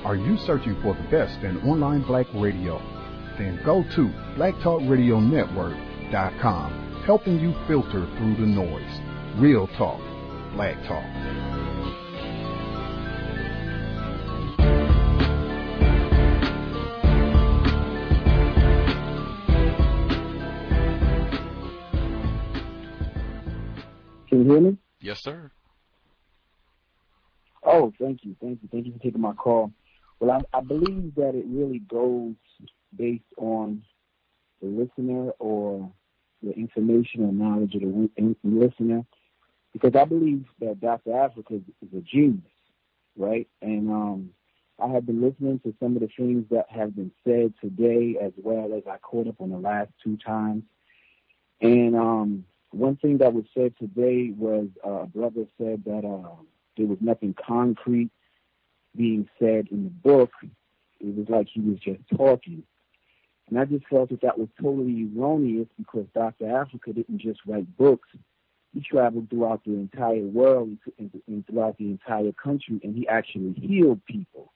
Are you searching for the best in online black radio? Then go to blacktalkradionetwork.com, helping you filter through the noise. Real talk, black talk. Can you hear me? Yes, sir. Oh, thank you. Thank you for taking my call. Well, I believe that it really goes based on the listener or the information or knowledge of the listener, because I believe that Dr. Afrika is a genius, right? And I have been listening to some of the things that have been said today, as well as I caught up on the last two times. And one thing that was said today was a brother said that there was nothing concrete being said in the book. It was like he was just talking. And I just felt that was totally erroneous, because Dr. Afrika didn't just write books. He traveled throughout the entire world and throughout the entire country, and he actually healed people.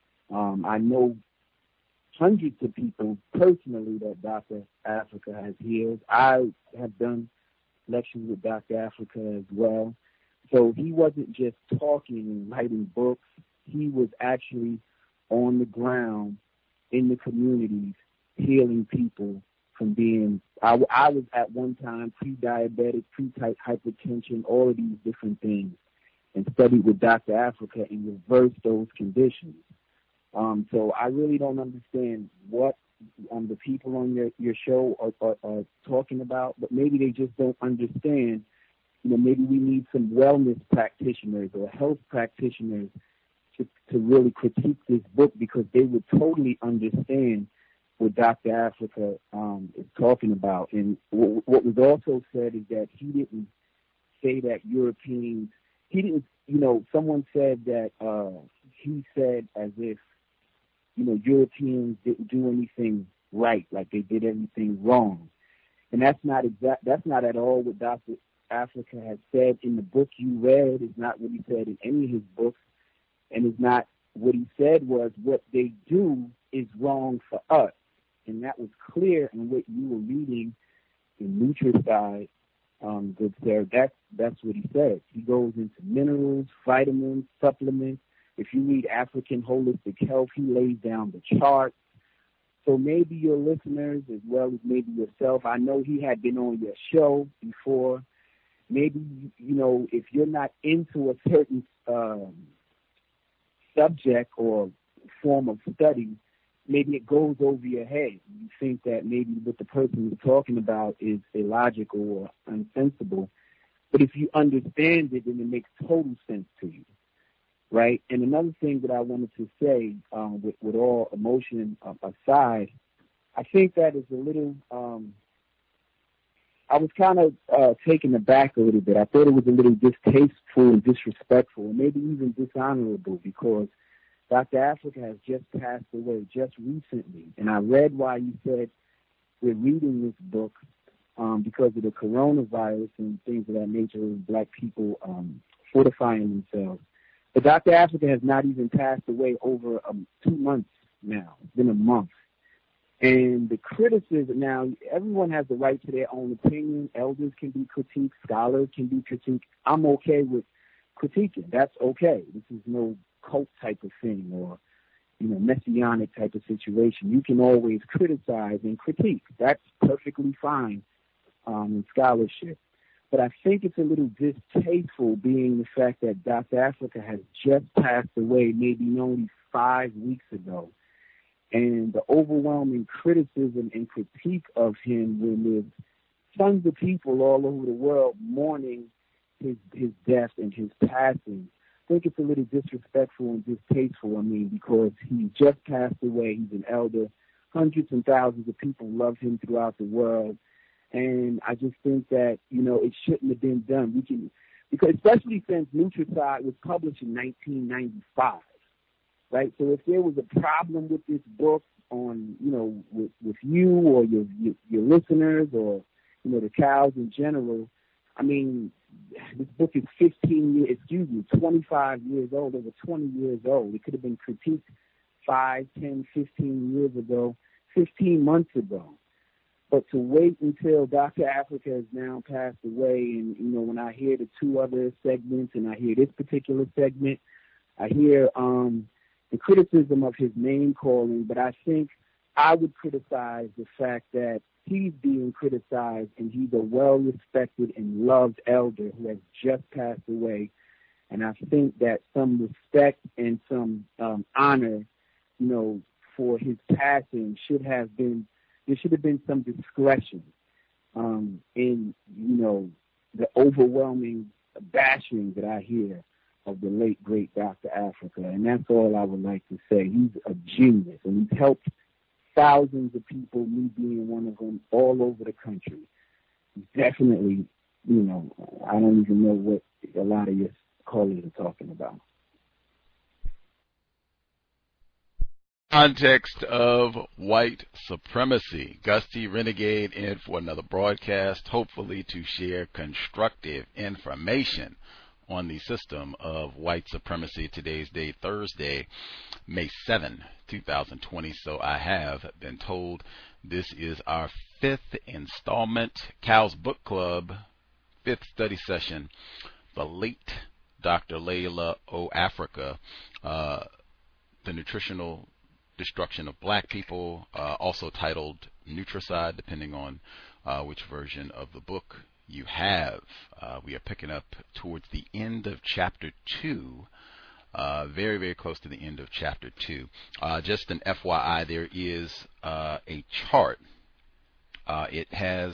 I know hundreds of people personally that Dr. Afrika has healed. I have done lectures with Dr. Afrika as well. So he wasn't just talking and writing books. He was actually on the ground in the communities, healing people from being, I was at one time pre-diabetic, pre-type hypertension, all of these different things, and studied with Dr. Afrika and reversed those conditions. So I really don't understand what the people on your show are talking about, but maybe they just don't understand. You know, maybe we need some wellness practitioners or health practitioners to really critique this book, because they would totally understand what Dr. Afrika is talking about. And what was also said is that he didn't say that Europeans, he didn't, you know, someone said that he said as if, you know, Europeans didn't do anything right, like they did everything wrong. And that's not at all what Dr. Afrika has said in the book you read. It's not what he said in any of his books. And it's not what he said was what they do is wrong for us. And that was clear in what you were reading in Nutricide, good sir. That's what he said. He goes into minerals, vitamins, supplements. If you read African Holistic Health, he lays down the charts. So maybe your listeners, as well as maybe yourself, I know he had been on your show before. Maybe, you know, if you're not into a certain subject or form of study, maybe it goes over your head. You think that maybe what the person is talking about is illogical or unsensible. But if you understand it, then it makes total sense to you, right? And another thing that I wanted to say, with all emotion aside, I think that is a little, I was kind of taken aback a little bit. I thought it was a little distasteful and disrespectful, and maybe even dishonorable, because Dr. Afrika has just passed away just recently. And I read why you said we're reading this book because of the coronavirus and things of that nature, of black people fortifying themselves. But Dr. Afrika has not even passed away over 2 months now. It's been a month. And the criticism, now, everyone has the right to their own opinion. Elders can be critiqued. Scholars can be critiqued. I'm okay with critiquing. That's okay. This is no cult type of thing or, you know, messianic type of situation. You can always criticize and critique. That's perfectly fine in scholarship. But I think it's a little distasteful, being the fact that Dr. Afrika has just passed away maybe only 5 weeks ago. And the overwhelming criticism and critique of him, when there's tons of people all over the world mourning his death and his passing, I think it's a little disrespectful and distasteful. I mean, because he just passed away. He's an elder. Hundreds and thousands of people love him throughout the world. And I just think that, you know, it shouldn't have been done. Because especially since Nutricide was published in 1995. Right, so if there was a problem with this book on, you know, with you or your listeners or, you know, the cows in general, I mean, this book is 25 years old, over 20 years old. It could have been critiqued 5, 10, 15 years ago, 15 months ago. But to wait until Dr. Afrika has now passed away, and, when I hear the two other segments and I hear this particular segment, I hear the criticism of his name calling, but I think I would criticize the fact that he's being criticized, and he's a well-respected and loved elder who has just passed away. And I think that some respect and some honor, for his passing there should have been some discretion in, the overwhelming bashing that I hear of the late, great Dr. Afrika. And that's all I would like to say. He's a genius, and he's helped thousands of people, me being one of them, all over the country. He's definitely, I don't even know what a lot of your callers are talking about. Context of white supremacy. Gusty Renegade in for another broadcast, hopefully to share constructive information on the system of white supremacy. Today's date, Thursday, May 7, 2020. So I have been told this is our 5th installment, Cal's Book Club, 5th study session. The late Dr. Llaila O. Afrika, The Nutritional Destruction of Black People, also titled Nutricide, depending on which version of the book you have. We are picking up towards the end of chapter 2, very, very close to the end of chapter 2. Just an FYI, there is a chart. It has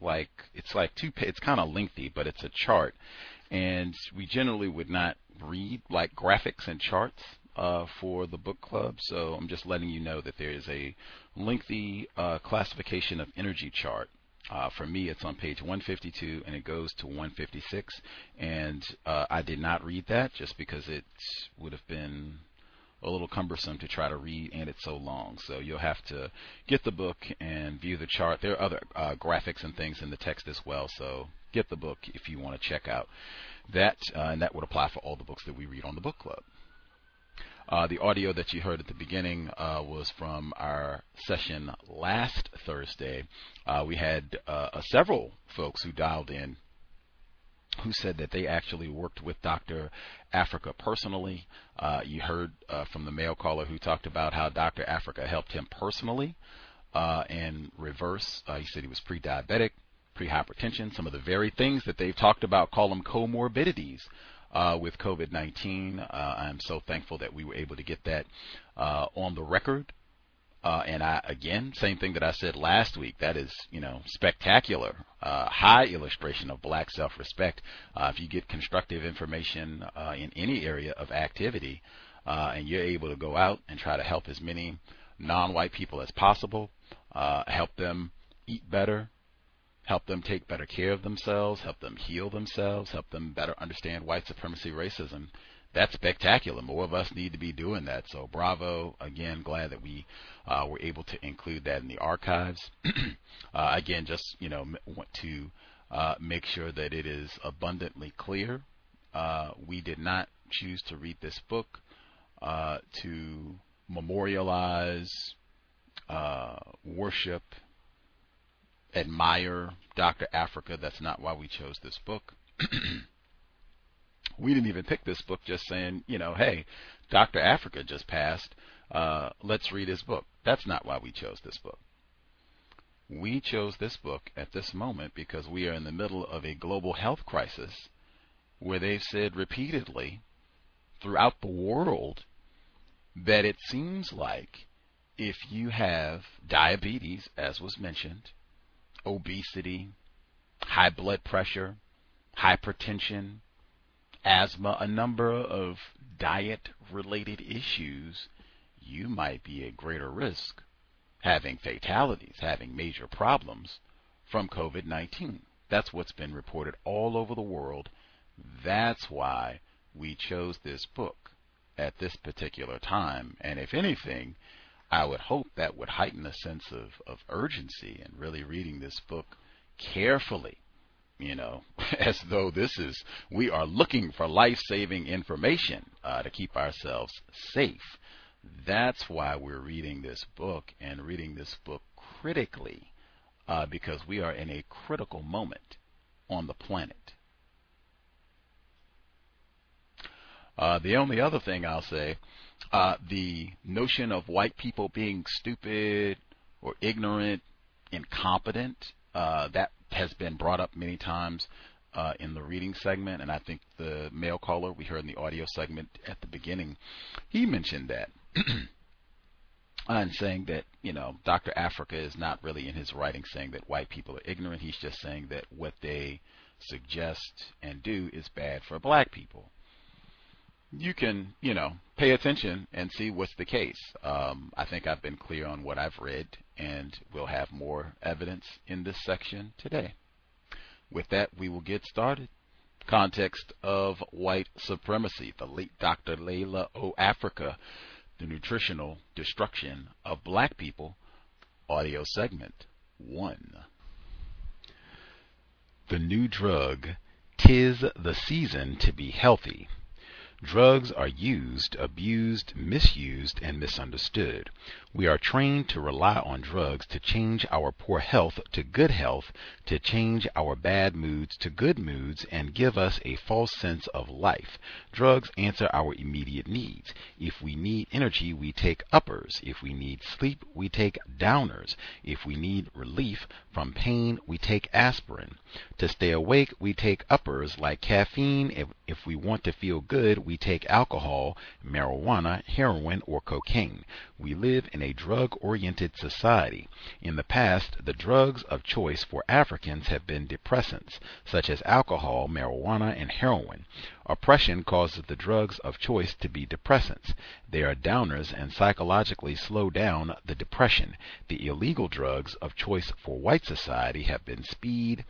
it's kind of lengthy, but it's a chart, and we generally would not read like graphics and charts for the book club, so I'm just letting you know that there is a lengthy classification of energy chart. For me, it's on page 152 and it goes to 156, and I did not read that just because it would have been a little cumbersome to try to read, and it's so long. So you'll have to get the book and view the chart. There are other graphics and things in the text as well, so get the book if you want to check out that, and that would apply for all the books that we read on the book club. The audio that you heard at the beginning was from our session last Thursday. We had several folks who dialed in who said that they actually worked with Dr. Afrika personally. You heard from the male caller who talked about how Dr. Afrika helped him personally and reverse. He said he was pre-diabetic, pre-hypertension, some of the very things that they've talked about, call them comorbidities. With COVID-19. I'm so thankful that we were able to get that on the record. And again, same thing that I said last week, that is, spectacular, high illustration of black self-respect. If you get constructive information in any area of activity, and you're able to go out and try to help as many non-white people as possible, help them eat better, help them take better care of themselves, help them heal themselves, help them better understand white supremacy, racism. That's spectacular. More of us need to be doing that. So bravo. Again, glad that we were able to include that in the archives. Again, just, want to make sure that it is abundantly clear. We did not choose to read this book to memorialize, worship, admire Dr. Afrika. That's not why we chose this book. We didn't even pick this book just saying, hey, Dr. Afrika just passed. Let's read his book. That's not why we chose this book. We chose this book at this moment because we are in the middle of a global health crisis where they've said repeatedly throughout the world that it seems like if you have diabetes, as was mentioned, obesity, high blood pressure, hypertension, asthma, a number of diet-related issues, you might be at greater risk having fatalities, having major problems from COVID-19. That's what's been reported all over the world. That's why we chose this book at this particular time. And if anything, I would hope that would heighten a sense of urgency in really reading this book carefully, as though we are looking for life-saving information to keep ourselves safe. That's why we're reading this book and reading this book critically, because we are in a critical moment on the planet. The only other thing I'll say, the notion of white people being stupid or ignorant, incompetent, that has been brought up many times in the reading segment, and I think the male caller we heard in the audio segment at the beginning, he mentioned that. And saying that, Dr. Africa is not really in his writing saying that white people are ignorant. He's just saying that what they suggest and do is bad for black people. You can, pay attention and see what's the case. I think I've been clear on what I've read, and we'll have more evidence in this section today. With that, we will get started. Context of white supremacy, the late Dr. Layla O. Africa, the nutritional destruction of black people, audio segment 1. The new drug, 'tis the season to be healthy. Drugs are used, abused, misused, and misunderstood. We are trained to rely on drugs to change our poor health to good health, to change our bad moods to good moods, and give us a false sense of life. Drugs answer our immediate needs. If we need energy, we take uppers. If we need sleep, we take downers. If we need relief from pain, we take aspirin. To stay awake, we take uppers like caffeine. If we want to feel good, we take alcohol, marijuana, heroin, or cocaine. We live in a drug-oriented society. In the past, the drugs of choice for Africans have been depressants, such as alcohol, marijuana, and heroin. Oppression causes the drugs of choice to be depressants. They are downers and psychologically slow down the depression. The illegal drugs of choice for white society have been speed.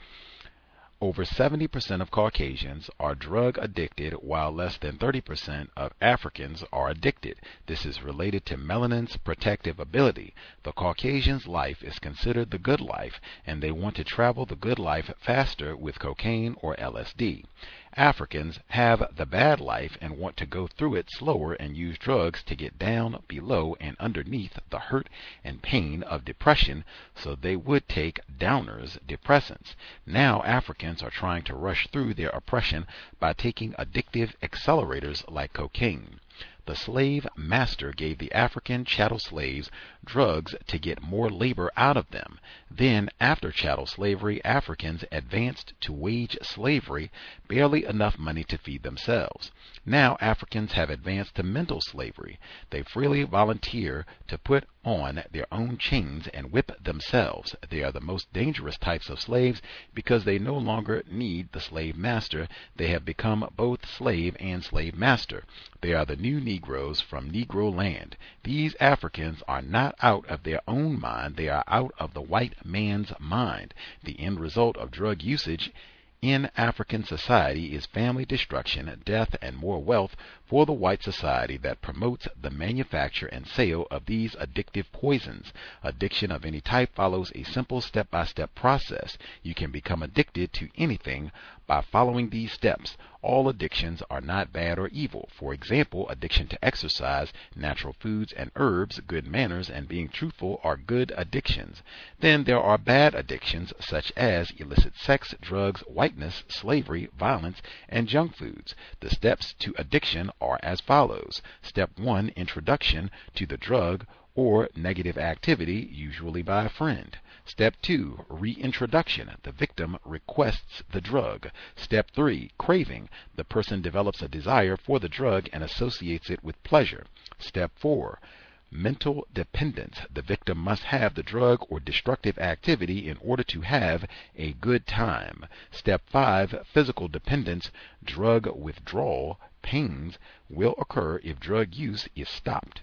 Over 70% of Caucasians are drug addicted, while less than 30% of Africans are addicted. This is related to melanin's protective ability. The Caucasian's life is considered the good life, and they want to travel the good life faster with cocaine or LSD. Africans have the bad life and want to go through it slower and use drugs to get down, below, and underneath the hurt and pain of depression, so they would take downers, depressants. Now Africans are trying to rush through their oppression by taking addictive accelerators like cocaine. The slave master gave the African chattel slaves drugs to get more labor out of them. Then, after chattel slavery, Africans advanced to wage slavery, barely enough money to feed themselves. Now Africans have advanced to mental slavery. They freely volunteer to put on their own chains and whip themselves. They are the most dangerous types of slaves because they no longer need the slave master. They have become both slave and slave master. They are the new Negroes from Negro land. These Africans are not out of their own mind. They are out of the white man's mind. The end result of drug usage in African society is family destruction, death, and more wealth for the white society that promotes the manufacture and sale of these addictive poisons. Addiction of any type follows a simple step-by-step process. You can become addicted to anything by following these steps. All addictions are not bad or evil. For example, addiction to exercise, natural foods and herbs, good manners, and being truthful are good addictions. Then there are bad addictions such as illicit sex, drugs, whiteness, slavery, violence, and junk foods. The steps to addiction are as follows. Step 1, introduction to the drug or negative activity, usually by a friend. Step 2, reintroduction. The victim requests the drug. Step 3, craving. The person develops a desire for the drug and associates it with pleasure. Step 4, mental dependence. The victim must have the drug or destructive activity in order to have a good time. Step 5, physical dependence. Drug withdrawal, pains, will occur if drug use is stopped.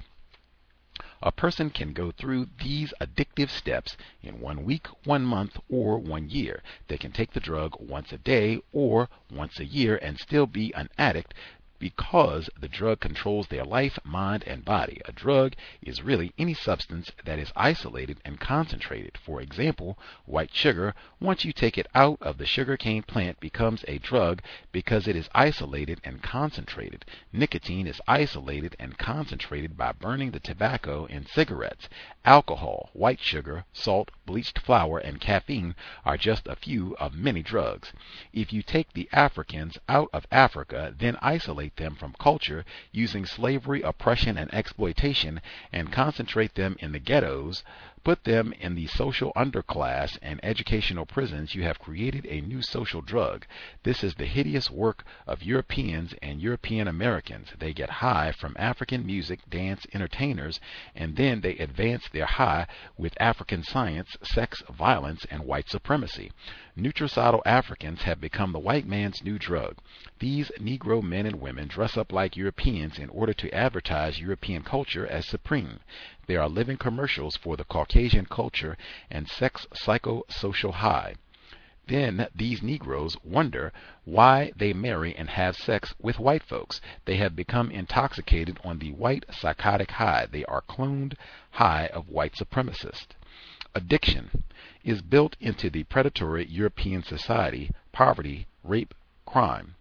A person can go through these addictive steps in 1 week, 1 month, or 1 year. They can take the drug once a day or once a year and still be an addict because the drug controls their life, mind, and body. A drug is really any substance that is isolated and concentrated. For example, white sugar, once you take it out of the sugarcane plant, becomes a drug because it is isolated and concentrated. Nicotine is isolated and concentrated by burning the tobacco in cigarettes. Alcohol, white sugar, salt, bleached flour, and caffeine are just a few of many drugs. If you take the Africans out of Africa, then isolate them from culture using slavery, oppression, and exploitation, and concentrate them in the ghettos, put them in the social underclass and educational prisons, you have created a new social drug. This is the hideous work of Europeans and European Americans. They get high from African music, dance, entertainers, and then they advance their high with African science, sex, violence, and white supremacy. Nutricidal Africans have become the white man's new drug. These Negro men and women dress up like Europeans in order to advertise European culture as supreme. They are living commercials for the Caucasian culture and sex psychosocial high. Then these Negroes wonder why they marry and have sex with white folks. They have become intoxicated on the white psychotic high. They are cloned high of white supremacists. Addiction is built into the predatory European society: poverty, rape, crime.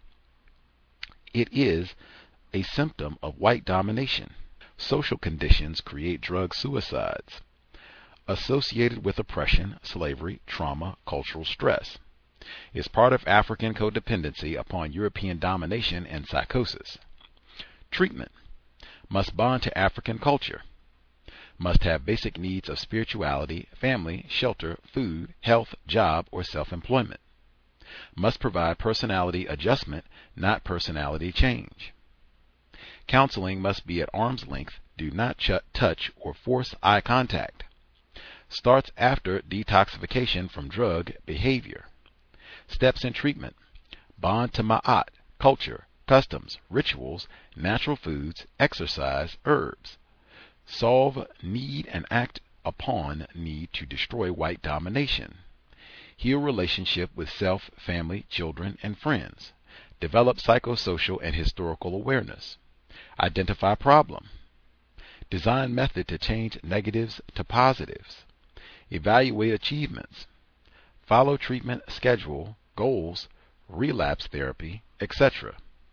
It is a symptom of white domination. Social conditions create drug suicides associated with oppression, slavery, trauma, cultural stress. Is part of African codependency upon European domination and psychosis. Treatment must bond to African culture. Must have basic needs of spirituality, family, shelter, food, health, job, or self-employment. Must provide personality adjustment, not personality change. Counseling must be at arm's length. Do not touch or force eye contact. Starts after detoxification from drug behavior. Steps in treatment: bond to Ma'at, culture, customs, rituals, natural foods, exercise, herbs. Solve need and act upon need to destroy white domination. Heal relationship with self, family, children, and friends. Develop psychosocial and historical awareness. Identify problem. Design method to change negatives to positives. Evaluate achievements. Follow treatment schedule, goals, relapse therapy, etc.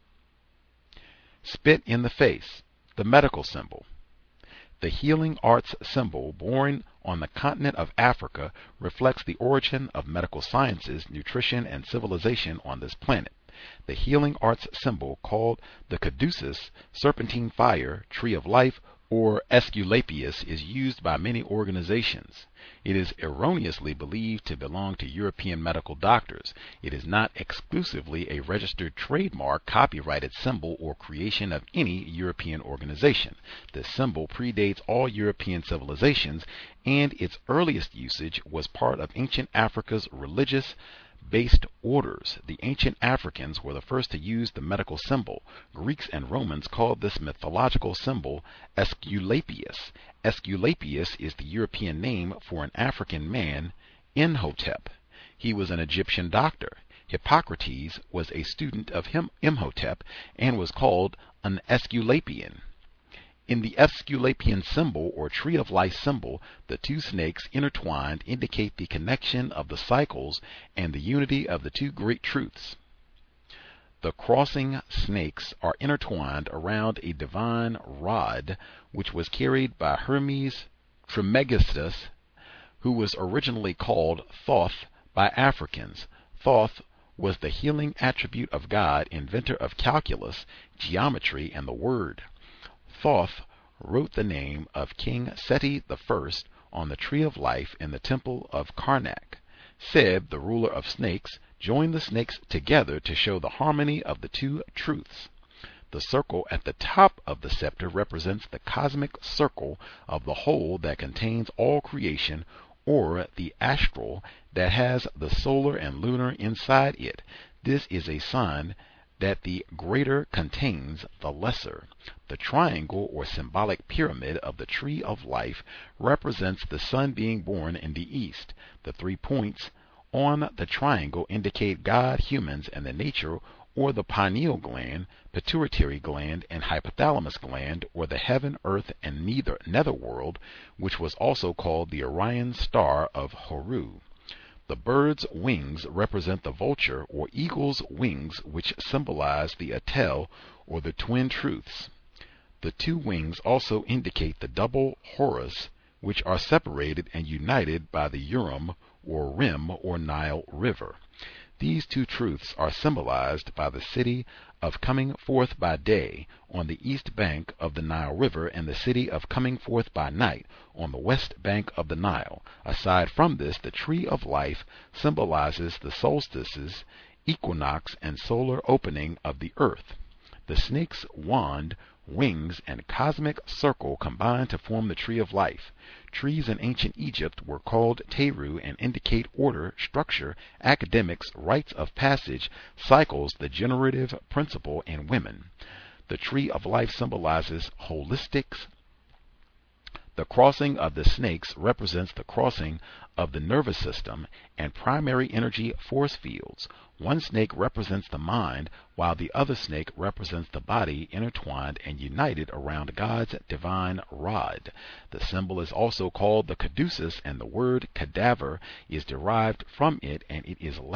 Spit in the face, the medical symbol. The healing arts symbol, born on the continent of Africa, reflects the origin of medical sciences, nutrition, and civilization on this planet. The healing arts symbol, called the caduceus, serpentine fire, tree of life, or Aesculapius, is used by many organizations. It is erroneously believed to belong to European medical doctors. It is not exclusively a registered trademark, copyrighted symbol, or creation of any European organization. This symbol predates all European civilizations, and its earliest usage was part of ancient Africa's religious-based orders. The ancient Africans were the first to use the medical symbol. Greeks and Romans called this mythological symbol Aesculapius. Aesculapius is the European name for an African man, Imhotep. He was an Egyptian doctor. Hippocrates was a student of Imhotep and was called an Aesculapian. In the Aesculapian symbol, or tree of life symbol, the two snakes intertwined indicate the connection of the cycles and the unity of the two great truths. The crossing snakes are intertwined around a divine rod, which was carried by Hermes Trismegistus, who was originally called Thoth by Africans. Thoth was the healing attribute of God, inventor of calculus, geometry, and the word. Thoth wrote the name of King Seti I on the tree of life in the temple of Karnak. Seb, the ruler of snakes, joined the snakes together to show the harmony of the two truths. The circle at the top of the scepter represents the cosmic circle of the whole that contains all creation, or the astral that has the solar and lunar inside it. This is a sign that the greater contains the lesser. The triangle or symbolic pyramid of the tree of life represents the sun being born in the east. The 3 points on the triangle indicate God, humans, and the nature or the pineal gland, pituitary gland, and hypothalamus gland, or the heaven, earth, and netherworld, which was also called the Orion star of Horu. The bird's wings represent the vulture or eagle's wings, which symbolize the Atel, or the twin truths. The two wings also indicate the double Horus, which are separated and united by the Urim or Rim or Nile River. These two truths are symbolized by the city of Coming Forth by Day on the east bank of the Nile River and the city of Coming Forth by Night on the west bank of the Nile. Aside from this, the tree of life symbolizes the solstices, equinox, and solar opening of the earth. The snake's wand, wings, and cosmic circle combine to form the tree of life. Trees in ancient Egypt were called teru and indicate order, structure, academics, rites of passage, cycles, the generative principle, and women. The tree of life symbolizes holistics. The crossing of the snakes represents the crossing of the nervous system and primary energy force fields. One snake represents the mind, while the other snake represents the body intertwined and united around God's divine rod. The symbol is also called the caduceus, and the word cadaver is derived from it, and it is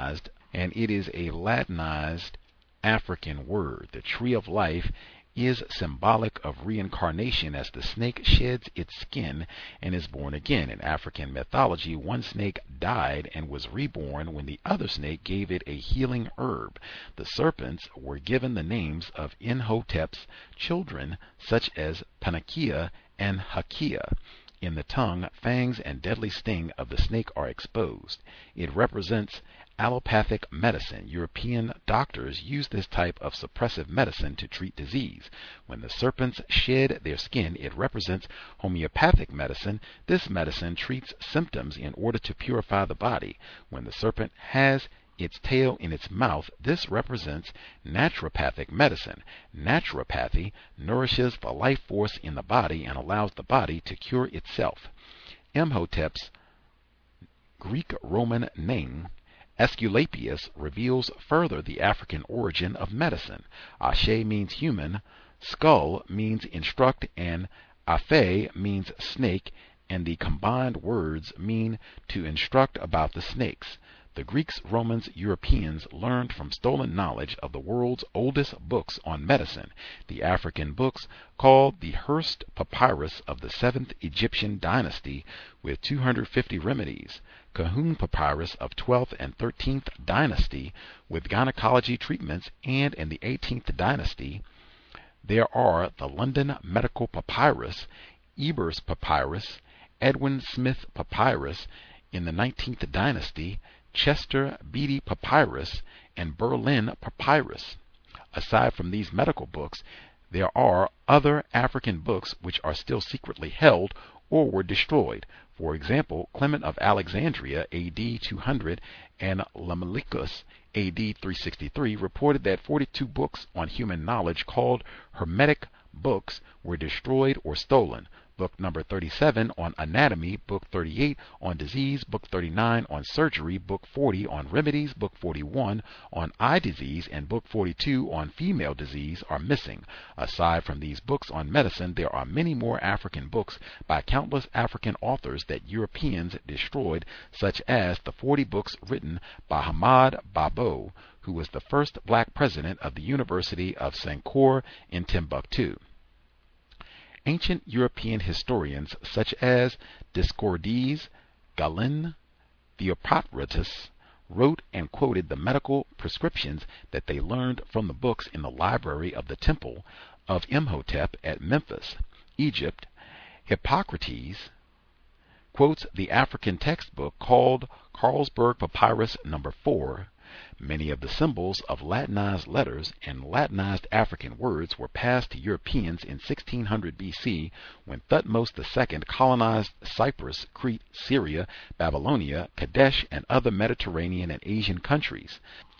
a Latinized African word. The tree of life is symbolic of reincarnation, as the snake sheds its skin and is born again. In African mythology, one snake died and was reborn when the other snake gave it a healing herb. The serpents were given the names of Imhotep's children, such as Panakia and Hakia. In the tongue, fangs and deadly sting of the snake are exposed. It represents allopathic medicine. European doctors use this type of suppressive medicine to treat disease. When the serpents shed their skin, it represents homeopathic medicine. This medicine treats symptoms in order to purify the body. When the serpent has its tail in its mouth, this represents naturopathic medicine. Naturopathy nourishes the life force in the body and allows the body to cure itself. Imhotep's Greek-Roman name, Aesculapius, reveals further the African origin of medicine. Ashe means human, skull means instruct, and Afe means snake, and the combined words mean to instruct about the snakes. The Greeks, Romans, Europeans learned from stolen knowledge of the world's oldest books on medicine. The African books, called the Hearst Papyrus of the 7th Egyptian dynasty, with 250 remedies. Kahun Papyrus of 12th and 13th dynasty, with gynecology treatments, and in the 18th dynasty, there are the London Medical Papyrus, Ebers Papyrus, Edwin Smith Papyrus in the 19th dynasty, Chester Beatty Papyrus, and Berlin Papyrus. Aside from these medical books, there are other African books which are still secretly held or were destroyed. For example, Clement of Alexandria, A.D. 200, and Lamachus, A.D. 363, reported that 42 books on human knowledge called Hermetic books were destroyed or stolen. Book number 37 on anatomy, book 38 on disease, book 39 on surgery, book 40 on remedies, book 41 on eye disease, and book 42 on female disease are missing. Aside from these books on medicine, there are many more African books by countless African authors that Europeans destroyed, such as the 40 books written by Hamad Babo, who was the first black president of the University of Sankore in Timbuktu. Ancient European historians such as Dioscorides, Galen, Theopomptus wrote and quoted the medical prescriptions that they learned from the books in the library of the Temple of Imhotep at Memphis, Egypt. Hippocrates quotes the African textbook called Carlsberg Papyrus No. 4. Many of the symbols of Latinized letters and Latinized African words were passed to Europeans in 1600 BC when Thutmose II colonized Cyprus, Crete, Syria, Babylonia, Kadesh, and other Mediterranean and Asian countries.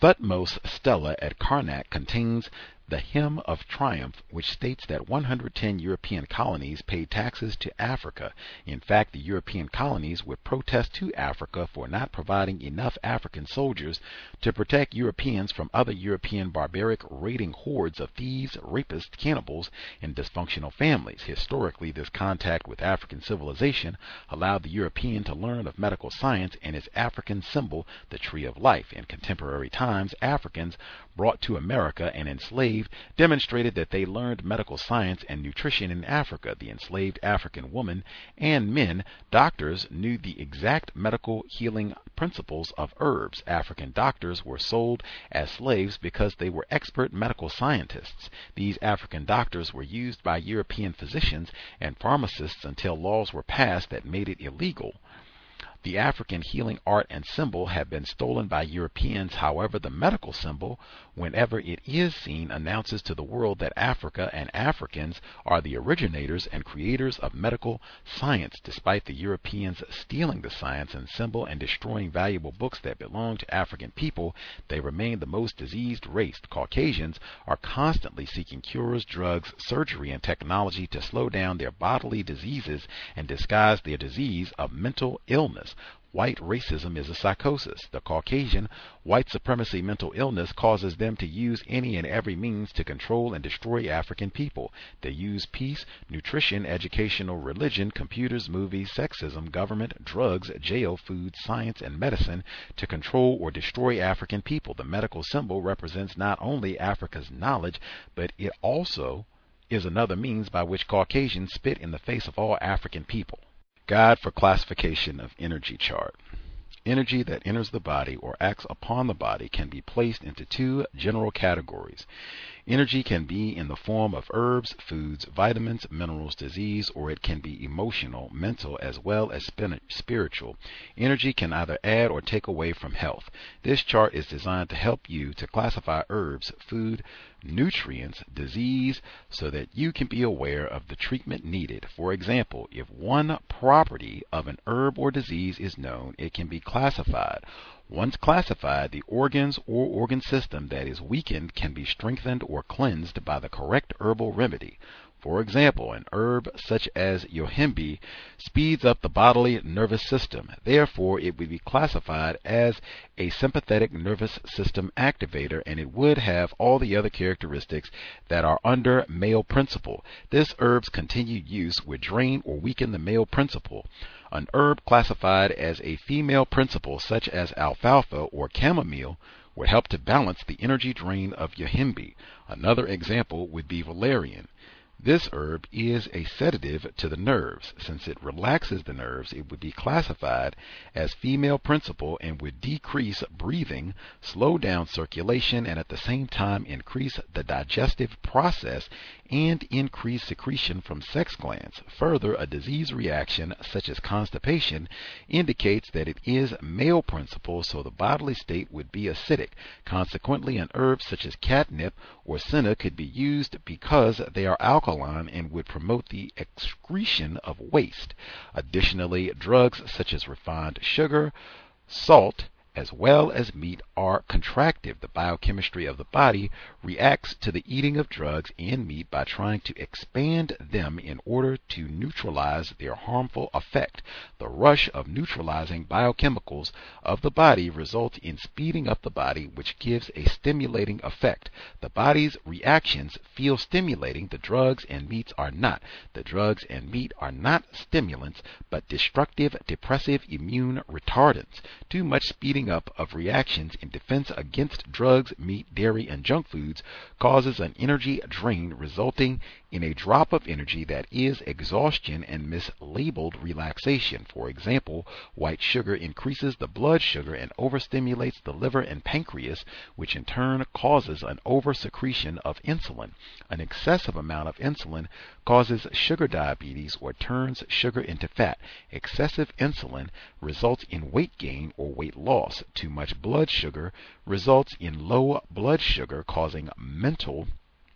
Thutmose Stela at Karnak contains the Hymn of Triumph, which states that 110 European colonies paid taxes to Africa. In fact, the European colonies would protest to Africa for not providing enough African soldiers to protect Europeans from other European barbaric raiding hordes of thieves, rapists, cannibals, and dysfunctional families. Historically, this contact with African civilization allowed the European to learn of medical science and its African symbol, the Tree of Life. In contemporary times, Africans brought to America and enslaved demonstrated that they learned medical science and nutrition in Africa. The enslaved African woman and men, doctors, knew the exact medical healing principles of herbs. African doctors were sold as slaves because they were expert medical scientists. These African doctors were used by European physicians and pharmacists until laws were passed that made it illegal. The African healing art and symbol have been stolen by Europeans. However, the medical symbol, whenever it is seen, announces to the world that Africa and Africans are the originators and creators of medical science. Despite the Europeans stealing the science and symbol and destroying valuable books that belong to African people, they remain the most diseased race. Caucasians are constantly seeking cures, drugs, surgery, and technology to slow down their bodily diseases and disguise their disease of mental illness. White racism is a psychosis. The Caucasian white supremacy mental illness causes them to use any and every means to control and destroy African people. They use peace, nutrition, educational, religion, computers, movies, sexism, government, drugs, jail, food, science, and medicine to control or destroy African people. The medical symbol represents not only Africa's knowledge, but it also is another means by which Caucasians spit in the face of all African people. Guide for classification of energy chart. Energy that enters the body or acts upon the body can be placed into two general categories. Energy can be in the form of herbs, foods, vitamins, minerals, disease, or it can be emotional, mental, as well as spiritual. Energy can either add or take away from health. This chart is designed to help you to classify herbs, food, nutrients, disease, so that you can be aware of the treatment needed. For example, if one property of an herb or disease is known, it can be classified. Once classified, the organs or organ system that is weakened can be strengthened or cleansed by the correct herbal remedy. For example, an herb such as yohimbe speeds up the bodily nervous system. Therefore, it would be classified as a sympathetic nervous system activator, and it would have all the other characteristics that are under male principle. This herb's continued use would drain or weaken the male principle. An herb classified as a female principle, such as alfalfa or chamomile, would help to balance the energy drain of yohimbe. Another example would be valerian. This herb is a sedative to the nerves. Since it relaxes the nerves, it would be classified as female principle and would decrease breathing, slow down circulation, and at the same time increase the digestive process and increase secretion from sex glands. Further, a disease reaction such as constipation indicates that it is male principle, so the bodily state would be acidic. Consequently, an herb such as catnip or senna could be used because they are alkaline and would promote the excretion of waste. Additionally, drugs such as refined sugar, salt, as well as meat are contractive. The biochemistry of the body reacts to the eating of drugs and meat by trying to expand them in order to neutralize their harmful effect. The rush of neutralizing biochemicals of the body results in speeding up the body, which gives a stimulating effect. The body's reactions feel stimulating. The drugs and meats are not. The drugs and meat are not stimulants, but destructive, depressive, immune retardants. Too much speeding up of reactions in defense against drugs, meat, dairy, and junk foods causes an energy drain, resulting in a drop of energy that is exhaustion and mislabeled relaxation. For example, white sugar increases the blood sugar and overstimulates the liver and pancreas, which in turn causes an oversecretion of insulin. An excessive amount of insulin causes sugar diabetes or turns sugar into fat. Excessive insulin results in weight gain or weight loss. Too much blood sugar results in low blood sugar, causing mental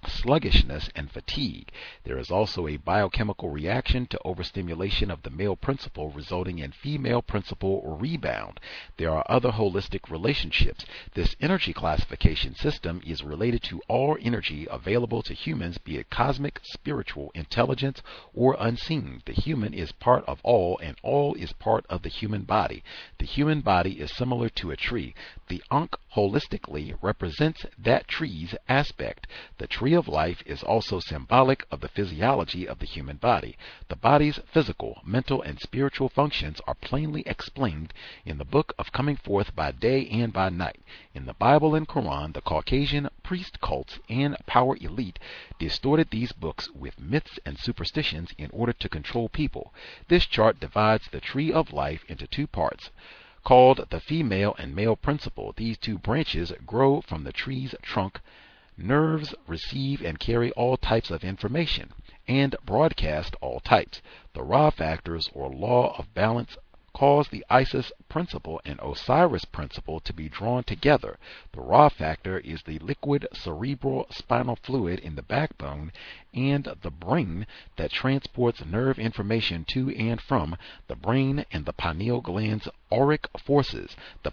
sluggishness, and fatigue. There is also a biochemical reaction to overstimulation of the male principle resulting in female principle rebound. There are other holistic relationships. This energy classification system is related to all energy available to humans, be it cosmic, spiritual, intelligence, or unseen. The human is part of all, and all is part of the human body. The human body is similar to a tree. The Ankh holistically represents that tree's aspect. The tree of life is also symbolic of the physiology of the human body. The body's physical, mental, and spiritual functions are plainly explained in the book of Coming Forth by Day and by Night. In the Bible and Quran, the Caucasian priest cults and power elite distorted these books with myths and superstitions in order to control people. This chart divides the tree of life into two parts, called the female and male principle. These two branches grow from the tree's trunk. Nerves receive and carry all types of information and broadcast all types. The Ra factors, or law of balance, cause the Isis principle and Osiris principle to be drawn together. The Ra factor is the liquid cerebral spinal fluid in the backbone and the brain that transports nerve information to and from the brain and the pineal gland's auric forces. The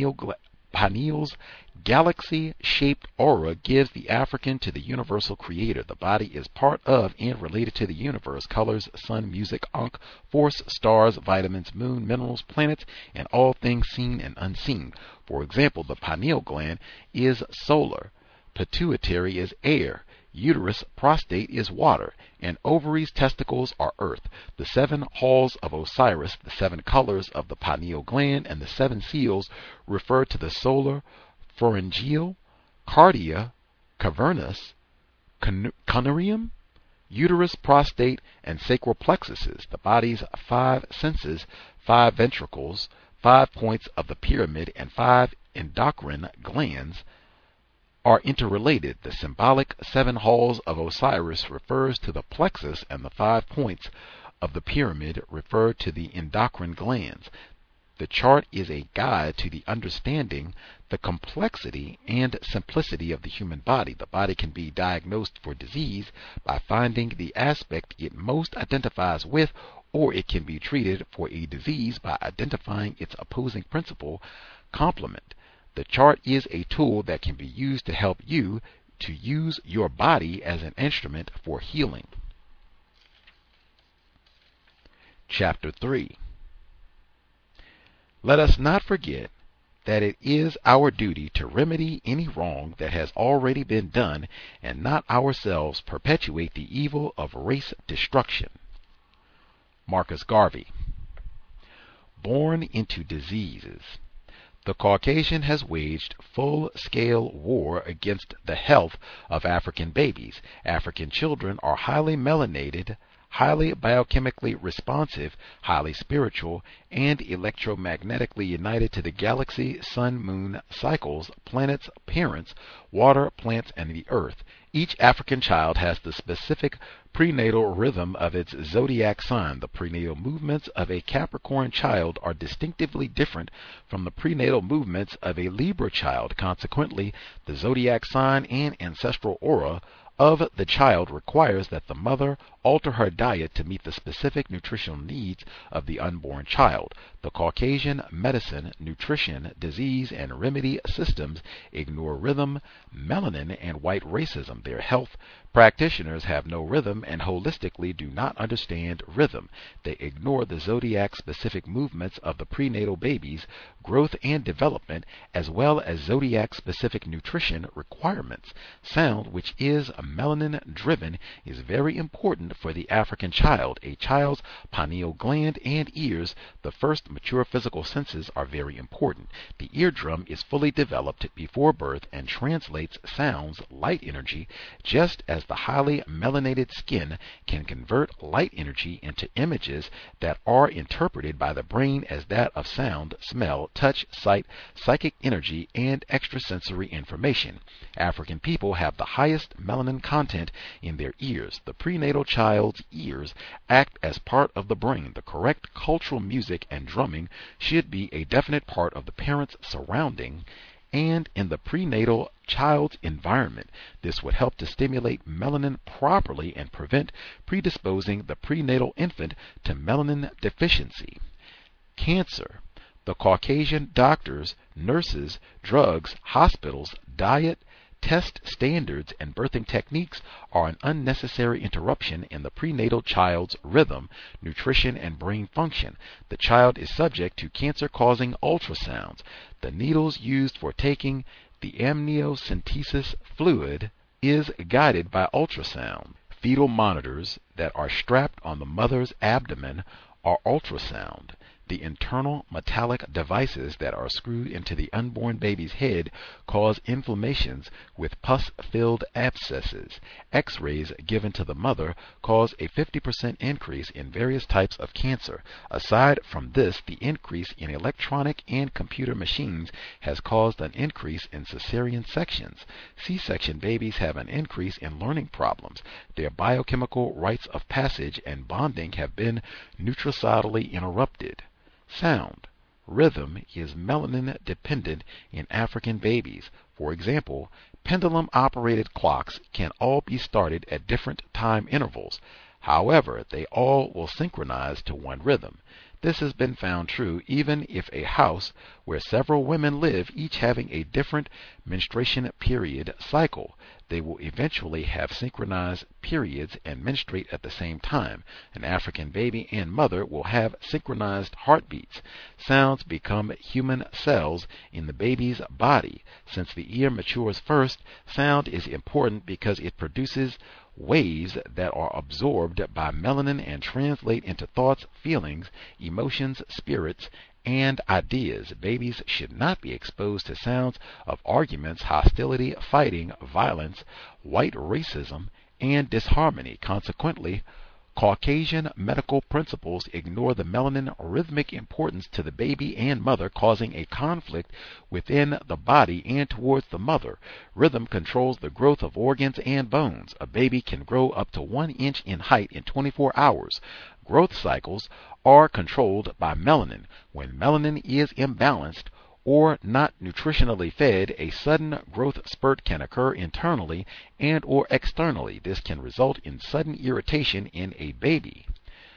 pineal's galaxy-shaped aura gives the African to the universal creator. The body is part of and related to the universe. Colors, sun, music, Ankh, force, stars, vitamins, moon, minerals, planets, and all things seen and unseen. For example, the pineal gland is solar, pituitary is air, uterus, prostate is water, and ovaries, testicles are earth. The 7 halls of Osiris, the 7 colors of the pineal gland, and the 7 seals refer to the solar, pharyngeal, cardia, cavernous, conarium, uterus, prostate, and sacral plexuses. The body's 5 senses, 5 ventricles, 5 points of the pyramid, and 5 endocrine glands are interrelated. The symbolic 7 halls of Osiris refers to the plexus, and the 5 points of the pyramid refer to the endocrine glands. The chart is a guide to the understanding the complexity and simplicity of the human body. The body can be diagnosed for disease by finding the aspect it most identifies with, or it can be treated for a disease by identifying its opposing principle, complement. The chart is a tool that can be used to help you to use your body as an instrument for healing. Chapter 3. Let us not forget that it is our duty to remedy any wrong that has already been done, and not ourselves perpetuate the evil of race destruction. Marcus Garvey. Born into diseases. The Caucasian has waged full-scale war against the health of African babies. African children are highly melanated, highly biochemically responsive, highly spiritual, and electromagnetically united to the galaxy, sun, moon, cycles, planets, parents, water, plants, and the earth. Each African child has the specific prenatal rhythm of its zodiac sign. The prenatal movements of a Capricorn child are distinctively different from the prenatal movements of a Libra child. Consequently, the zodiac sign and ancestral aura of the child requires that the mother alter her diet to meet the specific nutritional needs of the unborn child. The Caucasian medicine, nutrition, disease, and remedy systems ignore rhythm, melanin, and white racism. Their health practitioners have no rhythm and holistically do not understand rhythm. They ignore the zodiac-specific movements of the prenatal baby's growth and development, as well as zodiac-specific nutrition requirements. Sound, which is melanin-driven, is very important for the African child. A child's pineal gland and ears, the first mature physical senses, are very important. The eardrum is fully developed before birth and translates sounds, light energy, just as the highly melanated skin can convert light energy into images that are interpreted by the brain as that of sound, smell, touch, sight, psychic energy, and extrasensory information. African people have the highest melanin content in their ears. The prenatal child's ears act as part of the brain. The correct cultural music and drumming should be a definite part of the parent's surrounding and in the prenatal child's environment. This would help to stimulate melanin properly and prevent predisposing the prenatal infant to melanin deficiency. Cancer. The Caucasian doctors, nurses, drugs, hospitals, diet, test standards, and birthing techniques are an unnecessary interruption in the prenatal child's rhythm, nutrition, and brain function. The child is subject to cancer-causing ultrasounds. The needles used for taking the amniocentesis fluid is guided by ultrasound. Fetal monitors that are strapped on the mother's abdomen are ultrasound. The internal metallic devices that are screwed into the unborn baby's head cause inflammations with pus-filled abscesses. X-rays given to the mother cause a 50% increase in various types of cancer. Aside from this, the increase in electronic and computer machines has caused an increase in cesarean sections. C-section babies have an increase in learning problems. Their biochemical rites of passage and bonding have been nutricidally interrupted. Sound. Rhythm is melanin dependent in African babies. For example, pendulum-operated clocks can all be started at different time intervals. However, they all will synchronize to one rhythm. This has been found true even if a house where several women live, each having a different menstruation period cycle. They will eventually have synchronized periods and menstruate at the same time. An African baby and mother will have synchronized heartbeats. Sounds become human cells in the baby's body. Since the ear matures first, sound is important because it produces waves that are absorbed by melanin and translate into thoughts, feelings, emotions, spirits, and ideas. Babies should not be exposed to sounds of arguments, hostility, fighting, violence, white racism, and disharmony. Consequently, Caucasian medical principles ignore the melanin rhythmic importance to the baby and mother, causing a conflict within the body and towards the mother. Rhythm controls the growth of organs and bones. A baby can grow up to 1 inch in height in 24 hours. Growth cycles are controlled by melanin. When melanin is imbalanced or not nutritionally fed, a sudden growth spurt can occur internally and or externally. This can result in sudden irritation in a baby.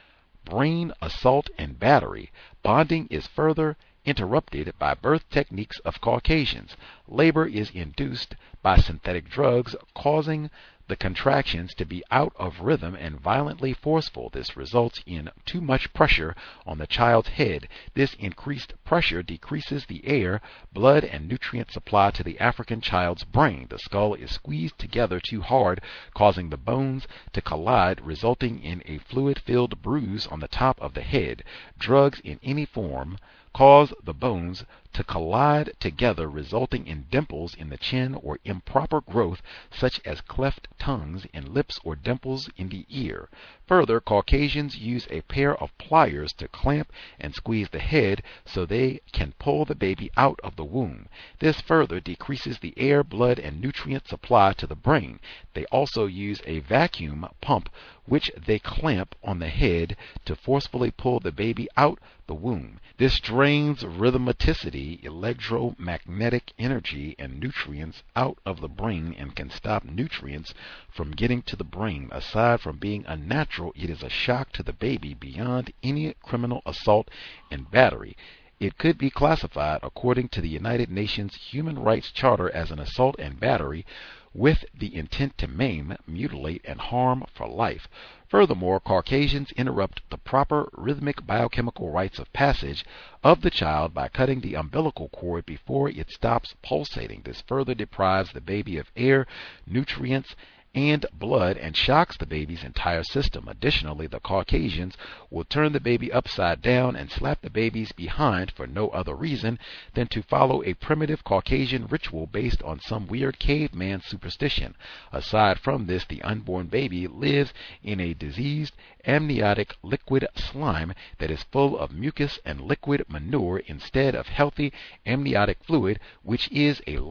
Brain assault and battery. Bonding is further interrupted by birth techniques of Caucasians. Labor is induced by synthetic drugs, causing the contractions to be out of rhythm and violently forceful. This results in too much pressure on the child's head. This increased pressure decreases the air, blood, and nutrient supply to the African child's brain. The skull is squeezed together too hard, causing the bones to collide, resulting in a fluid-filled bruise on the top of the head. Drugs in any form cause the bones to collide together, resulting in dimples in the chin or improper growth such as cleft tongues in lips or dimples in the ear. Further, Caucasians use a pair of pliers to clamp and squeeze the head so they can pull the baby out of the womb. This further decreases the air, blood, and nutrient supply to the brain. They also use a vacuum pump which they clamp on the head to forcefully pull the baby out the womb. This drains rhythmicity, electromagnetic energy, and nutrients out of the brain and can stop nutrients from getting to the brain. Aside from being unnatural, it is a shock to the baby beyond any criminal assault and battery. It could be classified according to the United Nations Human Rights Charter as an assault and battery with the intent to maim, mutilate, and harm for life. Furthermore, Caucasians interrupt the proper rhythmic biochemical rites of passage of the child by cutting the umbilical cord before it stops pulsating. This further deprives the baby of air, nutrients, and blood and shocks the baby's entire system. Additionally, the Caucasians will turn the baby upside down and slap the baby's behind for no other reason than to follow a primitive Caucasian ritual based on some weird caveman superstition. Aside from this, the unborn baby lives in a diseased amniotic liquid slime that is full of mucus and liquid manure instead of healthy amniotic fluid, which is a light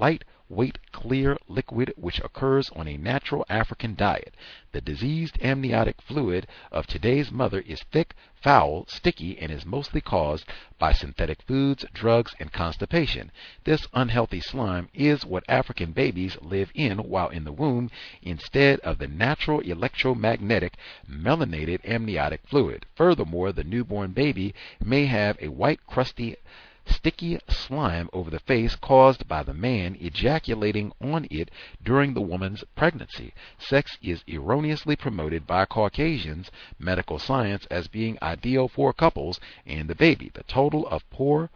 weight clear liquid which occurs on a natural African diet. The diseased amniotic fluid of today's mother is thick, foul, sticky, and is mostly caused by synthetic foods, drugs, and constipation. This unhealthy slime is what African babies live in while in the womb instead of the natural electromagnetic melanated amniotic fluid. Furthermore, the newborn baby may have a white, crusty, sticky slime over the face caused by the man ejaculating on it during the woman's pregnancy. Sex is erroneously promoted by Caucasians medical science as being ideal for couples and the baby. The total of poor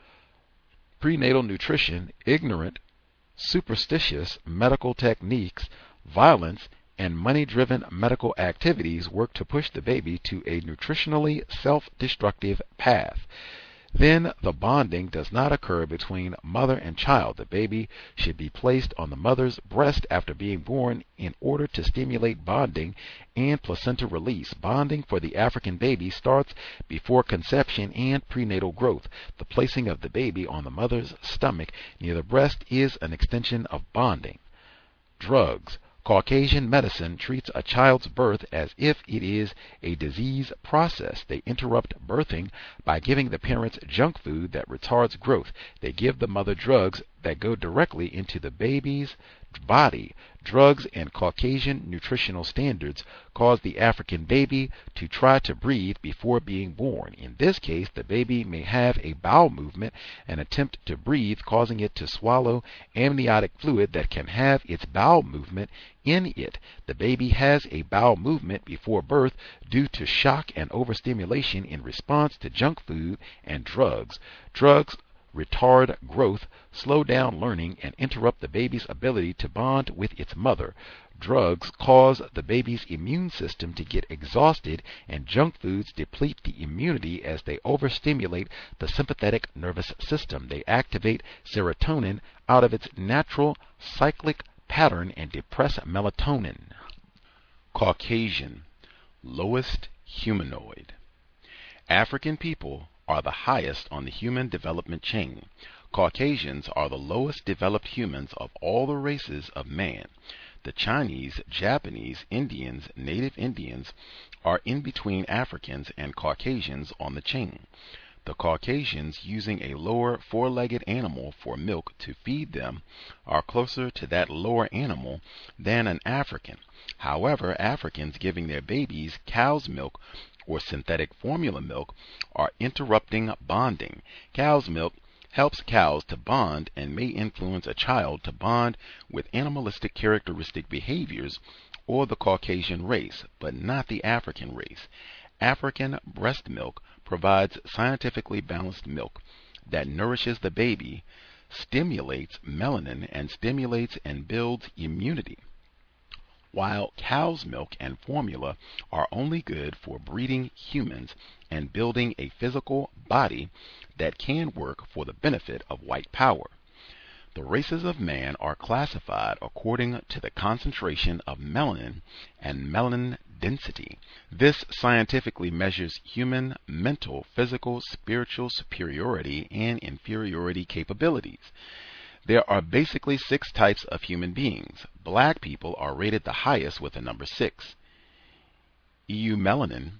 prenatal nutrition, ignorant, superstitious medical techniques, violence, and money-driven medical activities work to push the baby to a nutritionally self-destructive path. Then the bonding does not occur between mother and child. The baby should be placed on the mother's breast after being born in order to stimulate bonding and placenta release. Bonding for the African baby starts before conception and prenatal growth. The placing of the baby on the mother's stomach near the breast is an extension of bonding. Drugs. Caucasian medicine treats a child's birth as if it is a disease process. They interrupt birthing by giving the parents junk food that retards growth. They give the mother drugs that go directly into the baby's body. Drugs and Caucasian nutritional standards cause the African baby to try to breathe before being born. In this case, the baby may have a bowel movement and attempt to breathe, causing it to swallow amniotic fluid that can have its bowel movement in it. The baby has a bowel movement before birth due to shock and overstimulation in response to junk food and drugs. Drugs retard growth, slow down learning, and interrupt the baby's ability to bond with its mother. Drugs cause the baby's immune system to get exhausted, and junk foods deplete the immunity as they overstimulate the sympathetic nervous system. They activate serotonin out of its natural cyclic pattern and depress melatonin. Caucasian, lowest humanoid. African people are the highest on the human development chain. Caucasians are the lowest developed humans of all the races of man. The Chinese, Japanese, Indians, Native Indians are in between Africans and Caucasians on the chain. The Caucasians, using a lower four-legged animal for milk to feed them, are closer to that lower animal than an African. However, Africans giving their babies cow's milk or synthetic formula milk are interrupting bonding. Cow's milk helps cows to bond and may influence a child to bond with animalistic characteristic behaviors or the Caucasian race, but not the African race. African breast milk provides scientifically balanced milk that nourishes the baby, stimulates melanin, and stimulates and builds immunity, while cow's milk and formula are only good for breeding humans and building a physical body that can work for the benefit of white power. The races of man are classified according to the concentration of melanin and melanin density. This scientifically measures human mental, physical, spiritual superiority and inferiority capabilities. There are basically 6 types of human beings. Black people are rated the highest with the number 6. Eumelanin,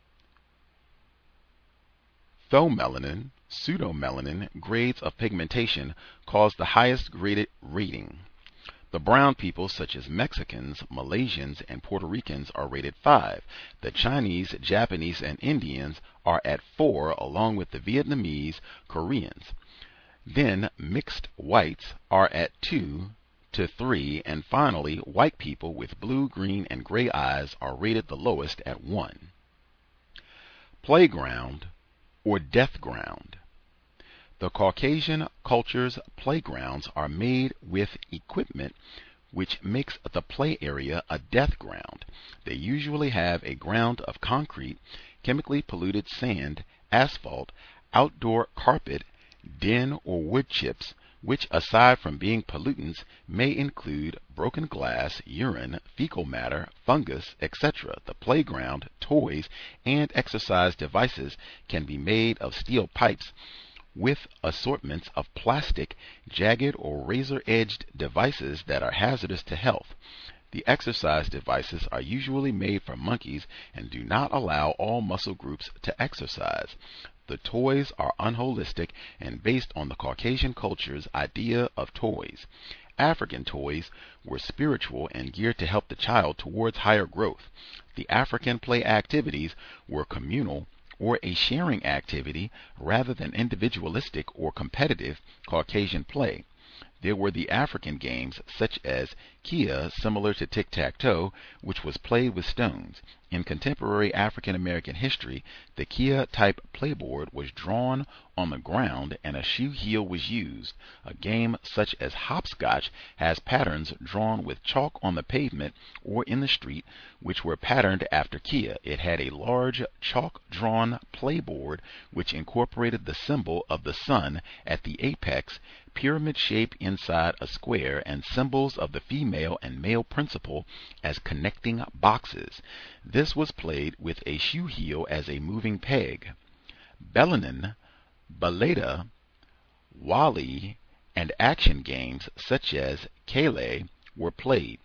pheomelanin, pseudomelanin grades of pigmentation cause the highest graded rating. The brown people, such as Mexicans, Malaysians, and Puerto Ricans, are rated 5. The Chinese, Japanese, and Indians are at 4, along with the Vietnamese, Koreans. Then mixed whites are at 2 to 3, and finally white people with blue, green, and gray eyes are rated the lowest at 1. Playground or death ground. The Caucasian culture's playgrounds are made with equipment which makes the play area a death ground. They usually have a ground of concrete, chemically polluted sand, asphalt, outdoor carpet, den or wood chips, which aside from being pollutants may include broken glass, urine, fecal matter, fungus, etc. The playground, toys, and exercise devices can be made of steel pipes with assortments of plastic, jagged or razor-edged devices that are hazardous to health. The exercise devices are usually made for monkeys and do not allow all muscle groups to exercise. The toys are unholistic and based on the Caucasian culture's idea of toys. African toys were spiritual and geared to help the child towards higher growth. The African play activities were communal or a sharing activity rather than individualistic or competitive Caucasian play. There were the African games such as Kia, similar to tic-tac-toe, which was played with stones. In contemporary African American history, the Kia-type playboard was drawn on the ground and a shoe heel was used. A game such as hopscotch has patterns drawn with chalk on the pavement or in the street, which were patterned after Kia. It had a large chalk-drawn playboard which incorporated the symbol of the sun at the apex, pyramid shape inside a square, and symbols of the female and male principle as connecting boxes. This was played with a shoe heel as a moving peg. Belenin, Baleta, Wali, and action games such as Kele were played.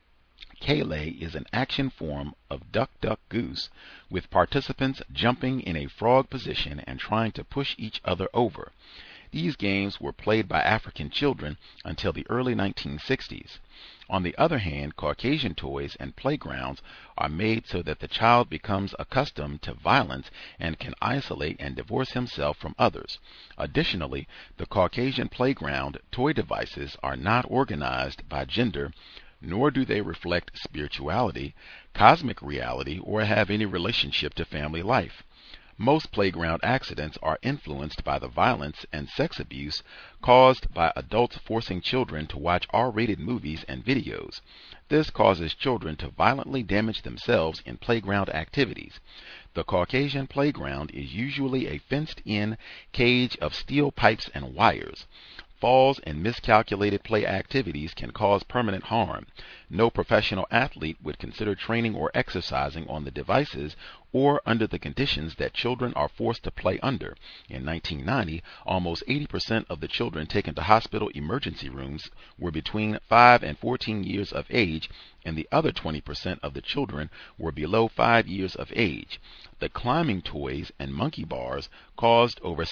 Kele is an action form of Duck Duck Goose, with participants jumping in a frog position and trying to push each other over. These games were played by African children until the early 1960s. On the other hand, Caucasian toys and playgrounds are made so that the child becomes accustomed to violence and can isolate and divorce himself from others. Additionally, the Caucasian playground toy devices are not organized by gender, nor do they reflect spirituality, cosmic reality, or have any relationship to family life. Most playground accidents are influenced by the violence and sex abuse caused by adults forcing children to watch R-rated movies and videos. This causes children to violently damage themselves in playground activities. The Caucasian playground is usually a fenced-in cage of steel pipes and wires. Falls and miscalculated play activities can cause permanent harm. No professional athlete would consider training or exercising on the devices or under the conditions that children are forced to play under. In 1990, almost 80% of the children taken to hospital emergency rooms were between 5 and 14 years of age, and the other 20% of the children were below 5 years of age. The climbing toys and monkey bars caused over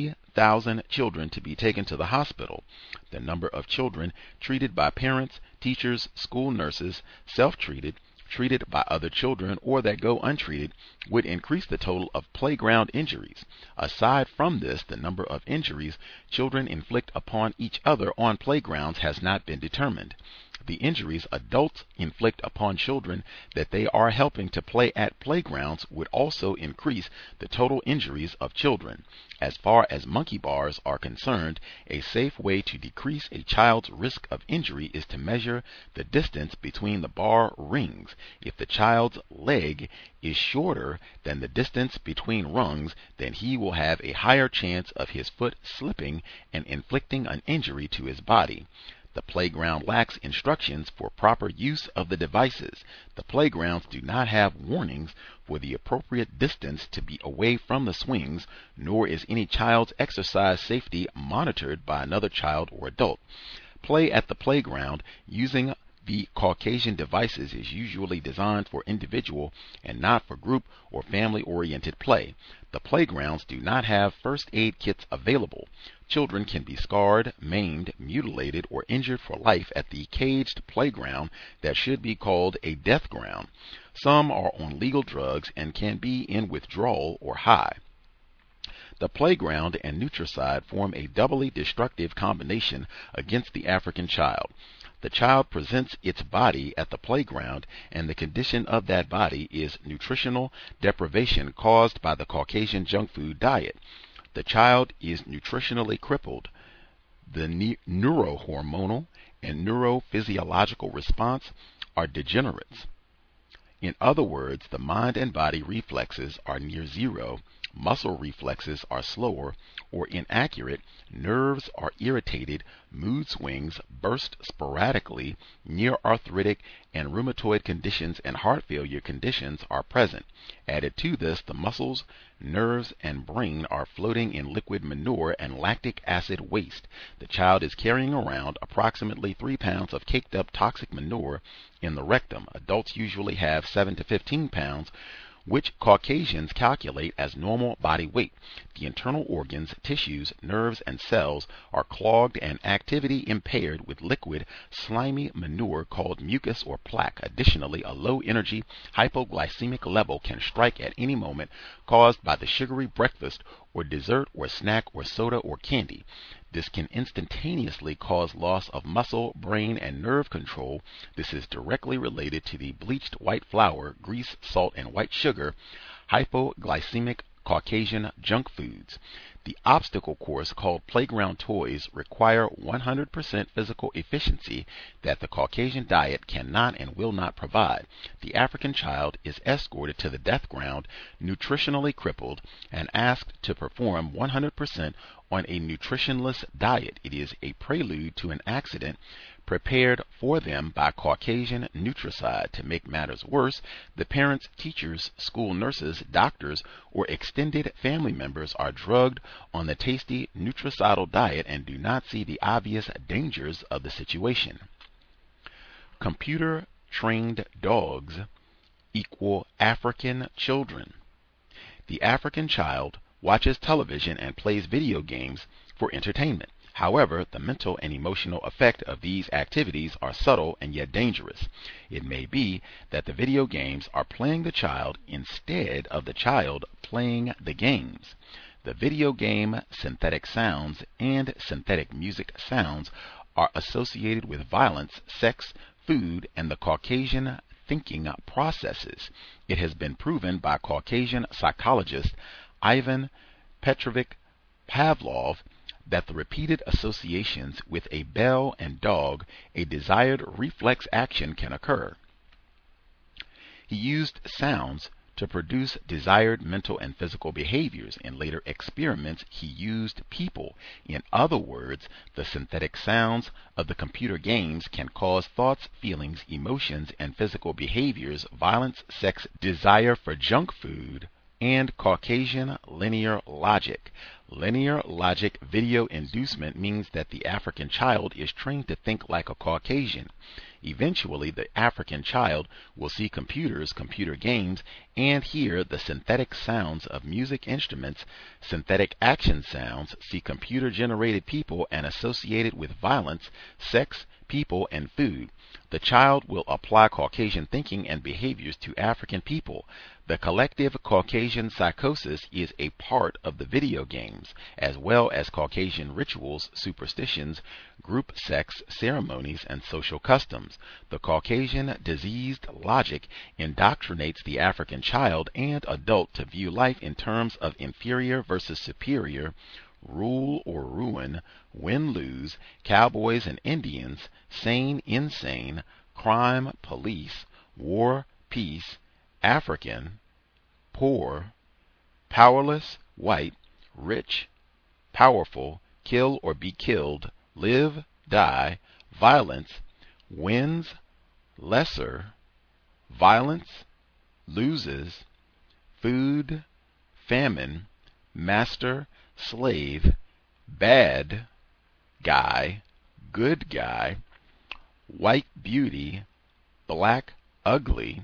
70,000 children to be taken to the hospital. The number of children treated by parents, teachers, school nurses, self-treated, treated by other children, or that go untreated would increase the total of playground injuries. Aside from this, the number of injuries children inflict upon each other on playgrounds has not been determined. The injuries adults inflict upon children that they are helping to play at playgrounds would also increase the total injuries of children. As far as monkey bars are concerned, a safe way to decrease a child's risk of injury is to measure the distance between the bar rings. If the child's leg is shorter than the distance between rungs, then he will have a higher chance of his foot slipping and inflicting an injury to his body. The playground lacks instructions for proper use of the devices. The playgrounds do not have warnings for the appropriate distance to be away from the swings, nor is any child's exercise safety monitored by another child or adult. Play at the playground using the Caucasian devices is usually designed for individual and not for group or family-oriented play. The playgrounds do not have first aid kits available. Children can be scarred, maimed, mutilated, or injured for life at the caged playground that should be called a death ground. Some are on legal drugs and can be in withdrawal or high. The playground and nutricide form a doubly destructive combination against the African child. The child presents its body at the playground, and the condition of that body is nutritional deprivation caused by the Caucasian junk food diet. The child is nutritionally crippled. The neurohormonal and neurophysiological response are degenerates. In other words, the mind and body reflexes are near zero, muscle reflexes are slower or inaccurate, nerves are irritated, mood swings, burst sporadically, near-arthritic and rheumatoid conditions, and heart failure conditions are present. Added to this, the muscles, nerves, and brain are floating in liquid manure and lactic acid waste. The child is carrying around approximately 3 pounds of caked-up toxic manure in the rectum. Adults usually have 7 to 15 pounds, which Caucasians calculate as normal body weight. The internal organs, tissues, nerves, and cells are clogged and activity impaired with liquid, slimy manure called mucus or plaque. Additionally, a low-energy hypoglycemic level can strike at any moment, caused by the sugary breakfast or dessert or snack or soda or candy. This can instantaneously cause loss of muscle, brain, and nerve control. This is directly related to the bleached white flour, grease, salt, and white sugar, hypoglycemic Caucasian junk foods. The obstacle course, called playground toys, require 100% physical efficiency that the Caucasian diet cannot and will not provide. The African child is escorted to the death ground, nutritionally crippled, and asked to perform 100% on a nutritionless diet. It is a prelude to an accident prepared for them by Caucasian nutricide. To make matters worse, the parents, teachers, school nurses, doctors, or extended family members are drugged on the tasty nutricidal diet and do not see the obvious dangers of the situation. Computer-trained dogs equal African children. The African child watches television and plays video games for entertainment. However, the mental and emotional effect of these activities are subtle and yet dangerous. It may be that the video games are playing the child instead of the child playing the games. The video game synthetic sounds and synthetic music sounds are associated with violence, sex, food, and the Caucasian thinking processes. It has been proven by Caucasian psychologist Ivan Petrovich Pavlov that the repeated associations with a bell and dog, a desired reflex action, can occur. He used sounds to produce desired mental and physical behaviors. In later experiments, he used people. In other words, the synthetic sounds of the computer games can cause thoughts, feelings, emotions, and physical behaviors, violence, sex, desire for junk food, and Caucasian linear logic. Linear logic video inducement means that the African child is trained to think like a Caucasian. Eventually, the African child will see computers, computer games, and hear the synthetic sounds of music instruments, synthetic action sounds, see computer-generated people and associate it with violence, sex, people, and food. The child will apply Caucasian thinking and behaviors to African people. The collective Caucasian psychosis is a part of the video games, as well as Caucasian rituals, superstitions, group sex, ceremonies, and social customs. The Caucasian diseased logic indoctrinates the African child and adult to view life in terms of inferior versus superior, rule or ruin, win-lose, cowboys and Indians, sane, insane, crime, police, war, peace, African, poor, powerless, white, rich, powerful, kill or be killed, live, die, violence, wins, lesser, violence, loses, food, famine, master, slave, bad guy, good guy, white beauty, black ugly,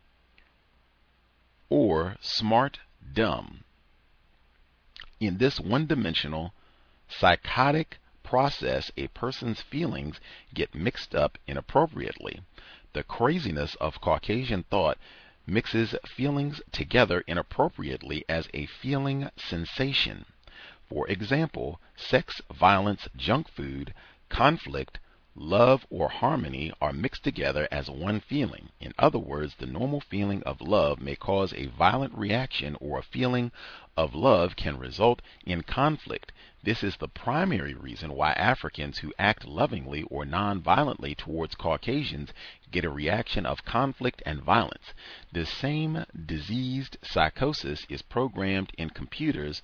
or smart dumb. In this one-dimensional psychotic process, a person's feelings get mixed up inappropriately. The craziness of Caucasian thought mixes feelings together inappropriately as a feeling sensation. For example, sex, violence, junk food, conflict, love, or harmony are mixed together as one feeling. In other words, the normal feeling of love may cause a violent reaction, or a feeling of love can result in conflict. This is the primary reason why Africans who act lovingly or non-violently towards Caucasians get a reaction of conflict and violence. This same diseased psychosis is programmed in computers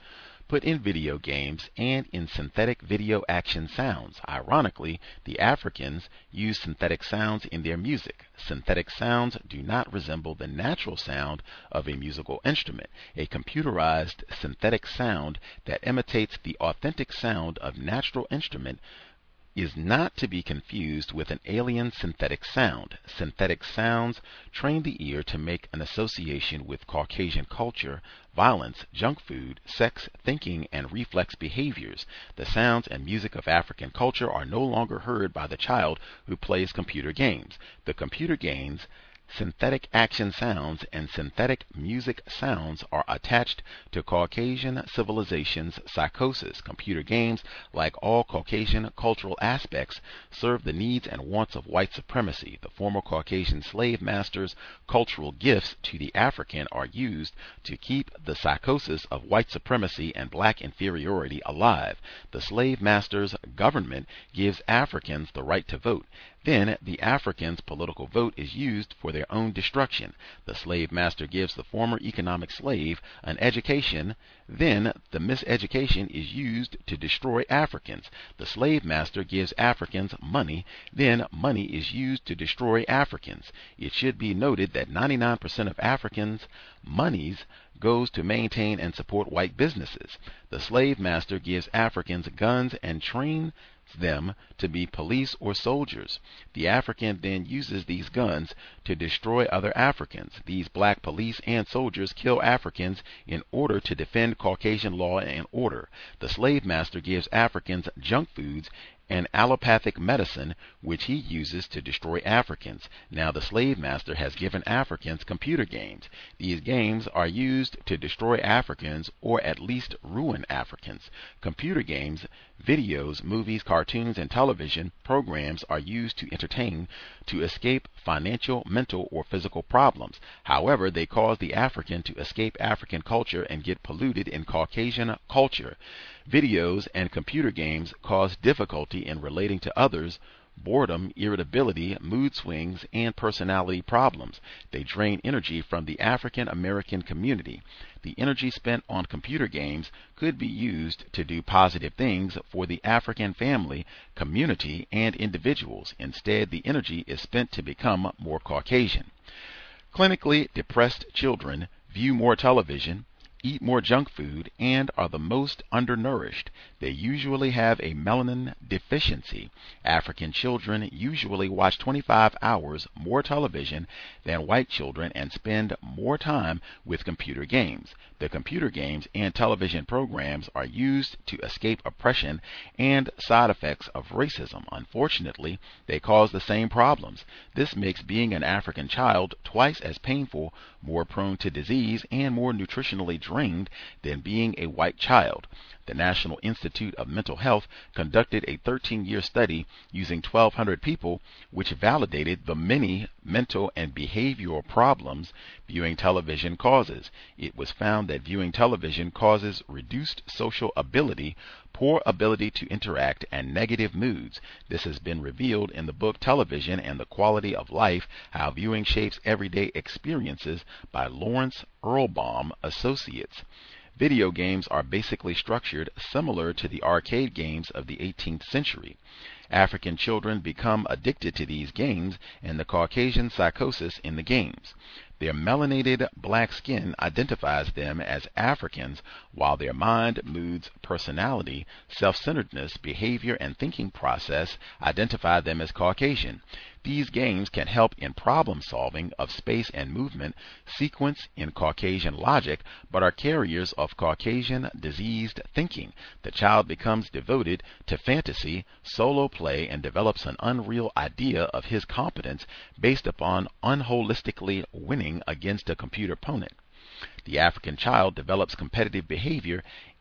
put in video games and in synthetic video action sounds. Ironically, the Africans use synthetic sounds in their music. Synthetic sounds do not resemble the natural sound of a musical instrument. A computerized synthetic sound that imitates the authentic sound of natural instrument is not to be confused with an alien synthetic sound. Synthetic sounds train the ear to make an association with Caucasian culture, violence, junk food, sex, thinking, and reflex behaviors. The sounds and music of African culture are no longer heard by the child who plays computer games. The computer games, synthetic action sounds, and synthetic music sounds are attached to Caucasian civilization's psychosis. Computer games, like all Caucasian cultural aspects, serve the needs and wants of white supremacy. The former Caucasian slave masters' cultural gifts to the African are used to keep the psychosis of white supremacy and black inferiority alive. The slave masters' government gives Africans the right to vote. Then the Africans' political vote is used for their own destruction. The slave master gives the former economic slave an education. Then the miseducation is used to destroy Africans. The slave master gives Africans money. Then money is used to destroy Africans. It should be noted that 99% of Africans' monies goes to maintain and support white businesses. The slave master gives Africans guns and trains them to be police or soldiers. The African then uses these guns to destroy other Africans. These black police and soldiers kill Africans in order to defend Caucasian law and order. The slave master gives Africans junk foods and allopathic medicine, which he uses to destroy Africans. Now the slave master has given Africans computer games. These games are used to destroy Africans, or at least ruin Africans. Computer games, videos, movies, cartoons, and television programs are used to entertain, to escape financial, mental, or physical problems. However, they cause the African to escape African culture and get polluted in Caucasian culture. Videos and computer games cause difficulty in relating to others, boredom, irritability, mood swings, and personality problems. They drain energy from the African American community. The energy spent on computer games could be used to do positive things for the African family, community, and individuals. Instead, the energy is spent to become more Caucasian. Clinically depressed children view more television, eat more junk food, and are the most undernourished. They usually have a melanin deficiency. African children usually watch 25 hours more television than white children and spend more time with computer games. The computer games and television programs are used to escape oppression and side effects of racism. Unfortunately, they cause the same problems. This makes being an African child twice as painful, more prone to disease, and more nutritionally drained than being a white child. The National Institute of Mental Health conducted a 13-year study using 1,200 people, which validated the many mental and behavioral problems viewing television causes. It was found that viewing television causes reduced social ability, poor ability to interact, and negative moods. This has been revealed in the book Television and the Quality of Life: How Viewing Shapes Everyday Experiences by Lawrence Erlbaum Associates. Video games are basically structured similar to the arcade games of the 18th century. African children become addicted to these games and the Caucasian psychosis in the games. Their melanated black skin identifies them as Africans, while their mind, moods, personality, self-centeredness, behavior, and thinking process identify them as Caucasian. These games can help in problem solving of space and movement sequence in Caucasian logic, but are carriers of Caucasian diseased thinking. The child becomes devoted to fantasy, solo play, and develops an unreal idea of his competence based upon unholistically winning against a computer opponent. The African child develops competitive behavior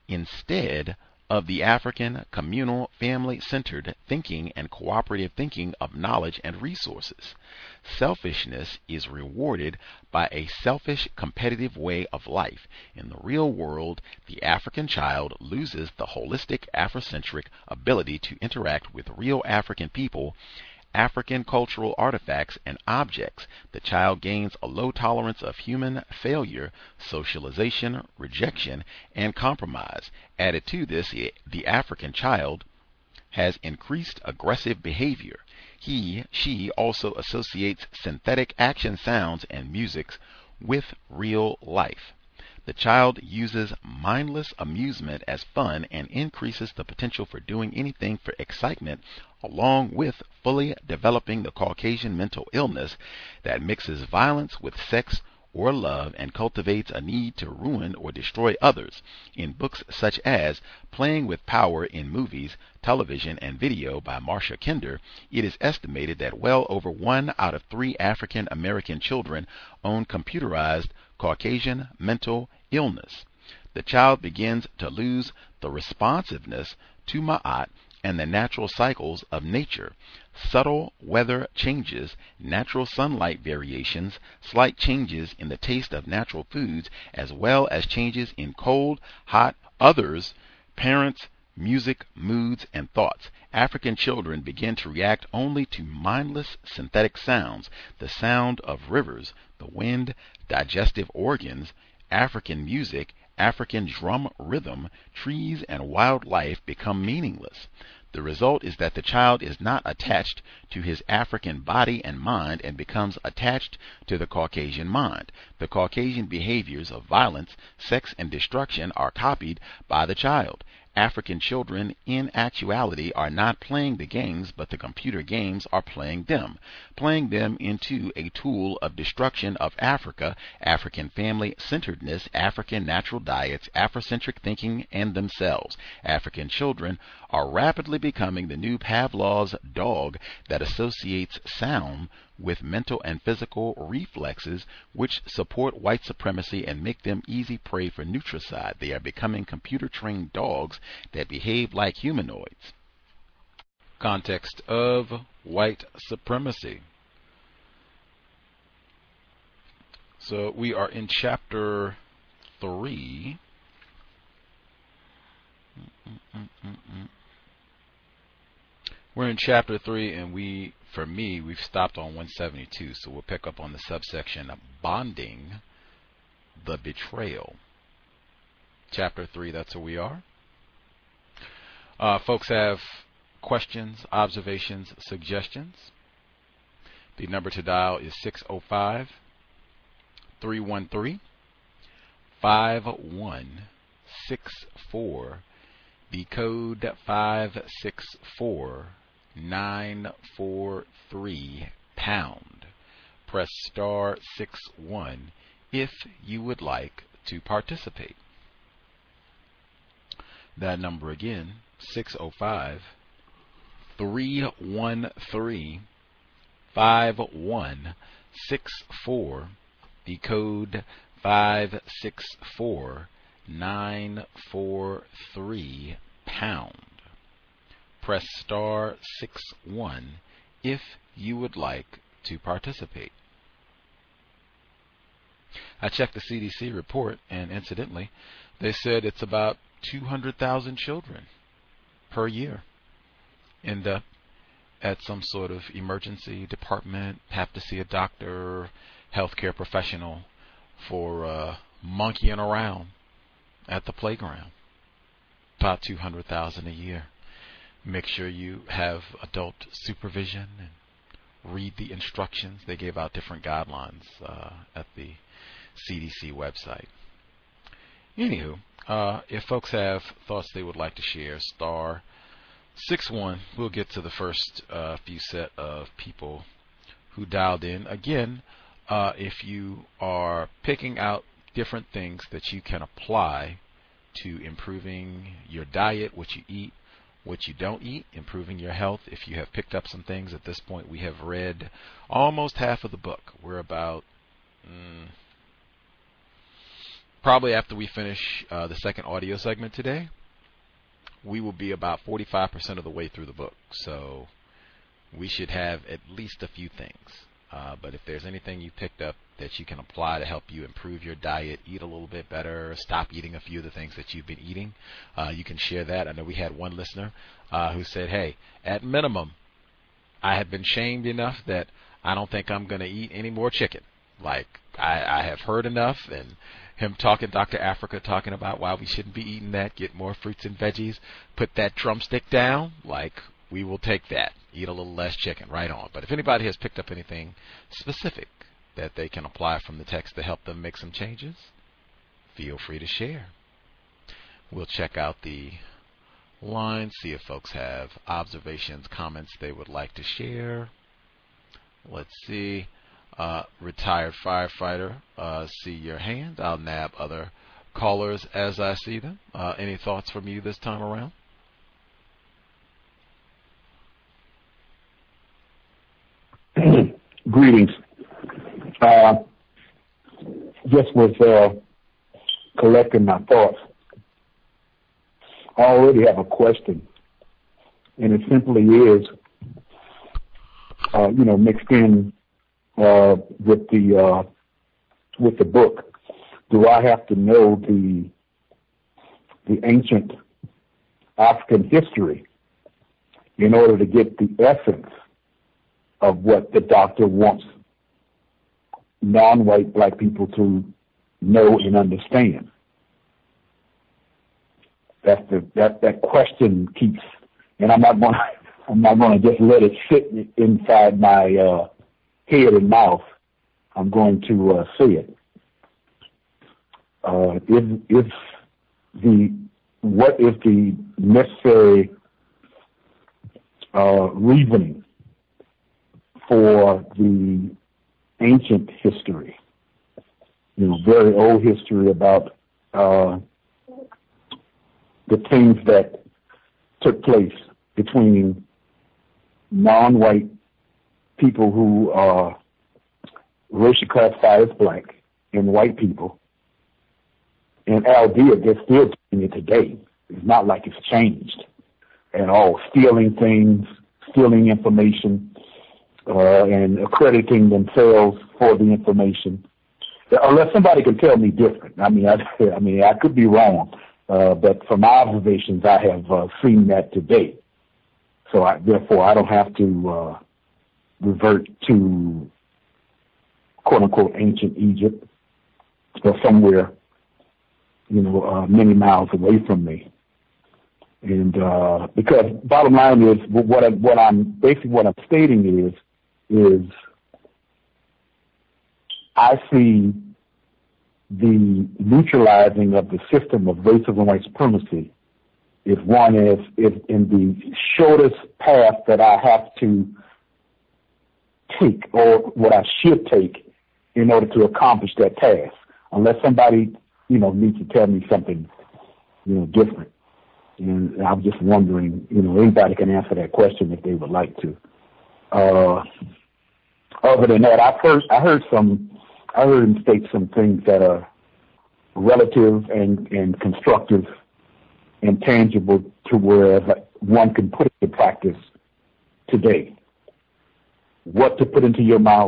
instead of the African communal, family-centered thinking and cooperative thinking of knowledge and resources. Selfishness is rewarded by a selfish, competitive way of life. In the real world, the African child loses the holistic Afrocentric ability to interact with real African people African cultural artifacts and objects, the child gains a low tolerance of human failure, socialization, rejection, and compromise. Added to this, the African child has increased aggressive behavior. She also associates synthetic action sounds and music with real life. The child uses mindless amusement as fun and increases the potential for doing anything for excitement, along with fully developing the Caucasian mental illness that mixes violence with sex or love and cultivates a need to ruin or destroy others. In books such as Playing with Power in Movies, Television, and Video by Marcia Kinder, it is estimated that well over 1 out of 3 African American children own computerized Caucasian mental illness. The child begins to lose the responsiveness to Ma'at and the natural cycles of nature. Subtle weather changes, natural sunlight variations, slight changes in the taste of natural foods, as well as changes in cold, hot, others, parents, music, moods, and thoughts. African children begin to react only to mindless synthetic sounds, the sound of rivers, the wind, digestive organs, African music, African drum rhythm, trees, and wildlife become meaningless. The result is that the child is not attached to his African body and mind and becomes attached to the Caucasian mind. The Caucasian behaviors of violence, sex, and destruction are copied by the child. African children, in actuality, are not playing the games, but the computer games are playing them into a tool of destruction of Africa, African family-centeredness, African natural diets, Afrocentric thinking, and themselves. African children are rapidly becoming the new Pavlov's dog that associates sound with mental and physical reflexes which support white supremacy and make them easy prey for nutricide. They are becoming computer-trained dogs that behave like humanoids. Context of white supremacy. So we are in chapter 3. We're in chapter 3, and we've stopped on 172, so we'll pick up on the subsection of bonding the betrayal. Chapter 3, that's where we are. Folks have questions, observations, suggestions. The number to dial is 605-313-5164. The code 564-943 pound. Press star 61 if you would like to participate. That number again, 605-313-5164. The code 564-943 pound. Press star 61 if you would like to participate. I checked the CDC report, and incidentally, they said it's about 200,000 children per year end up at some sort of emergency department, have to see a doctor, healthcare professional for monkeying around at the playground. About 200,000 a year. Make sure you have adult supervision and read the instructions. They gave out different guidelines at the CDC website. Anywho, if folks have thoughts they would like to share, star 61. We'll get to the first few set of people who dialed in. Again, if you are picking out different things that you can apply to improving your diet, what you eat, what you don't eat, improving your health. If you have picked up some things at this point, we have read almost half of the book. We're about probably after we finish the second audio segment today, we will be about 45% of the way through the book. So we should have at least a few things. But if there's anything you picked up that you can apply to help you improve your diet, eat a little bit better, stop eating a few of the things that you've been eating, you can share that. I know we had one listener who said, hey, at minimum, I have been shamed enough that I don't think I'm going to eat any more chicken. Like, I have heard enough, and him talking, Dr. Africa talking about why we shouldn't be eating that, get more fruits and veggies, put that drumstick down, like, we will take that, eat a little less chicken, right on. But if anybody has picked up anything specific that they can apply from the text to help them make some changes, feel free to share. We'll check out the line, see if folks have observations, comments they would like to share. Let's see. Retired firefighter, see your hand. I'll nab other callers as I see them. Any thoughts from you this time around? Greetings. Just was collecting my thoughts. I already have a question, and it simply is, mixed in with the book. Do I have to know the ancient African history in order to get the essence of what the doctor wants non-white black people to know and understand? That question keeps, and I'm not going to just let it sit inside my head and mouth. I'm going to say it. What is the necessary reasoning for the ancient history? Very old history about the things that took place between non-white people who are racially classified as black and white people, and albeit they're still doing it today. It's not like it's changed at all. Stealing things, stealing information, and accrediting themselves for the information. Unless somebody can tell me different. I could be wrong, but from my observations, I have seen that today. So therefore, I don't have to revert to quote-unquote ancient Egypt or somewhere, many miles away from me. And because bottom line is, what I'm stating is I see the neutralizing of the system of racism and white supremacy is in the shortest path that I have to take, or what I should take, in order to accomplish that task. Unless somebody, needs to tell me something, different. And I'm just wondering, anybody can answer that question if they would like to. Other than that, I heard him state some things that are relative and constructive and tangible to where one can put it into practice today. What to put into your mouth,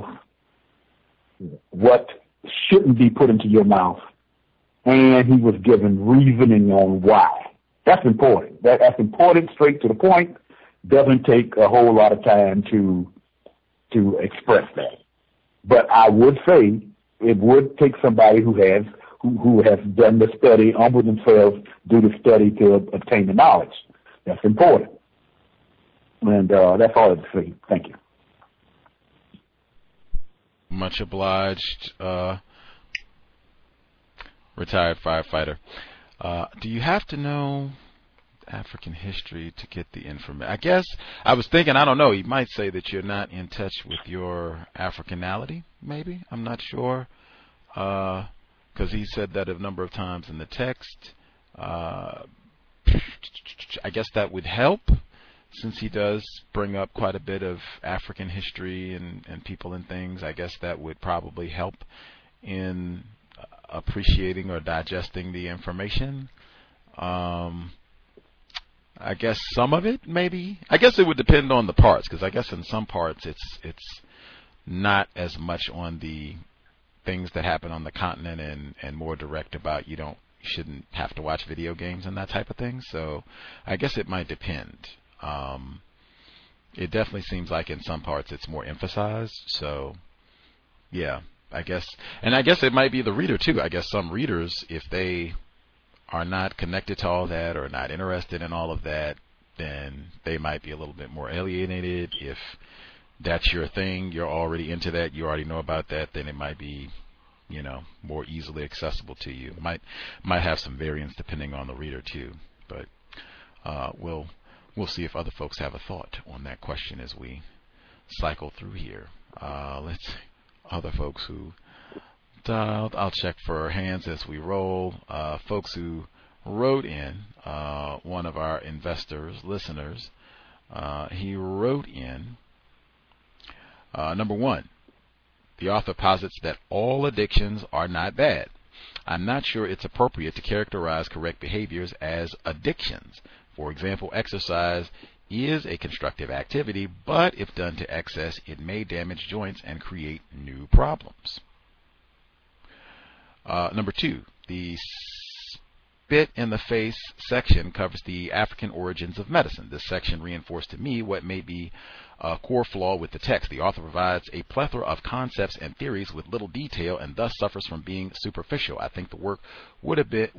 what shouldn't be put into your mouth, and he was given reasoning on why. That's important. That's important, straight to the point. Doesn't take a whole lot of time to express that. But I would say it would take somebody who has done the study, humble themselves, do the study to obtain the knowledge. That's important. And that's all I have to say. Thank you. Much obliged, retired firefighter. Do you have to know African history to get the information? I guess I was thinking, I don't know, you might say that you're not in touch with your Africanality, maybe. I'm not sure. Because he said that a number of times in the text. I guess that would help, since he does bring up quite a bit of African history and people and things. I guess that would probably help in appreciating or digesting the information. I guess some of it, maybe. I guess it would depend on the parts, because I guess in some parts it's not as much on the things that happen on the continent and more direct about you shouldn't have to watch video games and that type of thing. So I guess it might depend. it definitely seems like in some parts it's more emphasized. So, yeah, I guess it might be the reader too. I guess some readers, if they are not connected to all that or not interested in all of that, then they might be a little bit more alienated. If that's your thing, you're already into that, you already know about that, then it might be, more easily accessible to you. Might have some variance depending on the reader too. But we'll see if other folks have a thought on that question as we cycle through here. Let's see. Other folks who dialed. I'll check for hands as we roll. Folks who wrote in, one of our investors, listeners, he wrote in, number one, the author posits that all addictions are not bad. I'm not sure it's appropriate to characterize correct behaviors as addictions. For example, exercise is a constructive activity, but if done to excess, it may damage joints and create new problems. Number two, the Spit in the Face section covers the African origins of medicine. This section reinforced to me what may be a core flaw with the text. The author provides a plethora of concepts and theories with little detail and thus suffers from being superficial. I think the work would have been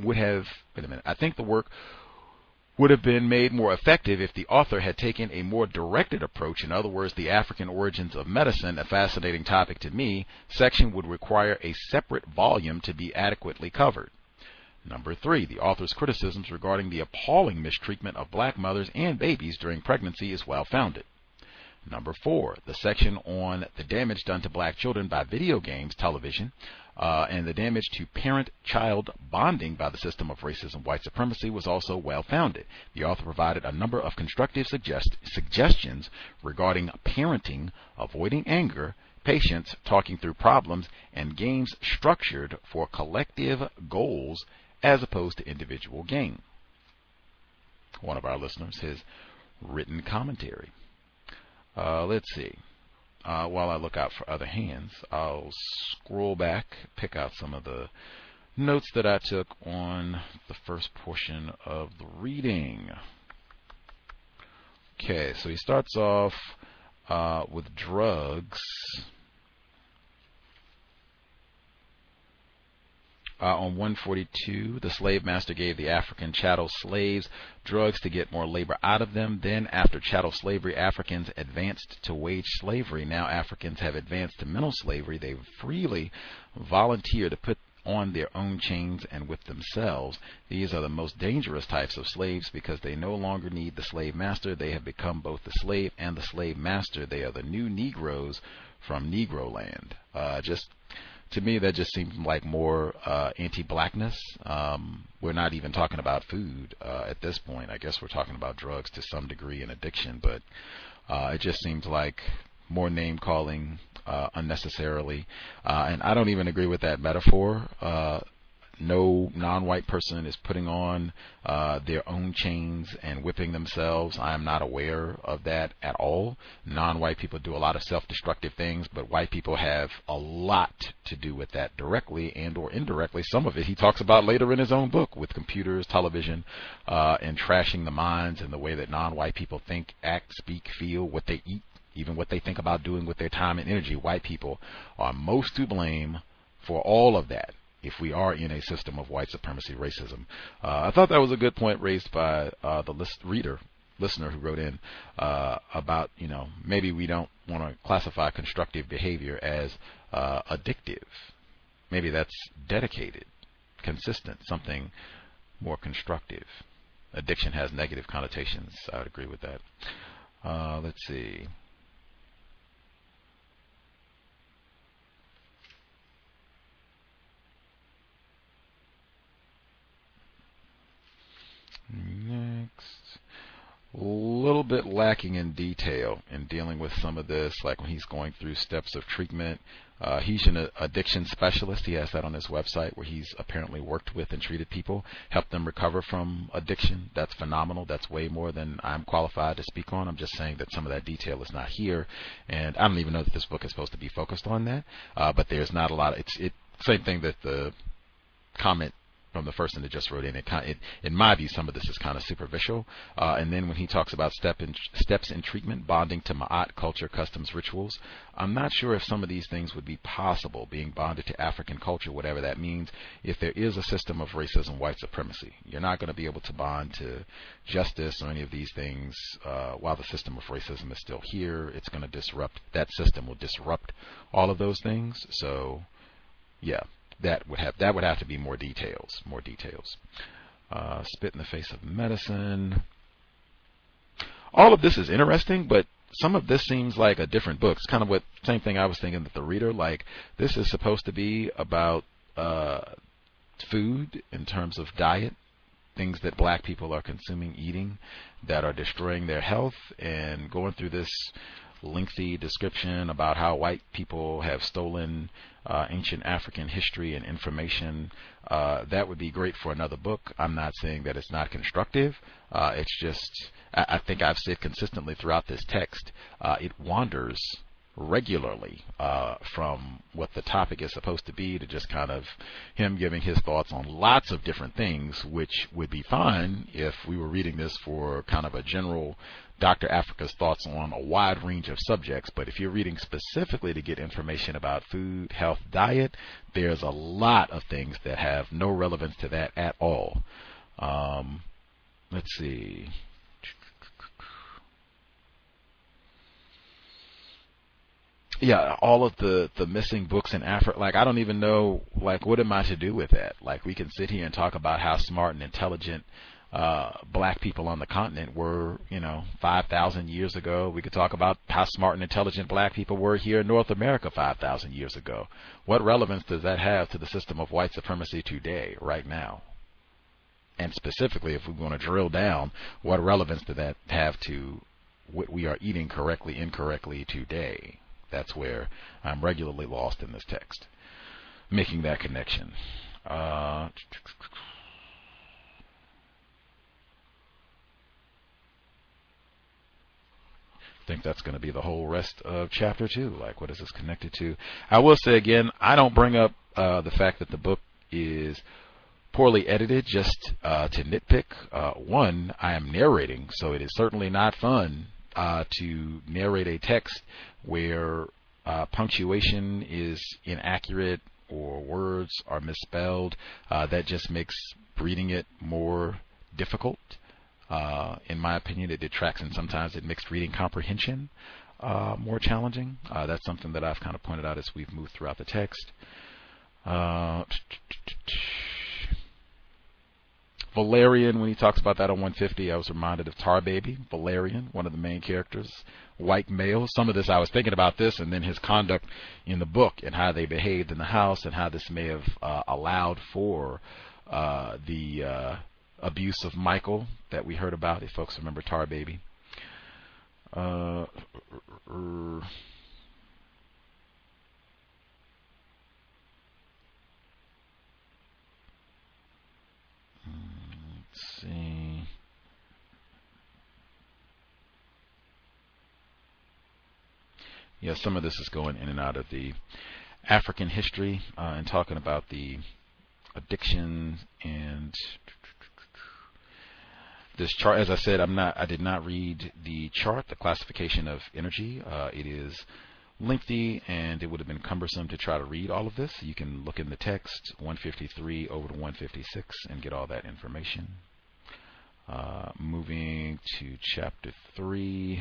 made more effective if the author had taken a more directed approach. In other words, the African origins of medicine, a fascinating topic to me, section would require a separate volume to be adequately covered. Number three, the author's criticisms regarding the appalling mistreatment of black mothers and babies during pregnancy is well-founded. Number four, the section on the damage done to black children by video games, television, and the damage to parent-child bonding by the system of racism, white supremacy was also well-founded. The author provided a number of constructive suggestions regarding parenting, avoiding anger, patience, talking through problems, and games structured for collective goals as opposed to individual gain. One of our listeners, his written commentary. Let's see. While I look out for other hands, I'll scroll back, pick out some of the notes that I took on the first portion of the reading. Okay, so he starts off with drugs. On 142, the slave master gave the African chattel slaves drugs to get more labor out of them. Then, after chattel slavery, Africans advanced to wage slavery. Now Africans have advanced to mental slavery. They freely volunteer to put on their own chains and whip themselves. These are the most dangerous types of slaves because they no longer need the slave master. They have become both the slave and the slave master. They are the new Negroes from Negro land. To me, that just seems like more anti-blackness. We're not even talking about food at this point. I guess we're talking about drugs to some degree and addiction, but it just seems like more name-calling unnecessarily. And I don't even agree with that metaphor. No non-white person is putting on their own chains and whipping themselves. I am not aware of that at all. Non-white people do a lot of self-destructive things, but white people have a lot to do with that directly and or indirectly. Some of it he talks about later in his own book with computers, television, and trashing the minds and the way that non-white people think, act, speak, feel, what they eat, even what they think about doing with their time and energy. White people are most to blame for all of that if we are in a system of white supremacy racism. I thought that was a good point raised by the listener who wrote in about, maybe we don't want to classify constructive behavior as addictive. Maybe that's dedicated, consistent, something more constructive. Addiction has negative connotations. I would agree with that. Let's see. Next, a little bit lacking in detail in dealing with some of this, like when he's going through steps of treatment. He's an addiction specialist. He has that on his website where he's apparently worked with and treated people, helped them recover from addiction. That's phenomenal. That's way more than I'm qualified to speak on. I'm just saying that some of that detail is not here, and I don't even know that this book is supposed to be focused on that. But there's not a lot. It's same thing that the comment from the person that just wrote in. In my view, some of this is kind of superficial. And then when he talks about steps in treatment, bonding to Ma'at culture, customs, rituals, I'm not sure if some of these things would be possible, being bonded to African culture, whatever that means, if there is a system of racism, white supremacy. You're not going to be able to bond to justice or any of these things while the system of racism is still here. It's going to disrupt, that system will disrupt all of those things. So, yeah. That would have to be more details. Spit in the face of medicine. All of this is interesting, but some of this seems like a different book. It's kind of same thing I was thinking with the reader. Like, this is supposed to be about food in terms of diet, things that black people are consuming, eating, that are destroying their health, and going through this lengthy description about how white people have stolen ancient African history and information. That would be great for another book. I'm not saying that it's not constructive. It's just, I think I've said consistently throughout this text, it wanders regularly from what the topic is supposed to be to just kind of him giving his thoughts on lots of different things, which would be fine if we were reading this for kind of a general Dr. Africa's thoughts on a wide range of subjects. But if you're reading specifically to get information about food, health, diet, there's a lot of things that have no relevance to that at all. Let's see. Yeah, all of the missing books in Africa, like, I don't even know, like, what am I to do with that? Like, we can sit here and talk about how smart and intelligent black people on the continent were, 5,000 years ago. We could talk about how smart and intelligent black people were here in North America 5,000 years ago. What relevance does that have to the system of white supremacy today, right now? And specifically, if we want to drill down, what relevance does that have to what we are eating correctly, incorrectly today? That's where I'm regularly lost in this text, making that connection. I think that's going to be the whole rest of chapter 2. Like, what is this connected to? I will say again, I don't bring up the fact that the book is poorly edited just to nitpick. One, I am narrating, so it is certainly not fun to narrate a text where punctuation is inaccurate or words are misspelled. That just makes reading it more difficult. In my opinion, it detracts, and sometimes it makes reading comprehension more challenging. That's something that I've kind of pointed out as we've moved throughout the text. Valerian, when he talks about that on 150, I was reminded of Tar Baby. Valerian, one of the main characters, white male. Some of this, I was thinking about this, and then his conduct in the book and how they behaved in the house and how this may have allowed for the abuse of Michael that we heard about, if folks remember Tar Baby. Let's see. Yeah, some of this is going in and out of the African history and talking about the addiction and this chart. As I said, I did not read the chart, the classification of energy. It is lengthy, and it would have been cumbersome to try to read all of this. You can look in the text, 153 over to 156, and get all that information. Moving to chapter 3.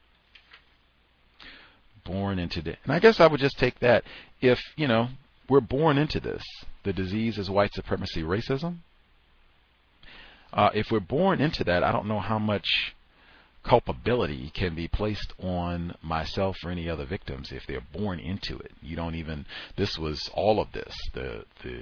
Born into the, and I guess I would just take that. If, we're born into this, the disease is white supremacy, racism. If we're born into that, I don't know how much culpability can be placed on myself or any other victims if they're born into it. You don't even, this was all of this, the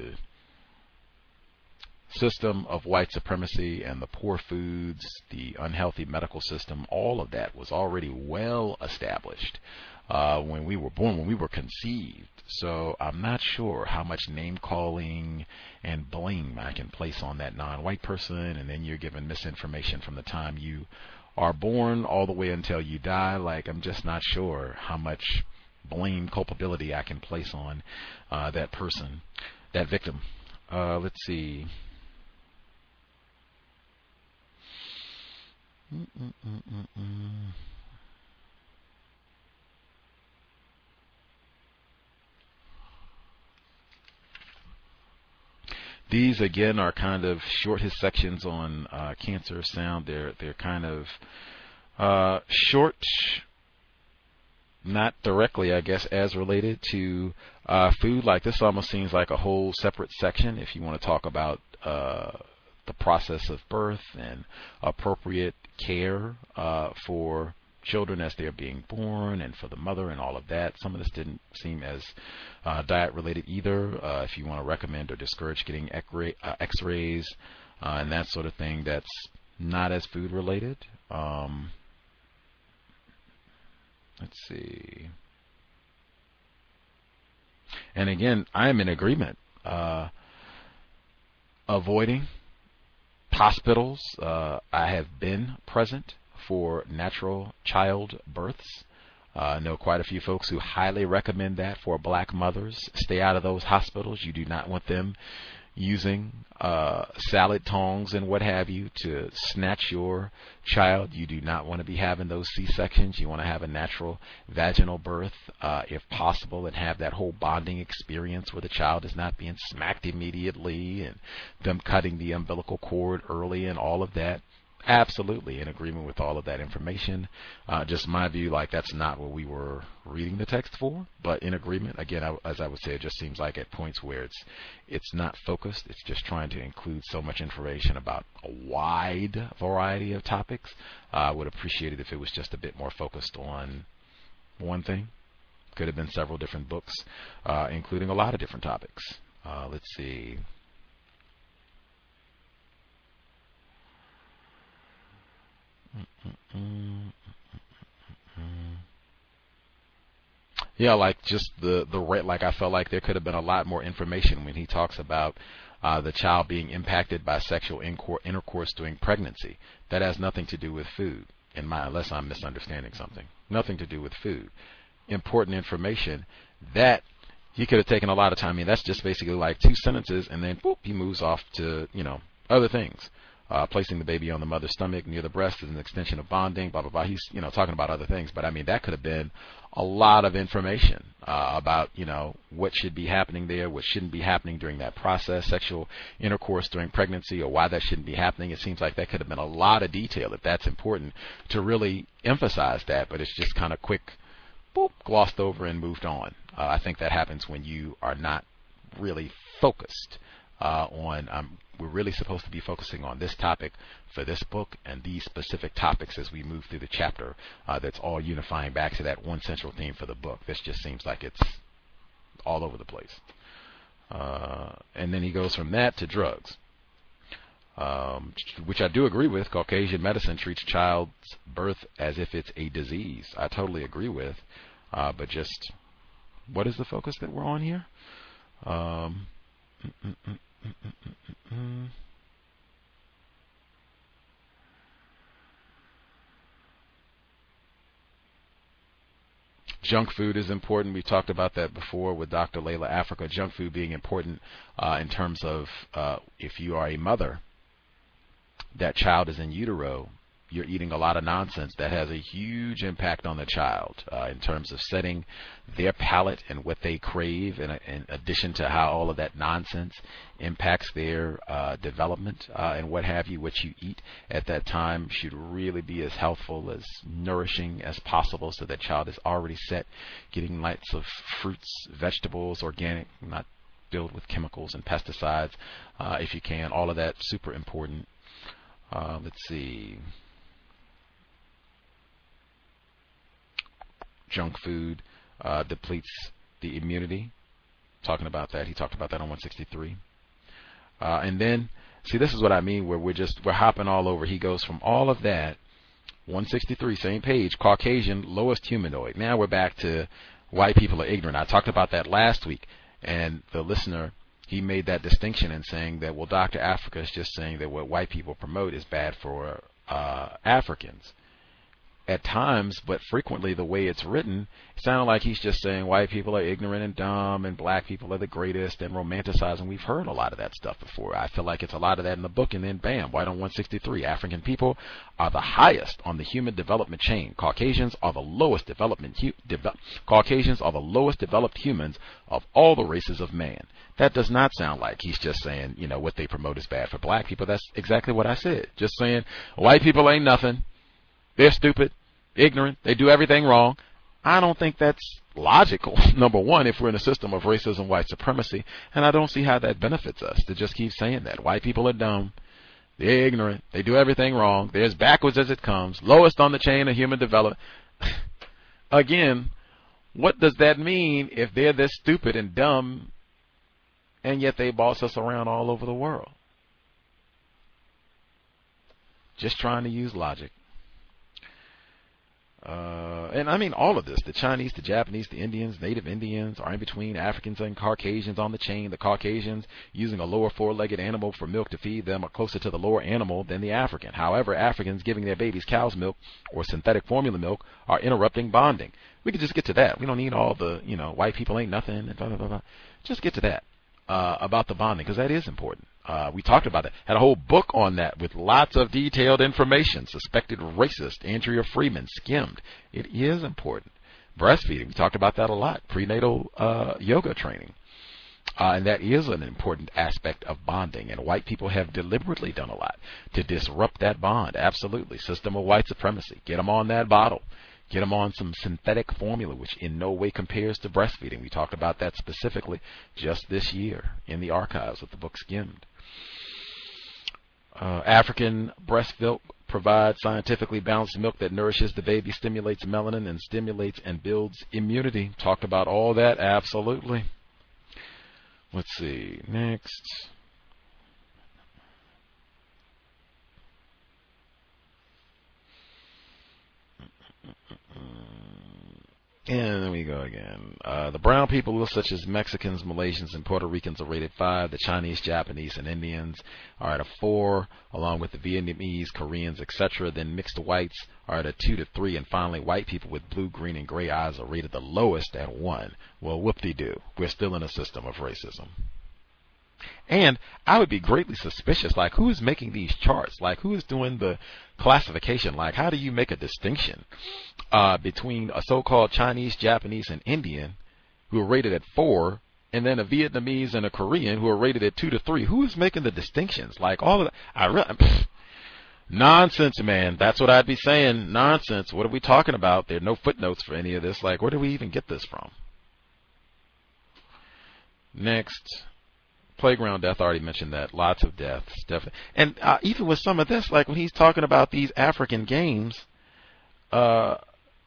system of white supremacy and the poor foods, the unhealthy medical system, all of that was already well established when we were born, when we were conceived. So I'm not sure how much name calling and blame I can place on that non-white person, and then you're given misinformation from the time you are born all the way until you die. Like, I'm just not sure how much blame, culpability I can place on that person, that victim. Let's see. These again are kind of short his sections on cancer sound. They're kind of short, not directly, I guess, as related to food. Like this almost seems like a whole separate section if you want to talk about the process of birth and appropriate care for children as they're being born and for the mother and all of that. Some of this didn't seem as diet related either. If you want to recommend or discourage getting x-rays and that sort of thing, that's not as food related. Let's see. And again, I am in agreement. Avoiding hospitals. I have been present for natural child births. I know quite a few folks who highly recommend that for black mothers. Stay out of those hospitals. You do not want them using salad tongs and what have you to snatch your child. You do not want to be having those C-sections. You want to have a natural vaginal birth if possible, and have that whole bonding experience where the child is not being smacked immediately and them cutting the umbilical cord early and all of that. Absolutely in agreement with all of that information. Just my view, like that's not what we were reading the text for, but in agreement. Again, as I would say, it just seems like at points where it's not focused. It's just trying to include so much information about a wide variety of topics. I would appreciate it if it was just a bit more focused on one thing. Could have been several different books, including a lot of different topics. Let's see. Yeah, like just the like I felt like there could have been a lot more information when he talks about the child being impacted by sexual intercourse during pregnancy. That has nothing to do with food, unless I'm misunderstanding something. Nothing to do with food. Important information that he could have taken a lot of time. I mean, that's just basically like 2 sentences, and then boop, he moves off to other things. Placing the baby on the mother's stomach near the breast is an extension of bonding, blah, blah, blah. He's, talking about other things. But, I mean, that could have been a lot of information about, what should be happening there, what shouldn't be happening during that process, sexual intercourse during pregnancy, or why that shouldn't be happening. It seems like that could have been a lot of detail, if that's important, to really emphasize that. But it's just kind of quick, boop, glossed over and moved on. I think that happens when you are not really focused on we're really supposed to be focusing on this topic for this book and these specific topics as we move through the chapter. That's all unifying back to that one central theme for the book. This just seems like it's all over the place. And then he goes from that to drugs, which I do agree with. Caucasian medicine treats child's birth as if it's a disease. I totally agree with. But just, what is the focus that we're on here? Junk food is important. We talked about that before with Dr. Layla Africa. Junk food being important in terms of if you are a mother, that child is in utero, you're eating a lot of nonsense that has a huge impact on the child in terms of setting their palate and what they crave, in addition to how all of that nonsense impacts their development and what have you. What you eat at that time should really be as healthful, as nourishing as possible, so that child is already set, getting lots of fruits, vegetables, organic, not filled with chemicals and pesticides if you can. All of that super important. Let's see. Junk food depletes the immunity. Talking about that. He talked about that on 163. And then, see, this is what I mean, where we're hopping all over. He goes from all of that, 163, same page, Caucasian, lowest humanoid. Now we're back to white people are ignorant. I talked about that last week, and the listener, he made that distinction in saying that, well, Dr. Africa is just saying that what white people promote is bad for Africans. at times, but frequently the way it's written, it sounded like he's just saying white people are ignorant and dumb and black people are the greatest and romanticizing. We've heard a lot of that stuff before. I feel like it's a lot of that in the book, and then bam, White on 163. African people are the highest on the human development chain. Caucasians are the lowest Caucasians are the lowest developed humans of all the races of man. That does not sound like he's just saying, you know, what they promote is bad for black people. That's exactly what I said. Just saying white people ain't nothing. They're stupid, ignorant, they do everything wrong. I don't think that's logical, number one, if we're in a system of racism, white supremacy, and I don't see how that benefits us to just keep saying that. White people are dumb, they're ignorant, they do everything wrong, they're as backwards as it comes, lowest on the chain of human development. Again, what does that mean if they're this stupid and dumb, and yet they boss us around all over the world? Just trying to use logic. And I mean all of this, the Chinese, the Japanese, the Indians, native Indians are in between Africans and Caucasians on the chain. The Caucasians using a lower four-legged animal for milk to feed them are closer to the lower animal than the African. However, Africans giving their babies cow's milk or synthetic formula milk are interrupting bonding. We could just get to that. We don't need all the, you know, white people ain't nothing and blah, blah, blah, blah. Just get to that, about the bonding, because that is important. We talked about it. Had a whole book on that with lots of detailed information. Suspected racist Andrea Freeman skimmed. It is important. Breastfeeding. We talked about that a lot. Prenatal yoga training. And that is an important aspect of bonding. And white people have deliberately done a lot to disrupt that bond. Absolutely. System of white supremacy. Get them on that bottle. Get them on some synthetic formula, which in no way compares to breastfeeding. We talked about that specifically just this year in the archives of the book Skimmed. African breast milk provides scientifically balanced milk that nourishes the baby, stimulates melanin, and stimulates and builds immunity. Talked about all that, absolutely. Let's see, next. And then we go again. The brown people, such as Mexicans, Malaysians, and Puerto Ricans, are rated 5. The Chinese, Japanese, and Indians are at a 4, along with the Vietnamese, Koreans, etc. Then mixed whites are at a 2 to 3. And finally, white people with blue, green, and gray eyes are rated the lowest at 1. Well, whoop-de-doo. We're still in a system of racism. And I would be greatly suspicious, like, who is making these charts? Like, who is doing the classification? Like, how do you make a distinction between a so-called Chinese, Japanese, and Indian who are rated at 4, and then a Vietnamese and a Korean who are rated at 2 to 3? Who is making the distinctions? Like, all of that. Nonsense, man. That's what I'd be saying. Nonsense. What are we talking about? There are no footnotes for any of this. Like, where do we even get this from? Next. Playground death, I already mentioned that. Lots of deaths, definitely. And even with some of this, like when he's talking about these African games, a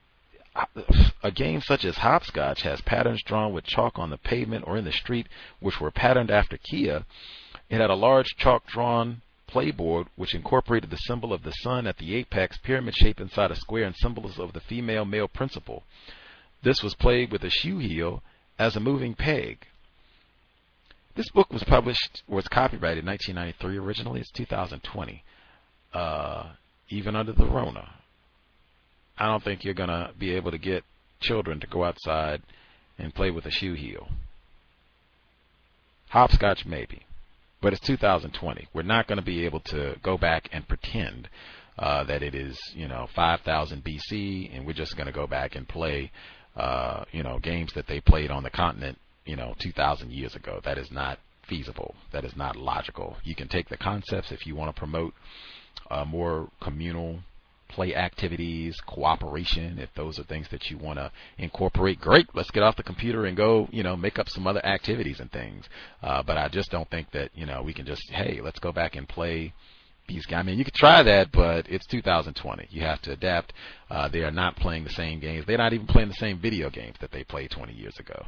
game such as hopscotch has patterns drawn with chalk on the pavement or in the street, which were patterned after Kia. It had a large chalk-drawn playboard, which incorporated the symbol of the sun at the apex, pyramid shape inside a square, and symbols of the female-male principle. This was played with a shoe heel as a moving peg. This book was published, was copyrighted in 1993 originally. It's 2020. Even under the Rona, I don't think you're going to be able to get children to go outside and play with a shoe heel. Hopscotch, maybe. But it's 2020. We're not going to be able to go back and pretend that it is, 5,000 BC, and we're just going to go back and play, games that they played on the continent 2,000 years ago. That is not feasible. That is not logical. You can take the concepts if you want to promote more communal play activities, cooperation, if those are things that you want to incorporate. Great. Let's get off the computer and go, make up some other activities and things. But I just don't think that, we can just, hey, let's go back and play these guys. I mean, you could try that, but it's 2020. You have to adapt. They are not playing the same games. They're not even playing the same video games that they played 20 years ago.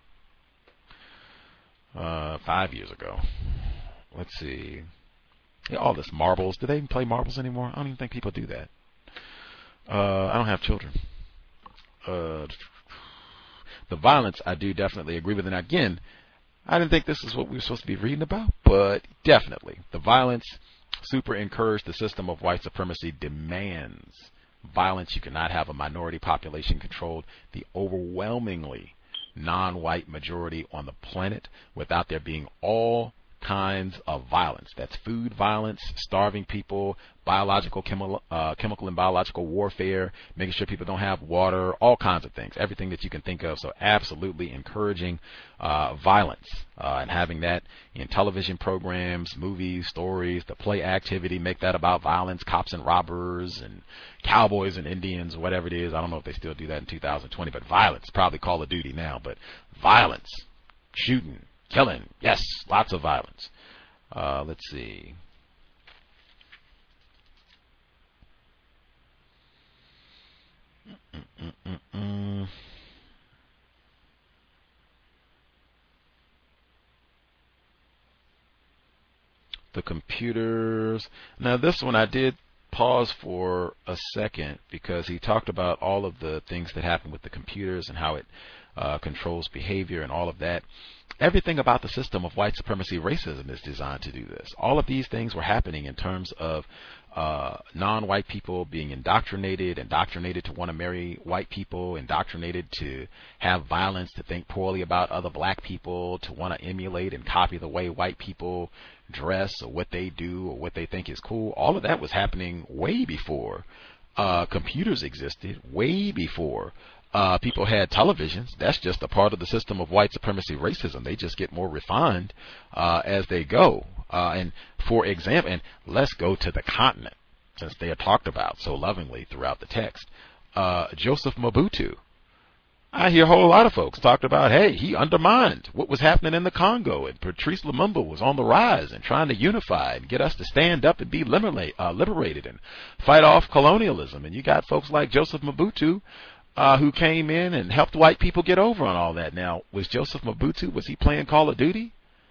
5 years ago. Let's see. Yeah, all this marbles. Do they even play marbles anymore? I don't even think people do that. I don't have children. The violence, I do definitely agree with. And again, I didn't think this is what we were supposed to be reading about, but definitely. The violence super encouraged the system of white supremacy demands violence. You cannot have a minority population controlled the overwhelmingly non-white majority on the planet without there being all kinds of violence. That's food violence, starving people, biological, chemical and biological warfare, making sure people don't have water, all kinds of things, everything that you can think of. So absolutely encouraging violence and having that in television programs, movies, stories, the play activity, make that about violence, cops and robbers and cowboys and Indians, whatever it is. I don't know if they still do that in 2020, but violence, probably Call of Duty now, but violence, shooting, killing, yes, lots of violence. Let's see. The computers. Now this one I did pause for a second because he talked about all of the things that happen with the computers and how it controls behavior and all of that. Everything about the system of white supremacy racism is designed to do this. All of these things were happening in terms of non-white people being indoctrinated to want to marry white people, indoctrinated to have violence, to think poorly about other black people, to want to emulate and copy the way white people dress or what they do or what they think is cool. All of that was happening way before computers existed, way before people had televisions. That's just a part of the system of white supremacy racism. They just get more refined as they go. And for example, and let's go to the continent, since they are talked about so lovingly throughout the text. Joseph Mobutu. I hear a whole lot of folks talked about, hey, he undermined what was happening in the Congo, and Patrice Lumumba was on the rise and trying to unify and get us to stand up and be liberated and fight off colonialism. And you got folks like Joseph Mobutu who came in and helped white people get over on all that. Now, was Joseph Mobutu, was he playing Call of Duty?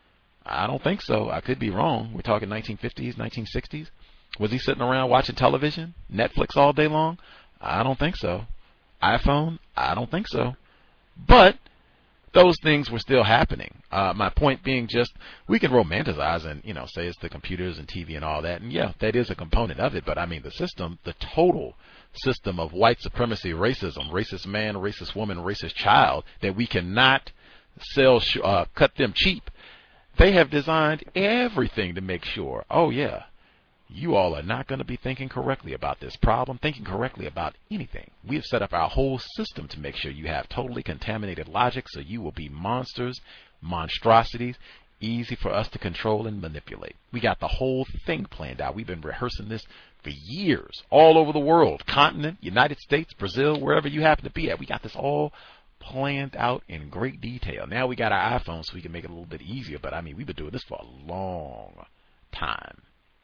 I don't think so. I could be wrong. We're talking 1950s, 1960s. Was he sitting around watching television, Netflix all day long? I don't think so. iPhone? I don't think so. But those things were still happening. My point being just, we can romanticize and, say it's the computers and TV and all that. And yeah, that is a component of it. But I mean, the system, the total system of white supremacy racism, racist man, racist woman, racist child, that we cannot sell, cut them cheap. They have designed everything to make sure, oh yeah, you all are not going to be thinking correctly about this problem, thinking correctly about anything. We have set up our whole system to make sure you have totally contaminated logic, so you will be monsters, monstrosities, easy for us to control and manipulate. We got the whole thing planned out. We've been rehearsing this for years, all over the world, continent, United States, Brazil, wherever you happen to be at. We got this all planned out in great detail. Now we got our iPhones so we can make it a little bit easier, but I mean, we've been doing this for a long time.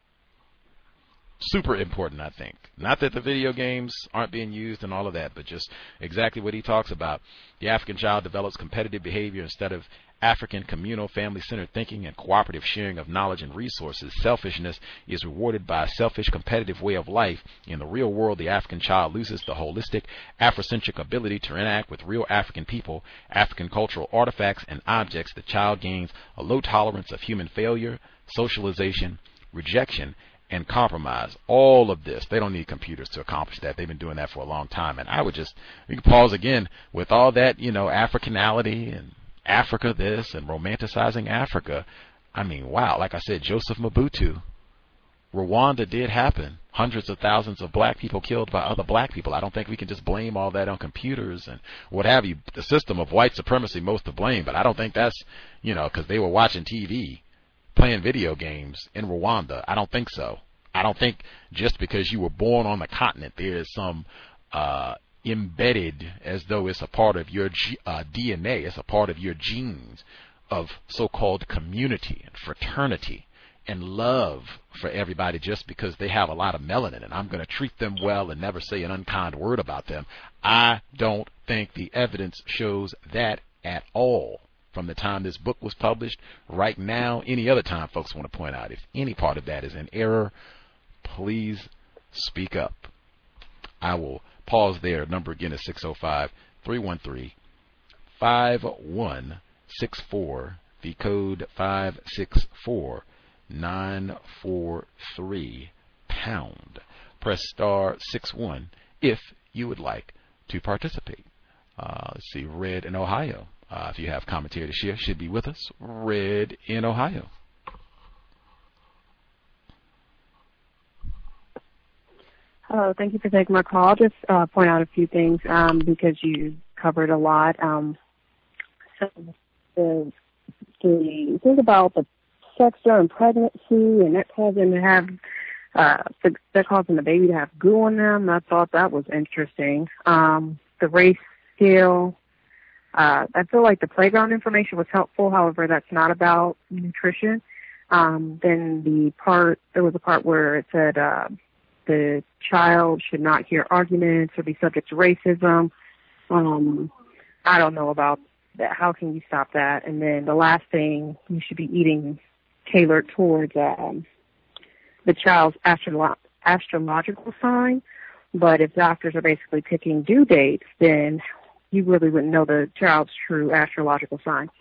Super important, I think. Not that the video games aren't being used and all of that, but just exactly what he talks about. The African child develops competitive behavior instead of African communal family-centered thinking and cooperative sharing of knowledge and resources. Selfishness is rewarded by a selfish competitive way of life. In the real world, the African child loses the holistic Afrocentric ability to interact with real African people, African cultural artifacts and objects. The child gains a low tolerance of human failure, socialization, rejection, and compromise. All of this, they don't need computers to accomplish that. They've been doing that for a long time. And I would just, we can pause again with all that, Africanality and Africa this and romanticizing Africa. I mean, wow, like I said, Joseph Mobutu. Rwanda did happen. Hundreds of thousands of black people killed by other black people. I don't think we can just blame all that on computers and what have you. The system of white supremacy most to blame, but I don't think that's, because they were watching TV, playing video games in Rwanda. I don't think so. I don't think just because you were born on the continent there is some embedded, as though it's a part of your DNA, it's a part of your genes, of so-called community and fraternity and love for everybody just because they have a lot of melanin and I'm going to treat them well and never say an unkind word about them. I don't think the evidence shows that at all. From the time this book was published, right now, any other time folks want to point out, if any part of that is in error, please speak up. I will pause there. Number again is 605-313-5164. The code 564943 #. Press *61 if you would like to participate. Let's see, Red in Ohio. If you have commentary to share, should be with us. Red in Ohio. Hello, thank you for taking my call. I'll just point out a few things because you covered a lot. So the thing about the sex during pregnancy and that causing to have that causing the baby to have goo on them, I thought that was interesting. The race scale, I feel like the playground information was helpful. However, that's not about nutrition. Then there was a part where it said the child should not hear arguments or be subject to racism. I don't know about that. How can you stop that? And then the last thing, you should be eating tailored towards the child's astrological sign. But if doctors are basically picking due dates, then you really wouldn't know the child's true astrological sign.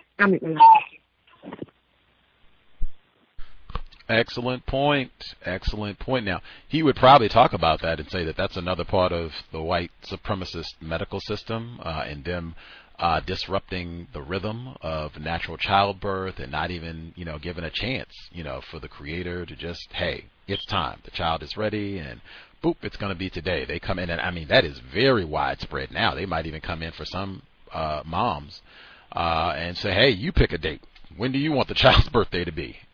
Excellent point. Excellent point. Now, he would probably talk about that and say that that's another part of the white supremacist medical system and them disrupting the rhythm of natural childbirth and not even, given a chance, for the creator to just, hey, it's time. The child is ready and boop, it's going to be today. They come in and, that is very widespread now. They might even come in for some moms and say, hey, you pick a date. When do you want the child's birth date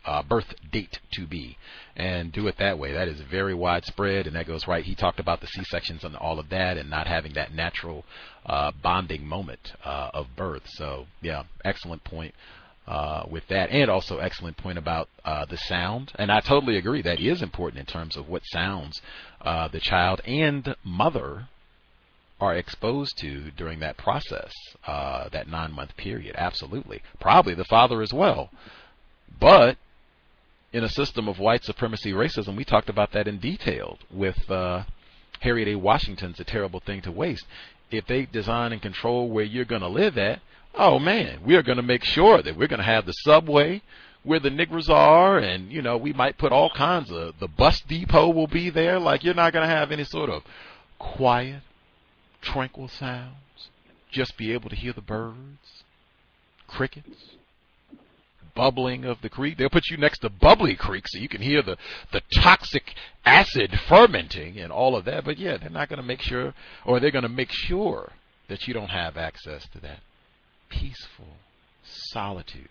to be, and do it that way. That is very widespread, and that goes right. He talked about the C-sections and all of that, and not having that natural bonding moment of birth. So, yeah, excellent point with that, and also excellent point about the sound. And I totally agree that is important in terms of what sounds the child and mother are exposed to during that process, that 9-month period. Absolutely. Probably the father as well. But in a system of white supremacy racism, we talked about that in detail with Harriet A. Washington's A Terrible Thing to Waste. If they design and control where you're going to live at, oh man, we are going to make sure that we're going to have the subway where the niggers are, and we might put all kinds of, the bus depot will be there. Like, you're not going to have any sort of quiet, tranquil sounds. Just be able to hear the birds, crickets, bubbling of the creek. They'll put you next to bubbly creek so you can hear the toxic acid fermenting and all of that. But yeah, they're not going to make sure, or they're going to make sure that you don't have access to that peaceful solitude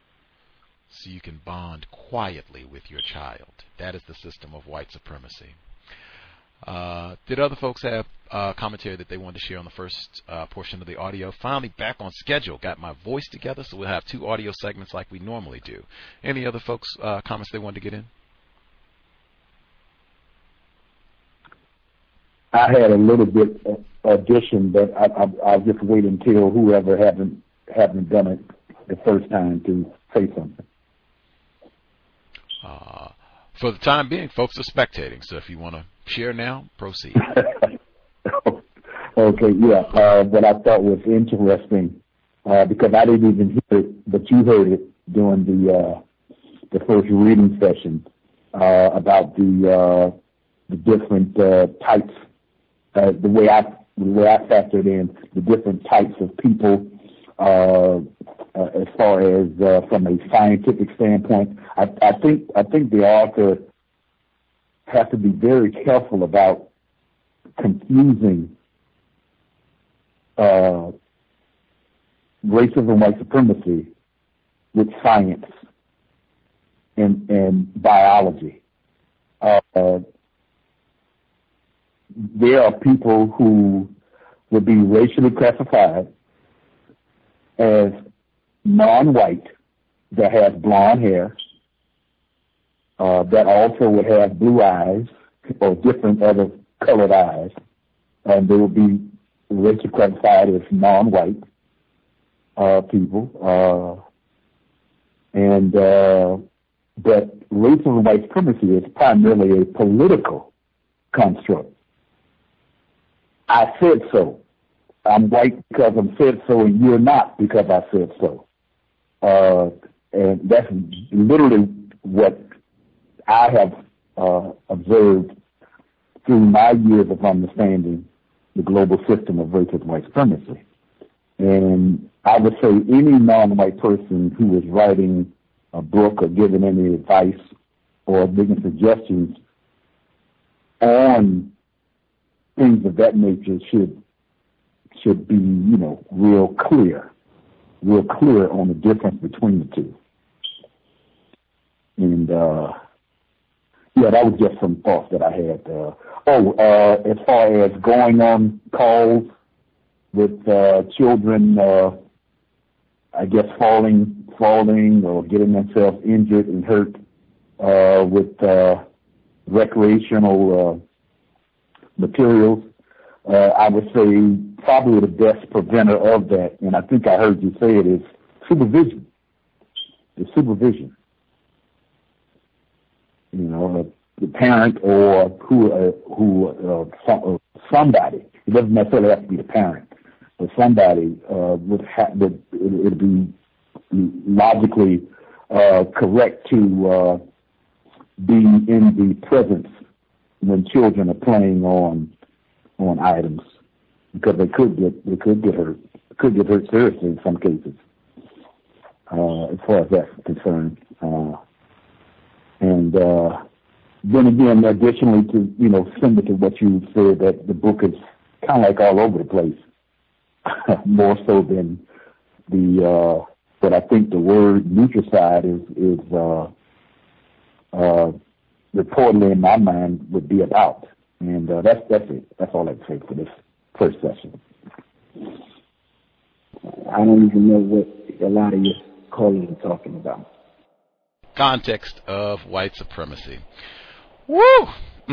so you can bond quietly with your child. That is the system of white supremacy. Did other folks have commentary that they wanted to share on the first portion of the audio? Finally back on schedule. Got my voice together, so we'll have 2 audio segments like we normally do. Any other folks comments they wanted to get in? I had a little bit of addition, but I'll just wait until whoever haven't done it the first time to say something. For the time being, folks are spectating, so if you want to share now, proceed. Okay, yeah. What I thought was interesting, because I didn't even hear it, but you heard it during the first reading session about the different types. The way I factored in the different types of people, as far as from a scientific standpoint. I think the author has to be very careful about confusing racism, white supremacy with science and biology. There are people who would be racially classified as non-white that has blonde hair, that also would have blue eyes or different other colored eyes, and they would be racially classified as non-white people. But racism and white supremacy is primarily a political construct. I said so. I'm white because I said so, and you're not because I said so. And that's literally what I have observed through my years of understanding the global system of racist white supremacy. And I would say any non-white person who is writing a book or giving any advice or making suggestions on things of that nature should be, real clear on the difference between the two. And that was just some thoughts that I had. As far as going on calls with children, I guess falling or getting themselves injured and hurt with recreational materials, I would say probably the best preventer of that, and I think I heard you say it, is supervision. The supervision. The parent or somebody. It doesn't necessarily have to be the parent, but somebody it'd be logically correct to be in the presence when children are playing on items, because they could get hurt seriously in some cases, as far as that's concerned. And then again, additionally to, similar to what you said, that the book is kind of like all over the place, more so than but I think the word nutricide is reportedly in my mind would be about. And that's it. That's all I'd say for this first session. I don't even know what a lot of your callers are talking about. Context of white supremacy. Woo!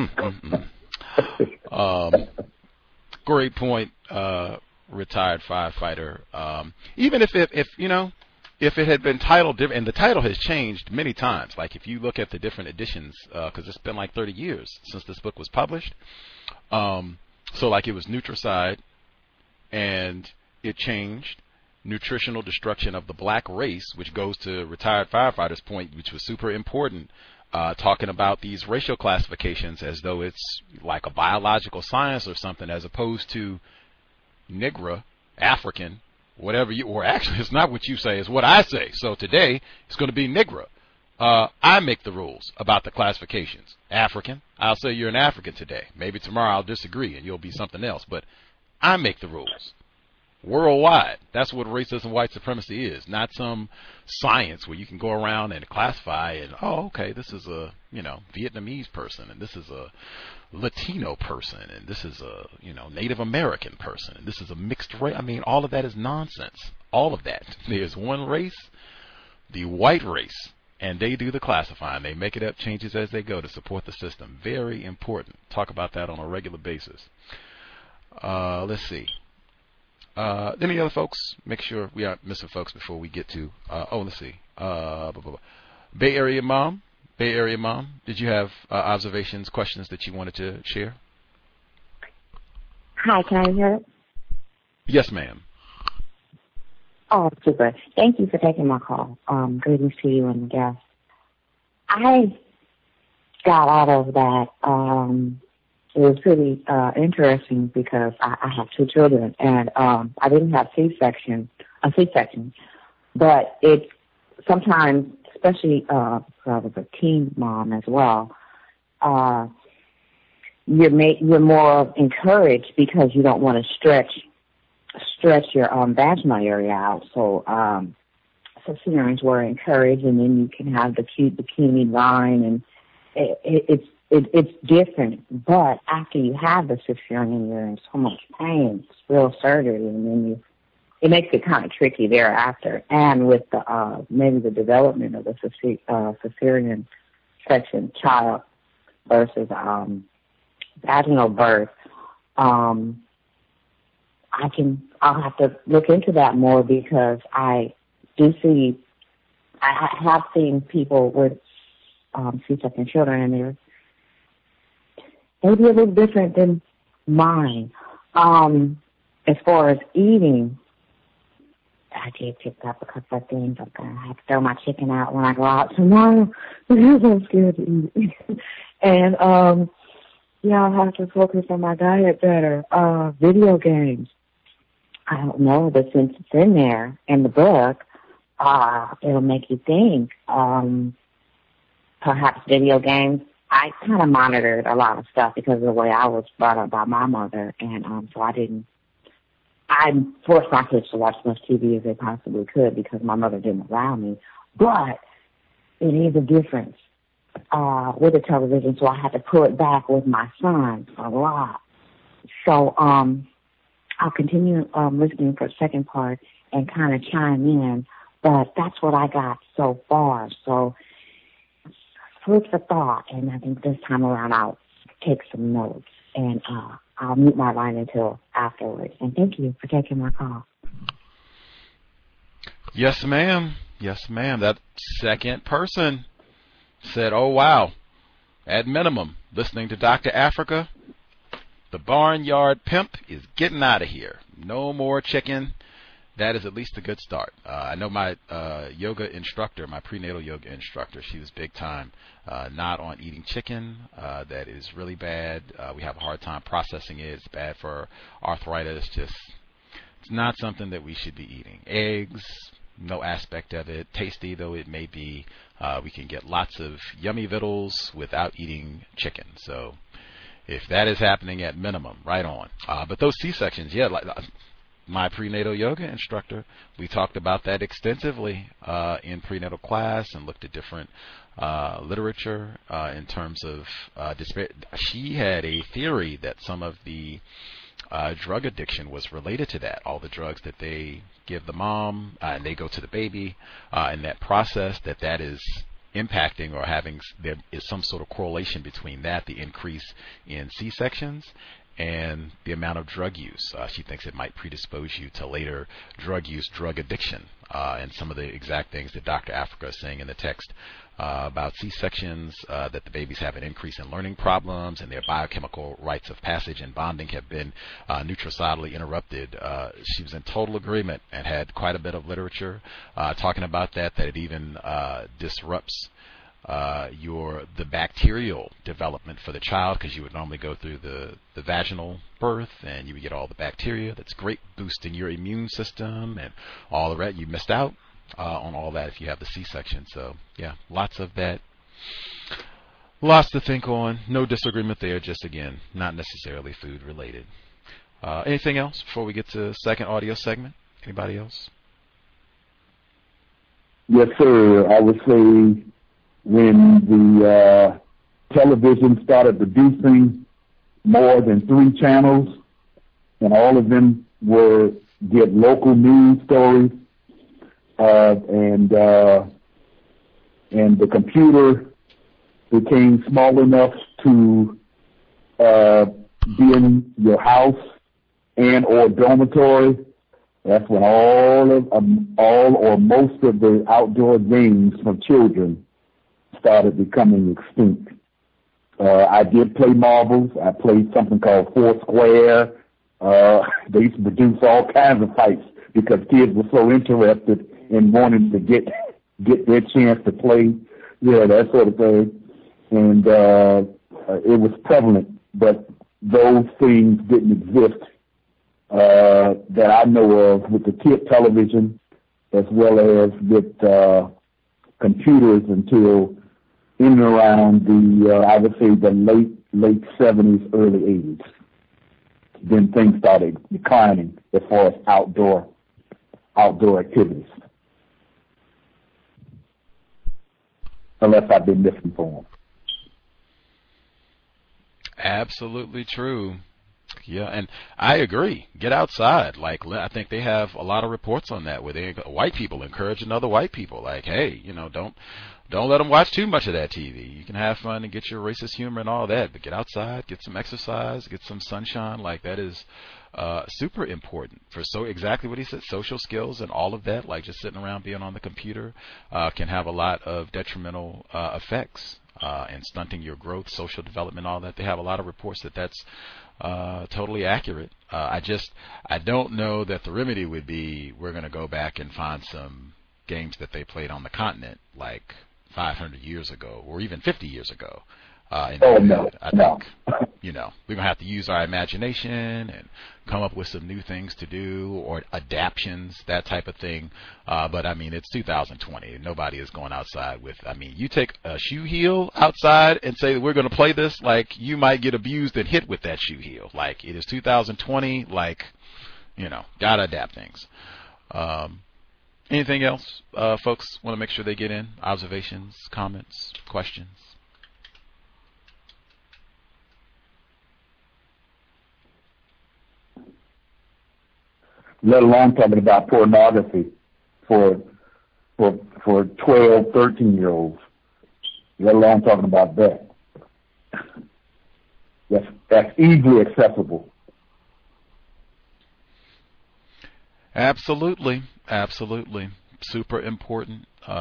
Great point, retired firefighter. Even if it had been titled different, and the title has changed many times. Like if you look at the different editions, because it's been like 30 years since this book was published. So like it was Nutricide, and it changed. Nutritional Destruction of the Black Race, which goes to retired firefighter's point, which was super important, talking about these racial classifications as though it's like a biological science or something, as opposed to Negra, African, whatever or actually it's not what you say, it's what I say. So today it's going to be Negra. I make the rules about the classifications. African, I'll say you're an African today. Maybe tomorrow I'll disagree and you'll be something else, but I make the rules. Worldwide. That's what racism, white supremacy is. Not some science where you can go around and classify and, okay, this is a, Vietnamese person, and this is a Latino person, and this is a, Native American person, and this is a mixed race. I mean, all of that is nonsense. All of that. There's one race, the white race, and they do the classifying. They make it up, changes as they go to support the system. Very important. Talk about that on a regular basis. Let's see. Any other folks? Make sure we aren't missing folks before we get to, let's see. Bay Area Mom, did you have observations, questions that you wanted to share? Hi, can I hear it? Yes, ma'am. Oh, super. Thank you for taking my call. Greetings to you and the guests. I got out of that, it was pretty interesting because I have two children, and I didn't have C-section, but it sometimes, especially because I was a teen mom as well, you're more encouraged because you don't want to stretch your vaginal area out. So cesareans were encouraged, and then you can have the cute bikini line, and it's different. But after you have the cesarean, you're in so much pain. It's real surgery, and then it makes it kind of tricky thereafter. And with the maybe the development of the cesarean section child versus vaginal birth, I'll have to look into that more, because I have seen people with C-section children, and they're maybe a little different than mine. As far as eating, I did pick up a couple of things. I'm going to have to throw my chicken out when I go out tomorrow because I'm scared to eat it. And, I'll have to focus on my diet better. Video games. I don't know, but since it's in there in the book, it'll make you think. Perhaps video games. I kind of monitored a lot of stuff because of the way I was brought up by my mother, and so I forced my kids to watch as much TV as they possibly could because my mother didn't allow me. But it is a difference with the television, so I had to pull it back with my son a lot. So I'll continue listening for the second part and kind of chime in, but that's what I got so far. So food for thought, and I think this time around I'll take some notes, and I'll mute my line until afterwards. And thank you for taking my call. Yes, ma'am. Yes, ma'am. That second person said, oh, wow, at minimum, listening to Dr. Africa, the barnyard pimp is getting out of here. No more chicken. That is at least a good start. I know my yoga instructor, my prenatal yoga instructor, she was big time not on eating chicken. That is really bad. We have a hard time processing it. It's bad for arthritis. It's not something that we should be eating. Eggs, no aspect of it. Tasty though it may be, we can get lots of yummy vittles without eating chicken. So if that is happening at minimum, right on. But those C-sections, yeah, like my prenatal yoga instructor, we talked about that extensively in prenatal class and looked at different literature in terms of she had a theory that some of the drug addiction was related to that. All the drugs that they give the mom and they go to the baby in that process, that is impacting or having, there is some sort of correlation between that, the increase in C-sections, and the amount of drug use. She thinks it might predispose you to later drug use, drug addiction, and some of the exact things that Dr. Africa is saying in the text about C-sections, that the babies have an increase in learning problems and their biochemical rites of passage and bonding have been nutricidally interrupted. She was in total agreement and had quite a bit of literature talking about that it even disrupts the bacterial development for the child, because you would normally go through the vaginal birth and you would get all the bacteria. That's great, boosting your immune system and all the rest. You missed out on all that if you have the C-section. So yeah, lots of that. Lots to think on. No disagreement there. Just again, not necessarily food related. Anything else before we get to the second audio segment? Anybody else? Yes, sir. I would say when the television started producing more than 3 channels, and all of them get local news stories, and the computer became small enough to be in your house and or dormitory. That's when all or most of the outdoor games for children started becoming extinct. I did play marbles. I played something called Foursquare. They used to produce all kinds of fights because kids were so interested in wanting to get their chance to play, that sort of thing. And it was prevalent, but those things didn't exist that I know of with the kid television as well as with computers until in and around the, I would say, the late 70s, early 80s. Then things started declining as far as outdoor activities. Unless I've been misinformed. Absolutely true. Yeah, and I agree. Get outside. Like, I think they have a lot of reports on that where white people encouraging other white people. Like, hey, don't let them watch too much of that TV. You can have fun and get your racist humor and all that, but get outside, get some exercise, get some sunshine. Like, that is super important for exactly what he said, social skills and all of that. Like, just sitting around being on the computer can have a lot of detrimental effects and stunting your growth, social development, all that. They have a lot of reports that's totally accurate. I don't know that the remedy would be we're going to go back and find some games that they played on the continent like 500 years ago or even 50 years ago. No. I think, we're going to have to use our imagination and come up with some new things to do or adaptions, that type of thing. But I mean, it's 2020. Nobody is going outside with, you take a shoe heel outside and say we're going to play this, like you might get abused and hit with that shoe heel. Like it is 2020, like, got to adapt things. Anything else, folks want to make sure they get in? Observations, comments, questions? Let alone talking about pornography for 12, 13-year-olds. Let alone talking about that. That's easily accessible. Absolutely. Super important.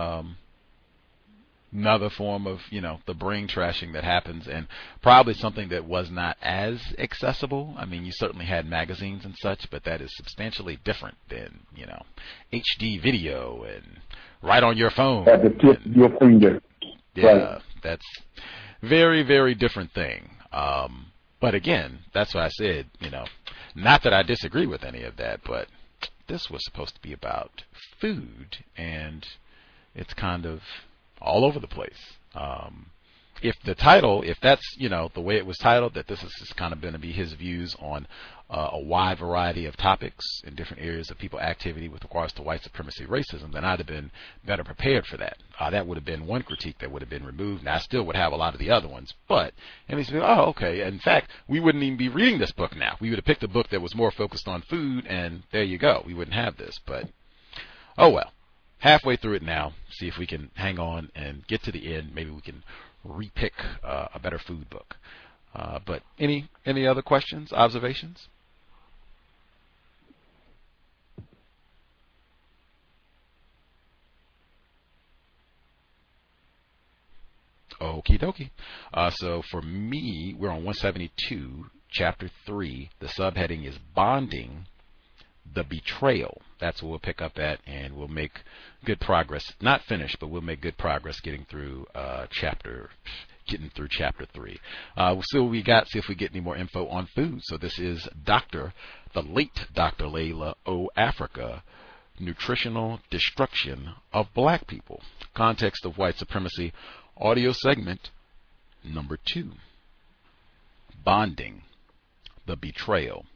Another form of, the brain trashing that happens, and probably something that was not as accessible. I mean, you certainly had magazines and such, but that is substantially different than, HD video and right on your phone. At the tip of your finger. Yeah, right. That's very, very different thing. But again, that's why I said, not that I disagree with any of that, but this was supposed to be about food, and it's kind of all over the place. If that's, the way it was titled, that this is just kind of going to be his views on a wide variety of topics in different areas of people activity with regards to white supremacy, racism, then I'd have been better prepared for that. That would have been one critique that would have been removed, and I still would have a lot of the other ones. But, and he's okay. In fact, we wouldn't even be reading this book now. We would have picked a book that was more focused on food, and there you go. We wouldn't have this. But, oh well. Halfway through it now, see if we can hang on and get to the end. Maybe we can repick a better food book. But any other questions, observations? Okie dokie. So for me, we're on 172, chapter 3. The subheading is Bonding the Betrayal. That's what we'll pick up at, and we'll make good progress. Not finished, but we'll make good progress getting through chapter 3. We'll see what we got, see if we get any more info on food. So this is the late Dr. Layla O. Africa, Nutritional Destruction of Black People. Context of White Supremacy, audio segment number 2. Bonding the Betrayal.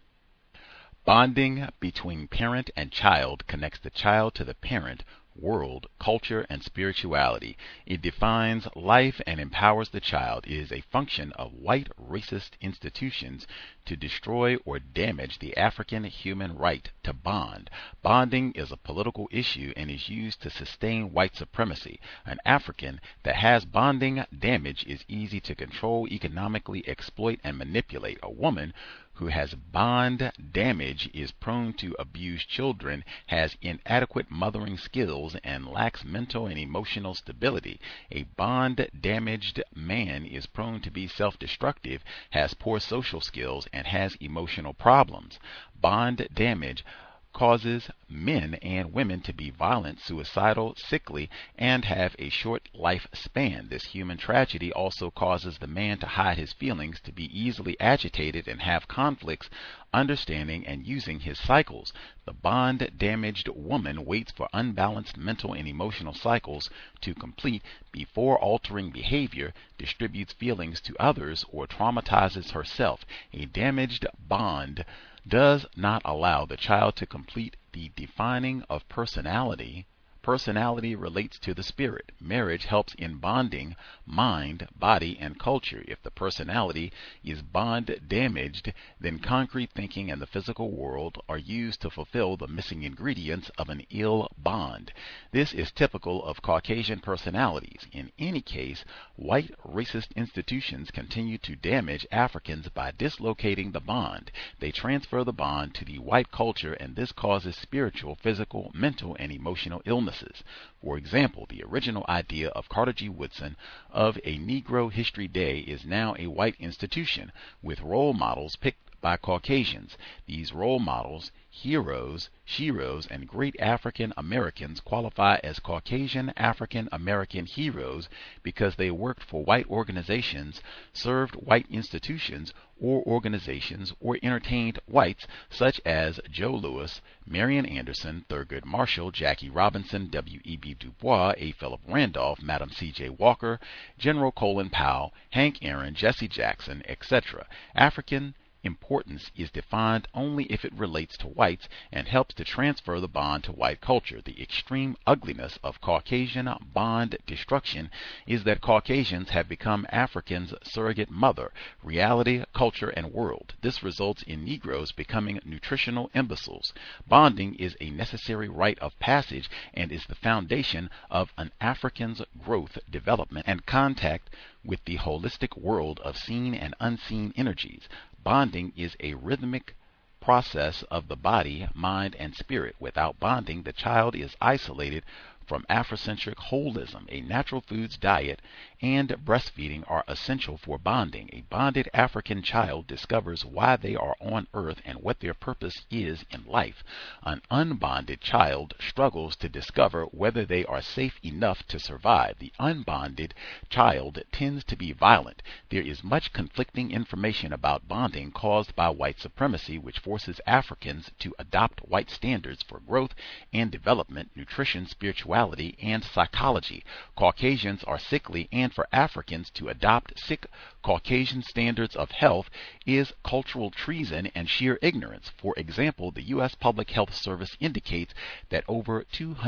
Bonding between parent and child connects the child to the parent, world, culture, and spirituality. It defines life and empowers the child. It is a function of white racist institutions to destroy or damage the African human right to bond. Bonding is a political issue and is used to sustain white supremacy. An African that has bonding damage is easy to control, economically exploit, and manipulate. A woman who has bond damage is prone to abuse children, has inadequate mothering skills, and lacks mental and emotional stability. A bond-damaged man is prone to be self-destructive, has poor social skills, and has emotional problems. Bond damage causes men and women to be violent, suicidal, sickly, and have a short life span. This human tragedy also causes the man to hide his feelings, to be easily agitated, and have conflicts understanding and using his cycles. The bond-damaged woman waits for unbalanced mental and emotional cycles to complete before altering behavior, distributes feelings to others, or traumatizes herself. A damaged bond does not allow the child to complete the defining of personality. Personality relates to the spirit. Marriage helps in bonding mind, body, and culture. If the personality is bond damaged, then concrete thinking and the physical world are used to fulfill the missing ingredients of an ill bond. This is typical of Caucasian personalities. In any case, white racist institutions continue to damage Africans by dislocating the bond. They transfer the bond to the white culture, and this causes spiritual, physical, mental, and emotional illnesses. For example, the original idea of Carter G. Woodson of a Negro History Day is now a white institution, with role models picked by Caucasians. These role models, heroes, sheroes, and great African Americans qualify as Caucasian African American heroes because they worked for white organizations, served white institutions or organizations, or entertained whites such as Joe Louis, Marian Anderson, Thurgood Marshall, Jackie Robinson, W.E.B. Du Bois, A. Philip Randolph, Madam C.J. Walker, General Colin Powell, Hank Aaron, Jesse Jackson, etc. African importance is defined only if it relates to whites and helps to transfer the bond to white culture. The extreme ugliness of Caucasian bond destruction is that Caucasians have become Africans' surrogate mother, reality, culture, and world. This results in Negroes becoming nutritional imbeciles. Bonding is a necessary rite of passage and is the foundation of an African's growth, development, and contact with the holistic world of seen and unseen energies. Bonding is a rhythmic process of the body, mind, and spirit. Without bonding, the child is isolated from Afrocentric holism. A natural foods diet and breastfeeding are essential for bonding. A bonded African child discovers why they are on earth and what their purpose is in life. An unbonded child struggles to discover whether they are safe enough to survive. The unbonded child tends to be violent. There is much conflicting information about bonding caused by white supremacy, which forces Africans to adopt white standards for growth and development, nutrition, spirituality, and psychology. Caucasians are sickly, and for Africans to adopt sick Caucasian standards of health is cultural treason and sheer ignorance. For example, the U.S. Public Health Service indicates that over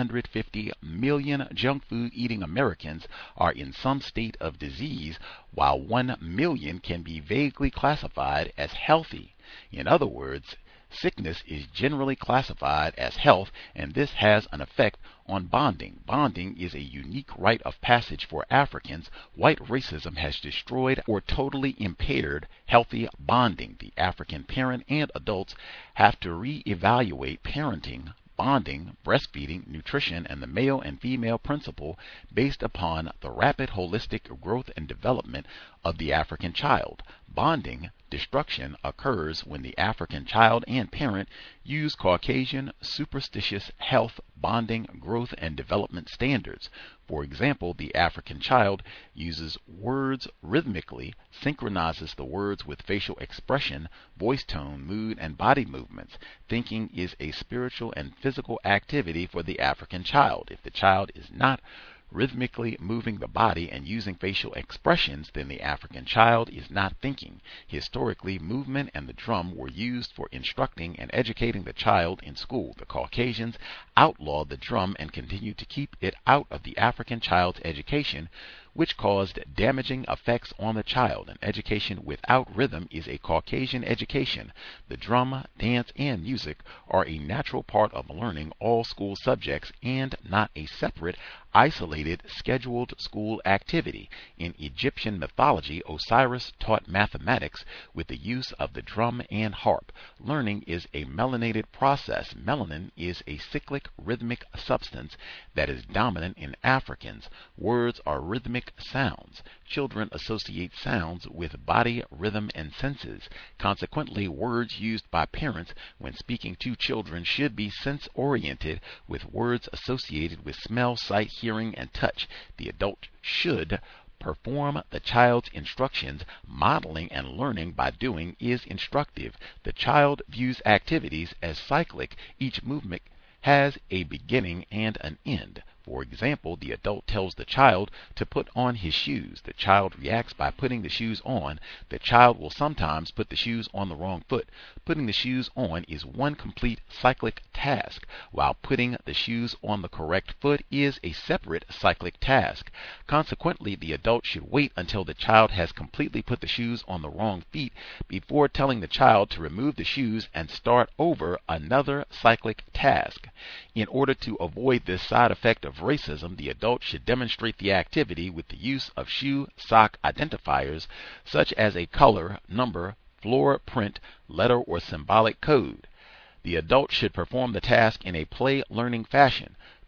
250 million junk food eating Americans are in some state of disease, while 1 million can be vaguely classified as healthy. In other words, sickness is generally classified as health, and this has an effect on bonding. Bonding is a unique rite of passage for Africans. White racism has destroyed or totally impaired healthy bonding. The African parent and adults have to reevaluate parenting, bonding, breastfeeding, nutrition, and the male and female principle based upon the rapid holistic growth and development of the African child. Bonding destruction occurs when the African child and parent use Caucasian superstitious health, bonding, growth, and development standards. For example, the African child uses words rhythmically, synchronizes the words with facial expression, voice tone, mood, and body movements. Thinking is a spiritual and physical activity for the African child. If the child is not rhythmically moving the body and using facial expressions, then the African child is not thinking. Historically, movement and the drum were used for instructing and educating the child in school. The Caucasians outlawed the drum and continued to keep it out of the African child's education, which caused damaging effects on the child. An education without rhythm is a Caucasian education. The drum, dance, and music are a natural part of learning all school subjects and not a separate, isolated, scheduled school activity. In Egyptian mythology, Osiris taught mathematics with the use of the drum and harp. Learning is a melanated process. Melanin is a cyclic, rhythmic substance that is dominant in Africans. Words are rhythmic sounds. Children associate sounds with body, rhythm, and senses. Consequently, words used by parents when speaking to children should be sense-oriented, with words associated with smell, sight, hearing, and touch. The adult should perform the child's instructions. Modeling and learning by doing is instructive. The child views activities as cyclic. Each movement has a beginning and an end. For example, the adult tells the child to put on his shoes. The child reacts by putting the shoes on. The child will sometimes put the shoes on the wrong foot. Putting the shoes on is one complete cyclic task, while putting the shoes on the correct foot is a separate cyclic task. Consequently, the adult should wait until the child has completely put the shoes on the wrong feet before telling the child to remove the shoes and start over another cyclic task. In order to avoid this side effect of racism, the adult should demonstrate the activity with the use of shoe sock identifiers such as a color, number, floor print, letter, or symbolic code. The adult should perform the task in a play learning fashion.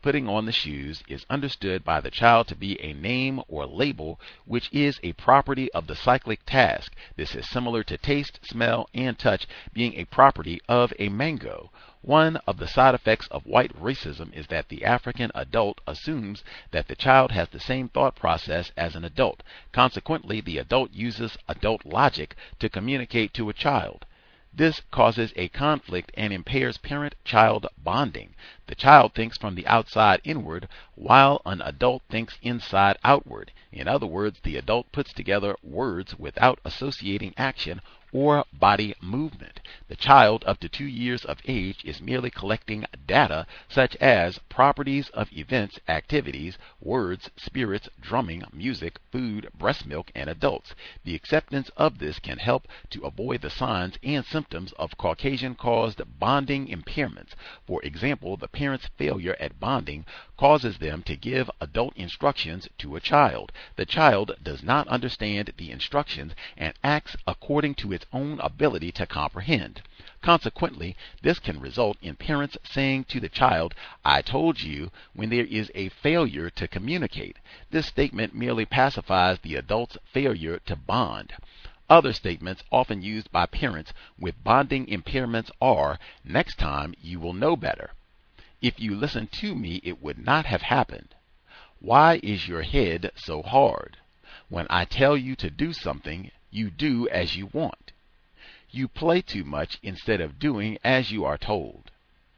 putting on the shoes, is understood by the child to be a name or label which is a property of the cyclic task. This is similar to taste, smell, and touch being a property of a mango. One of the side effects of white racism is that the African adult assumes that the child has the same thought process as an adult. Consequently, the adult uses adult logic to communicate to a child. This causes a conflict and impairs parent-child bonding. The child thinks from the outside inward, while an adult thinks inside outward. In other words, the adult puts together words without associating action or body movement. The child up to 2 years of age is merely collecting data such as properties of events, activities, words, spirits, drumming, music, food, breast milk, and adults. The acceptance of this can help to avoid the signs and symptoms of Caucasian-caused bonding impairments. For example, the parent's failure at bonding causes them to give adult instructions to a child. The child does not understand the instructions and acts according to its own ability to comprehend. Consequently, this can result in parents saying to the child, "I told you," when there is a failure to communicate. This statement merely pacifies the adult's failure to bond. Other statements often used by parents with bonding impairments are, "Next time you will know better." "If you listened to me, it would not have happened." "Why is your head so hard?" "When I tell you to do something, you do as you want." "You play too much instead of doing as you are told."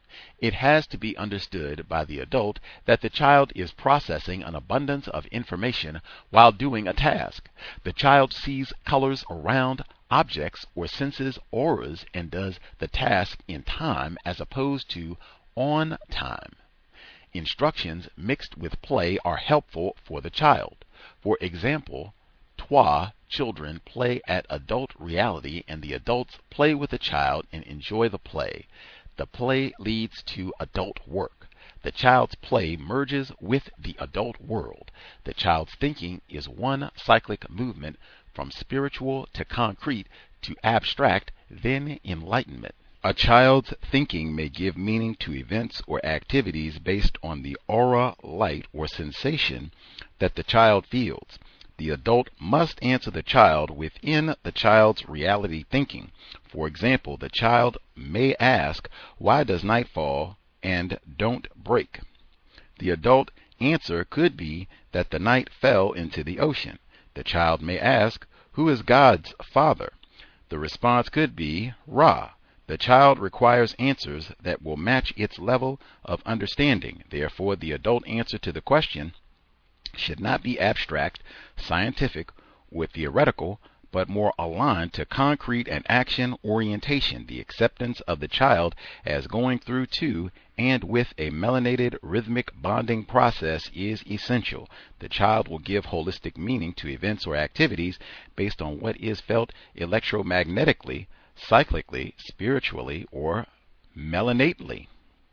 It has to be understood by the adult that the child is processing an abundance of information while doing a task. The child sees colors around objects or senses auras and does the task in time as opposed to on time. Instructions mixed with play are helpful for the child. For example, trois children play at adult reality and the adults play with the child and enjoy the play. The play leads to adult work. The child's play merges with the adult world. The child's thinking is one cyclic movement from spiritual to concrete to abstract, then enlightenment. A child's thinking may give meaning to events or activities based on the aura, light, or sensation that the child feels. The adult must answer the child within the child's reality thinking. For example, the child may ask, "Why does night fall and don't break?" The adult answer could be that the night fell into the ocean. The child may ask, "Who is God's father?" The response could be Ra. The child requires answers that will match its level of understanding. Therefore, the adult answer to the question should not be abstract, scientific, or theoretical, but more aligned to concrete and action orientation. The acceptance of the child as going through to and with a melanated rhythmic bonding process is essential. The child will give holistic meaning to events or activities based on what is felt electromagnetically, cyclically, spiritually, or melanately.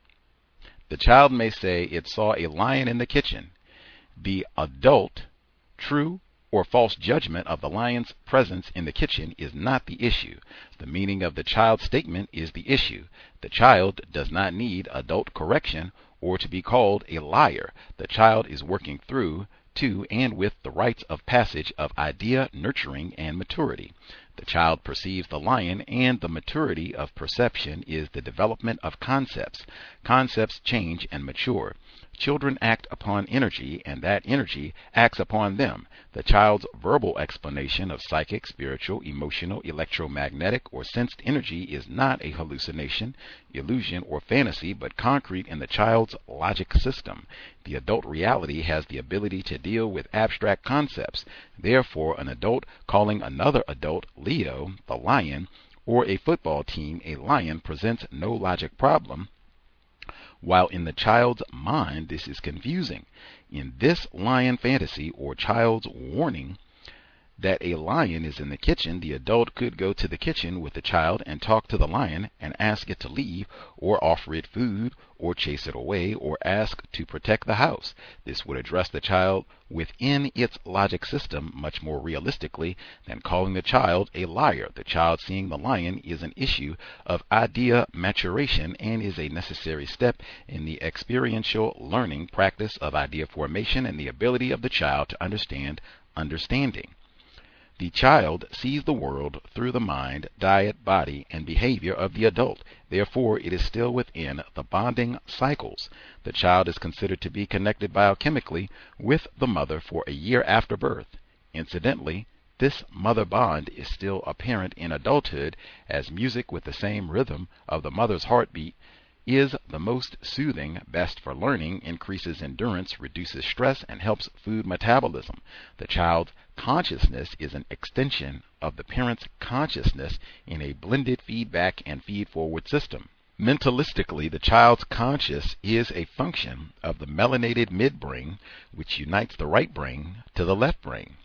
The child may say it saw a lion in the kitchen. The adult, true or false judgment of the lion's presence in the kitchen is not the issue. The meaning of the child's statement is the issue. The child does not need adult correction or to be called a liar. The child is working through to and with the rites of passage of idea nurturing and maturity. The child perceives the lion, and the maturity of perception is the development of concepts. Concepts change and mature. Children act upon energy, and that energy acts upon them. The child's verbal explanation of psychic, spiritual, emotional, electromagnetic, or sensed energy is not a hallucination, illusion, or fantasy, but concrete in the child's logic system. The adult reality has the ability to deal with abstract concepts. Therefore, an adult calling another adult Leo, the lion, or a football team a lion presents no logic problem, while in the child's mind this is confusing. In this lion fantasy or child's warning, that a lion is in the kitchen, the adult could go to the kitchen with the child and talk to the lion and ask it to leave, or offer it food, or chase it away, or ask to protect the house. This would address the child within its logic system much more realistically than calling the child a liar. The child seeing the lion is an issue of idea maturation and is a necessary step in the experiential learning practice of idea formation and the ability of the child to understand understanding. The child sees the world through the mind, diet, body, and behavior of the adult. Therefore, it is still within the bonding cycles. The child is considered to be connected biochemically with the mother for a year after birth. Incidentally, this mother bond is still apparent in adulthood, as music with the same rhythm of the mother's heartbeat is the most soothing, best for learning, increases endurance, reduces stress, and helps food metabolism. The child's consciousness is an extension of the parent's consciousness in a blended feedback and feed-forward system. Mentalistically, the child's conscious is a function of the melanated midbrain, which unites the right brain to the left brain.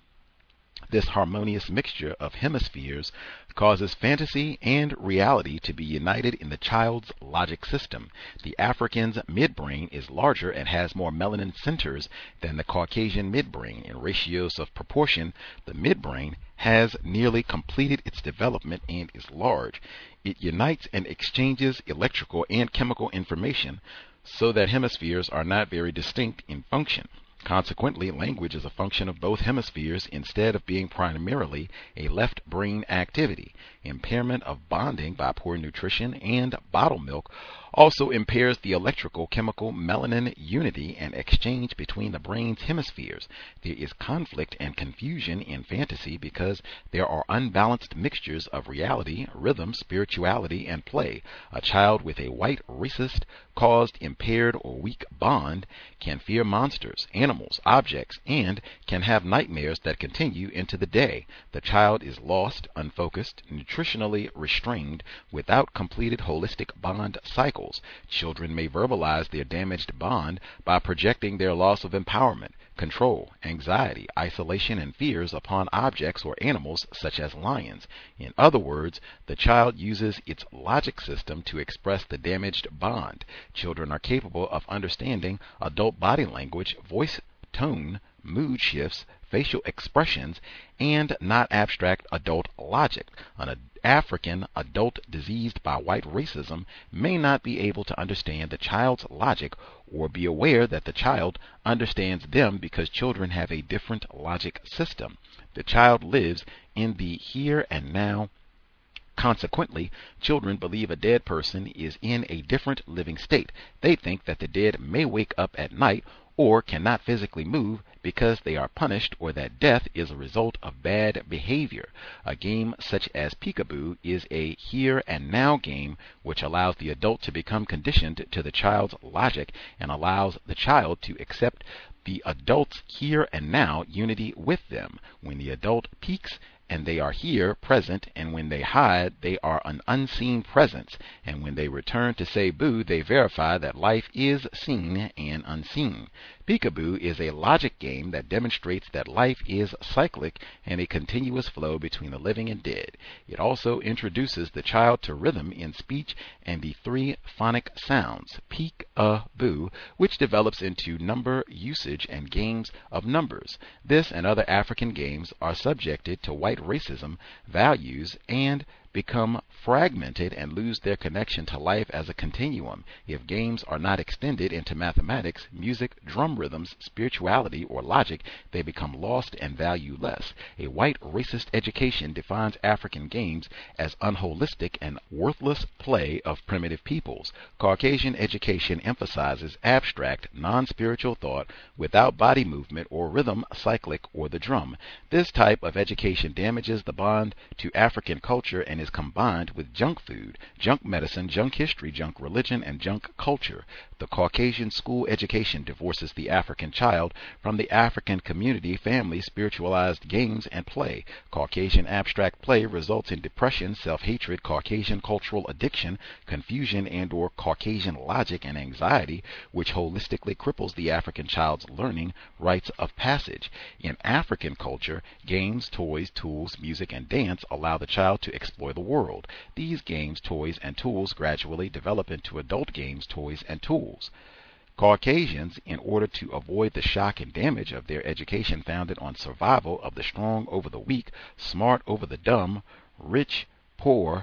This harmonious mixture of hemispheres causes fantasy and reality to be united in the child's logic system. The African's midbrain is larger and has more melanin centers than the Caucasian midbrain. In ratios of proportion, the midbrain has nearly completed its development and is large. It unites and exchanges electrical and chemical information so that hemispheres are not very distinct in function. Consequently, language is a function of both hemispheres instead of being primarily a left brain activity. Impairment of bonding by poor nutrition and bottled milk also impairs the electrical chemical melanin unity and exchange between the brain's hemispheres. There is conflict and confusion in fantasy because there are unbalanced mixtures of reality, rhythm, spirituality, and play. A child with a white racist caused impaired or weak bond can fear monsters, animals, objects, and can have nightmares that continue into the day. The child is lost, unfocused, nutritionally restrained, without completed holistic bond cycles. Children may verbalize their damaged bond by projecting their loss of empowerment, control, anxiety, isolation, and fears upon objects or animals such as lions. In other words, the child uses its logic system to express the damaged bond. Children are capable of understanding adult body language, voice tone, mood shifts, facial expressions, and not abstract adult logic. An African adult diseased by white racism may not be able to understand the child's logic or be aware that the child understands them because children have a different logic system. The child lives in the here and now. Consequently, children believe a dead person is in a different living state. They think that the dead may wake up at night or cannot physically move because they are punished, or that death is a result of bad behavior. A game such as Peekaboo is a here and now game which allows the adult to become conditioned to the child's logic and allows the child to accept the adult's here and now unity with them. When the adult peeks and they are here, present, and when they hide, they are an unseen presence, and when they return to say boo, they verify that life is seen and unseen. Peekaboo is a logic game that demonstrates that life is cyclic and a continuous flow between the living and dead. It also introduces the child to rhythm in speech and the three phonic sounds, peek-a-boo, which develops into number usage and games of numbers. This and other African games are subjected to white racism values and become fragmented and lose their connection to life as a continuum. If games are not extended into mathematics, music, drum rhythms, spirituality, or logic, they become lost and valueless. A white racist education defines African games as unholistic and worthless play of primitive peoples. Caucasian education emphasizes abstract, non-spiritual thought without body movement or rhythm, cyclic, or the drum. This type of education damages the bond to African culture and is combined with junk food, junk medicine, junk history, junk religion, and junk culture. The Caucasian school education divorces the African child from the African community, family, spiritualized games, and play. Caucasian abstract play results in depression, self-hatred, Caucasian cultural addiction, confusion and/or Caucasian logic and anxiety, which holistically cripples the African child's learning rites of passage. In African culture, games, toys, tools, music, and dance allow the child to explore the world. These games, toys, and tools gradually develop into adult games, toys, and tools. Caucasians, in order to avoid the shock and damage of their education founded on survival of the strong over the weak, smart over the dumb, rich, poor,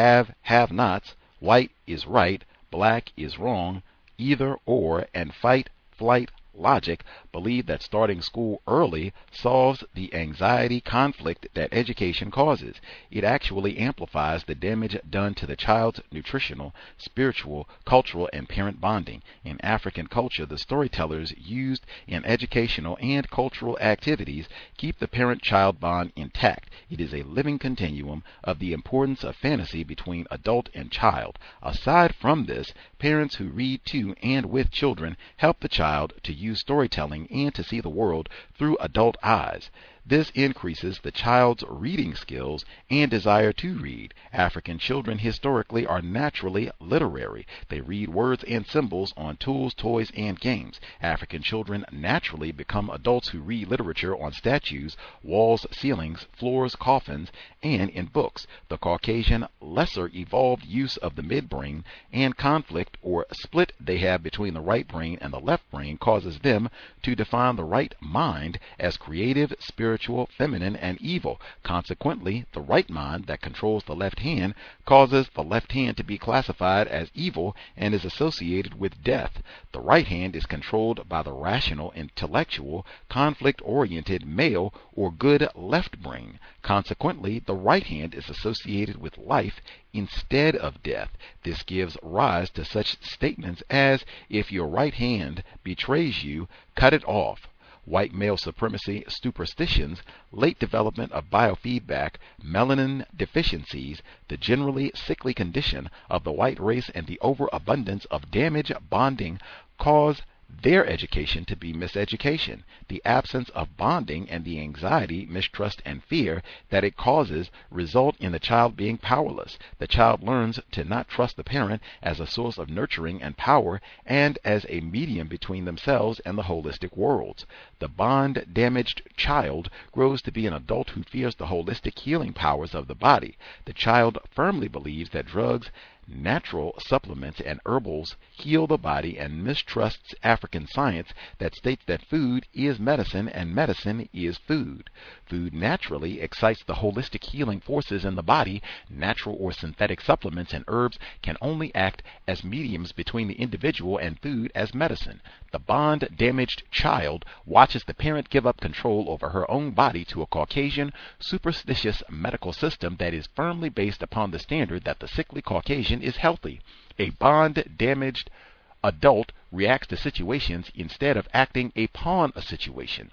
have-nots, white is right, black is wrong, either or, and fight, flight, logic, believe that starting school early solves the anxiety conflict that education causes. It actually amplifies the damage done to the child's nutritional, spiritual, cultural, and parent bonding. In African culture, the storytellers used in educational and cultural activities keep the parent-child bond intact. It is a living continuum of the importance of fantasy between adult and child. Aside from this, parents who read to and with children help the child to use storytelling and to see the world through adult eyes. This increases the child's reading skills and desire to read. African children historically are naturally literary. They read words and symbols on tools, toys, and games. African children naturally become adults who read literature on statues, walls, ceilings, floors, coffins, and in books. The Caucasian lesser evolved use of the midbrain and conflict or split they have between the right brain and the left brain causes them to define the right mind as creative, spiritual, feminine, and evil. Consequently, the right mind that controls the left hand causes the left hand to be classified as evil and is associated with death. The right hand is controlled by the rational, intellectual, conflict-oriented male or good left brain. Consequently, the right hand is associated with life instead of death. This gives rise to such statements as, if your right hand betrays you, cut it off. White male supremacy, superstitions, late development of biofeedback, melanin deficiencies, the generally sickly condition of the white race, and the overabundance of damage bonding cause their education to be miseducation. The absence of bonding and the anxiety, mistrust, and fear that it causes result in the child being powerless. The child learns to not trust the parent as a source of nurturing and power and as a medium between themselves and the holistic worlds. The bond-damaged child grows to be an adult who fears the holistic healing powers of the body. The child firmly believes that drugs, natural supplements, and herbals heal the body and mistrusts African science that states that food is medicine and medicine is food. Food naturally excites the holistic healing forces in the body. Natural or synthetic supplements and herbs can only act as mediums between the individual and food as medicine. The bond-damaged child watches the parent give up control over her own body to a Caucasian, superstitious medical system that is firmly based upon the standard that the sickly Caucasian is healthy. A bond-damaged adult reacts to situations instead of acting upon a situation.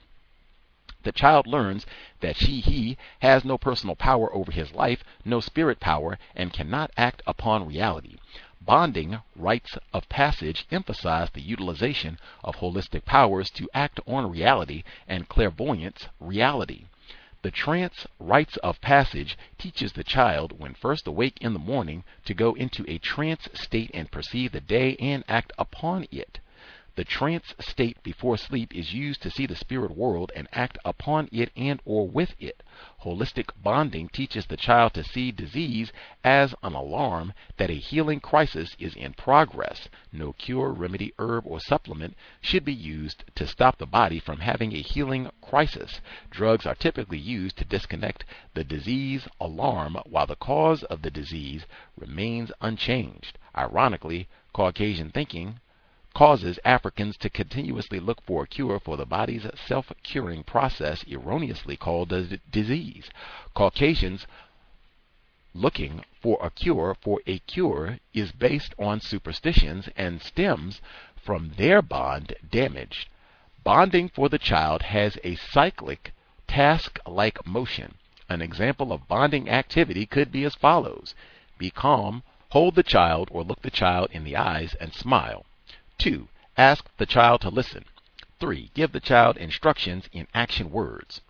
The child learns that he has no personal power over his life, no spirit power, and cannot act upon reality. Bonding rites of passage emphasize the utilization of holistic powers to act on reality and clairvoyance reality. The trance rites of passage teaches the child, when first awake in the morning, to go into a trance state and perceive the day and act upon it. The trance state before sleep is used to see the spirit world and act upon it and or with it. Holistic bonding teaches the child to see disease as an alarm that a healing crisis is in progress. No cure, remedy, herb, or supplement should be used to stop the body from having a healing crisis. Drugs are typically used to disconnect the disease alarm while the cause of the disease remains unchanged. Ironically, Caucasian thinking causes Africans to continuously look for a cure for the body's self-curing process, erroneously called disease. Caucasians looking for a cure is based on superstitions and stems from their bond damage. Bonding for the child has a cyclic, task-like motion. An example of bonding activity could be as follows. Be calm, hold the child or look the child in the eyes and smile. 2. Ask the child to listen. 3. Give the child instructions in action words.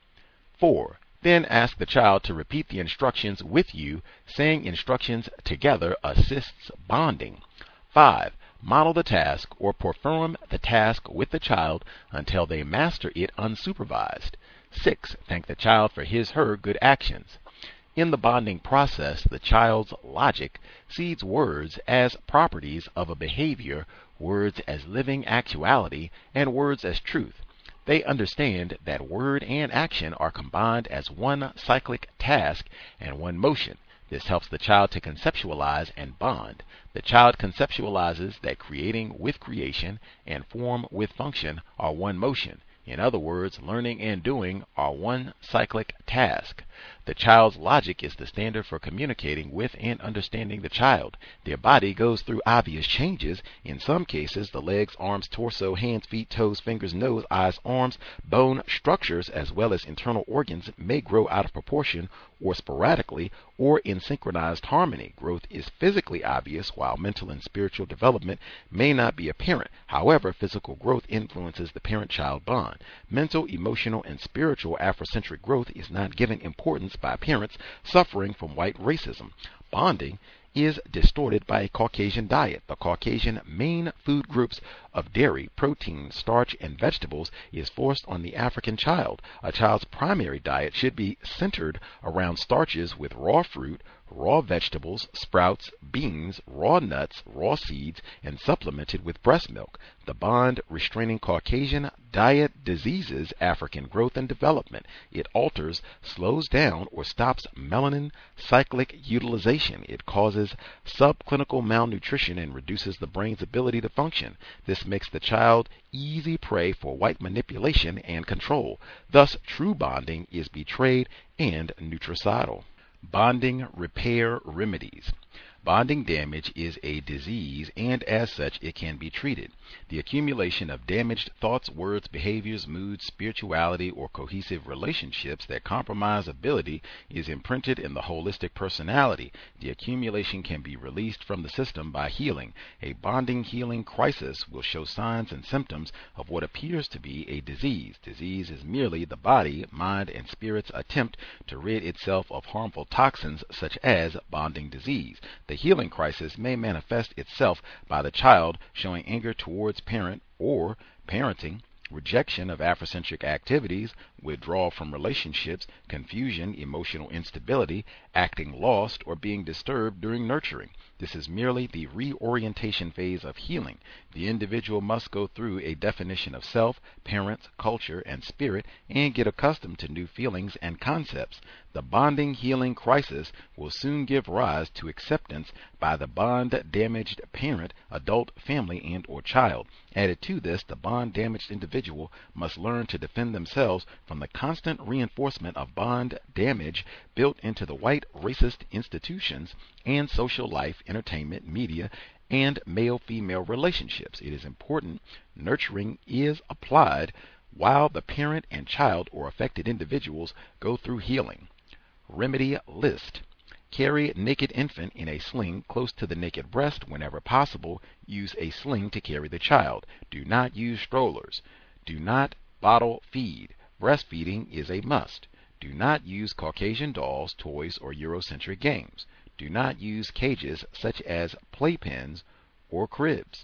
4. Then ask the child to repeat the instructions with you. Saying instructions together assists bonding. 5. Model the task or perform the task with the child until they master it unsupervised. 6. Thank the child for his/her good actions. In the bonding process, the child's logic sees words as properties of a behavior, words as living actuality, and words as truth. They understand that word and action are combined as one cyclic task and one motion. This helps the child to conceptualize and bond. The child conceptualizes that creating with creation and form with function are one motion. In other words, learning and doing are one cyclic task. The child's logic is the standard for communicating with and understanding the child. Their body goes through obvious changes. In some cases, the legs, arms, torso, hands, feet, toes, fingers, nose, eyes, arms, bone structures, as well as internal organs may grow out of proportion or sporadically or in synchronized harmony. Growth is physically obvious, while mental and spiritual development may not be apparent. However, physical growth influences the parent-child bond. Mental, emotional, and spiritual Afrocentric growth is not given importance by parents suffering from white racism. Bonding is distorted by a Caucasian diet. The Caucasian main food groups of dairy, protein, starch, and vegetables is forced on the African child. A child's primary diet should be centered around starches with raw fruit, raw vegetables, sprouts, beans, raw nuts, raw seeds, and supplemented with breast milk. The bond-restraining Caucasian diet diseases African growth and development. It alters, slows down, or stops melanin cyclic utilization. It causes subclinical malnutrition and reduces the brain's ability to function. This makes the child easy prey for white manipulation and control. Thus, true bonding is betrayed and nutricidal. Bonding repair remedies. Bonding damage is a disease, and as such it can be treated. The accumulation of damaged thoughts, words, behaviors, moods, spirituality, or cohesive relationships that compromise ability is imprinted in the holistic personality. The accumulation can be released from the system by healing. A bonding healing crisis will show signs and symptoms of what appears to be a disease. Disease is merely the body, mind, and spirit's attempt to rid itself of harmful toxins such as bonding disease. The healing crisis may manifest itself by the child showing anger towards parent or parenting, rejection of Afrocentric activities, withdrawal from relationships, confusion, emotional instability, acting lost, or being disturbed during nurturing. This is merely the reorientation phase of healing. The individual must go through a definition of self, parents, culture, and spirit and get accustomed to new feelings and concepts. The bonding healing crisis will soon give rise to acceptance by the bond-damaged parent, adult, family, and or child. Added to this, the bond-damaged individual must learn to defend themselves from the constant reinforcement of bond damage built into the white racist institutions and social life, entertainment, media, and male-female relationships. It is important nurturing is applied while the parent and child or affected individuals go through healing. Remedy list. Carry naked infant in a sling close to the naked breast whenever possible. Use a sling to carry the child. Do not use strollers. Do not bottle feed. Breastfeeding is a must. Do not use Caucasian dolls, toys, or Eurocentric games. Do not use cages such as playpens or cribs.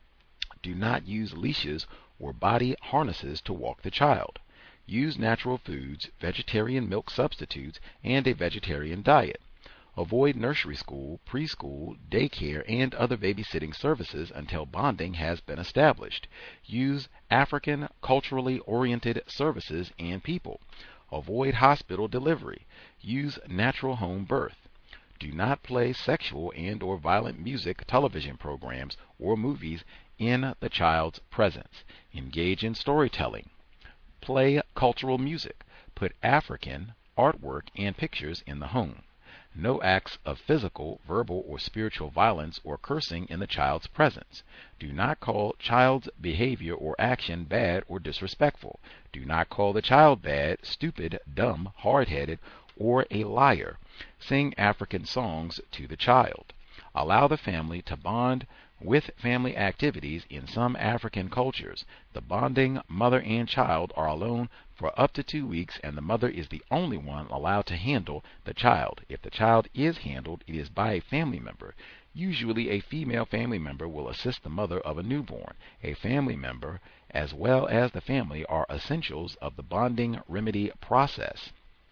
Do not use leashes or body harnesses to walk the child. Use natural foods, vegetarian milk substitutes, and a vegetarian diet. Avoid nursery school, preschool, daycare, and other babysitting services until bonding has been established. Use African culturally oriented services and people. Avoid hospital delivery. Use natural home birth. Do not play sexual and or violent music, television programs, or movies in the child's presence. Engage in storytelling. Play cultural music. Put African artwork and pictures in the home. No acts of physical, verbal, or spiritual violence or cursing in the child's presence. Do not call child's behavior or action bad or disrespectful. Do not call the child bad, stupid, dumb, hard-headed, or a liar. Sing African songs to the child. Allow the family to bond With family activities in some African cultures, the bonding mother and child are alone for up to 2 weeks, and the mother is the only one allowed to handle the child. If the child is handled, it is by a family member. Usually a female family member will assist the mother of a newborn. A family member, as well as the family, are essentials of the bonding remedy process.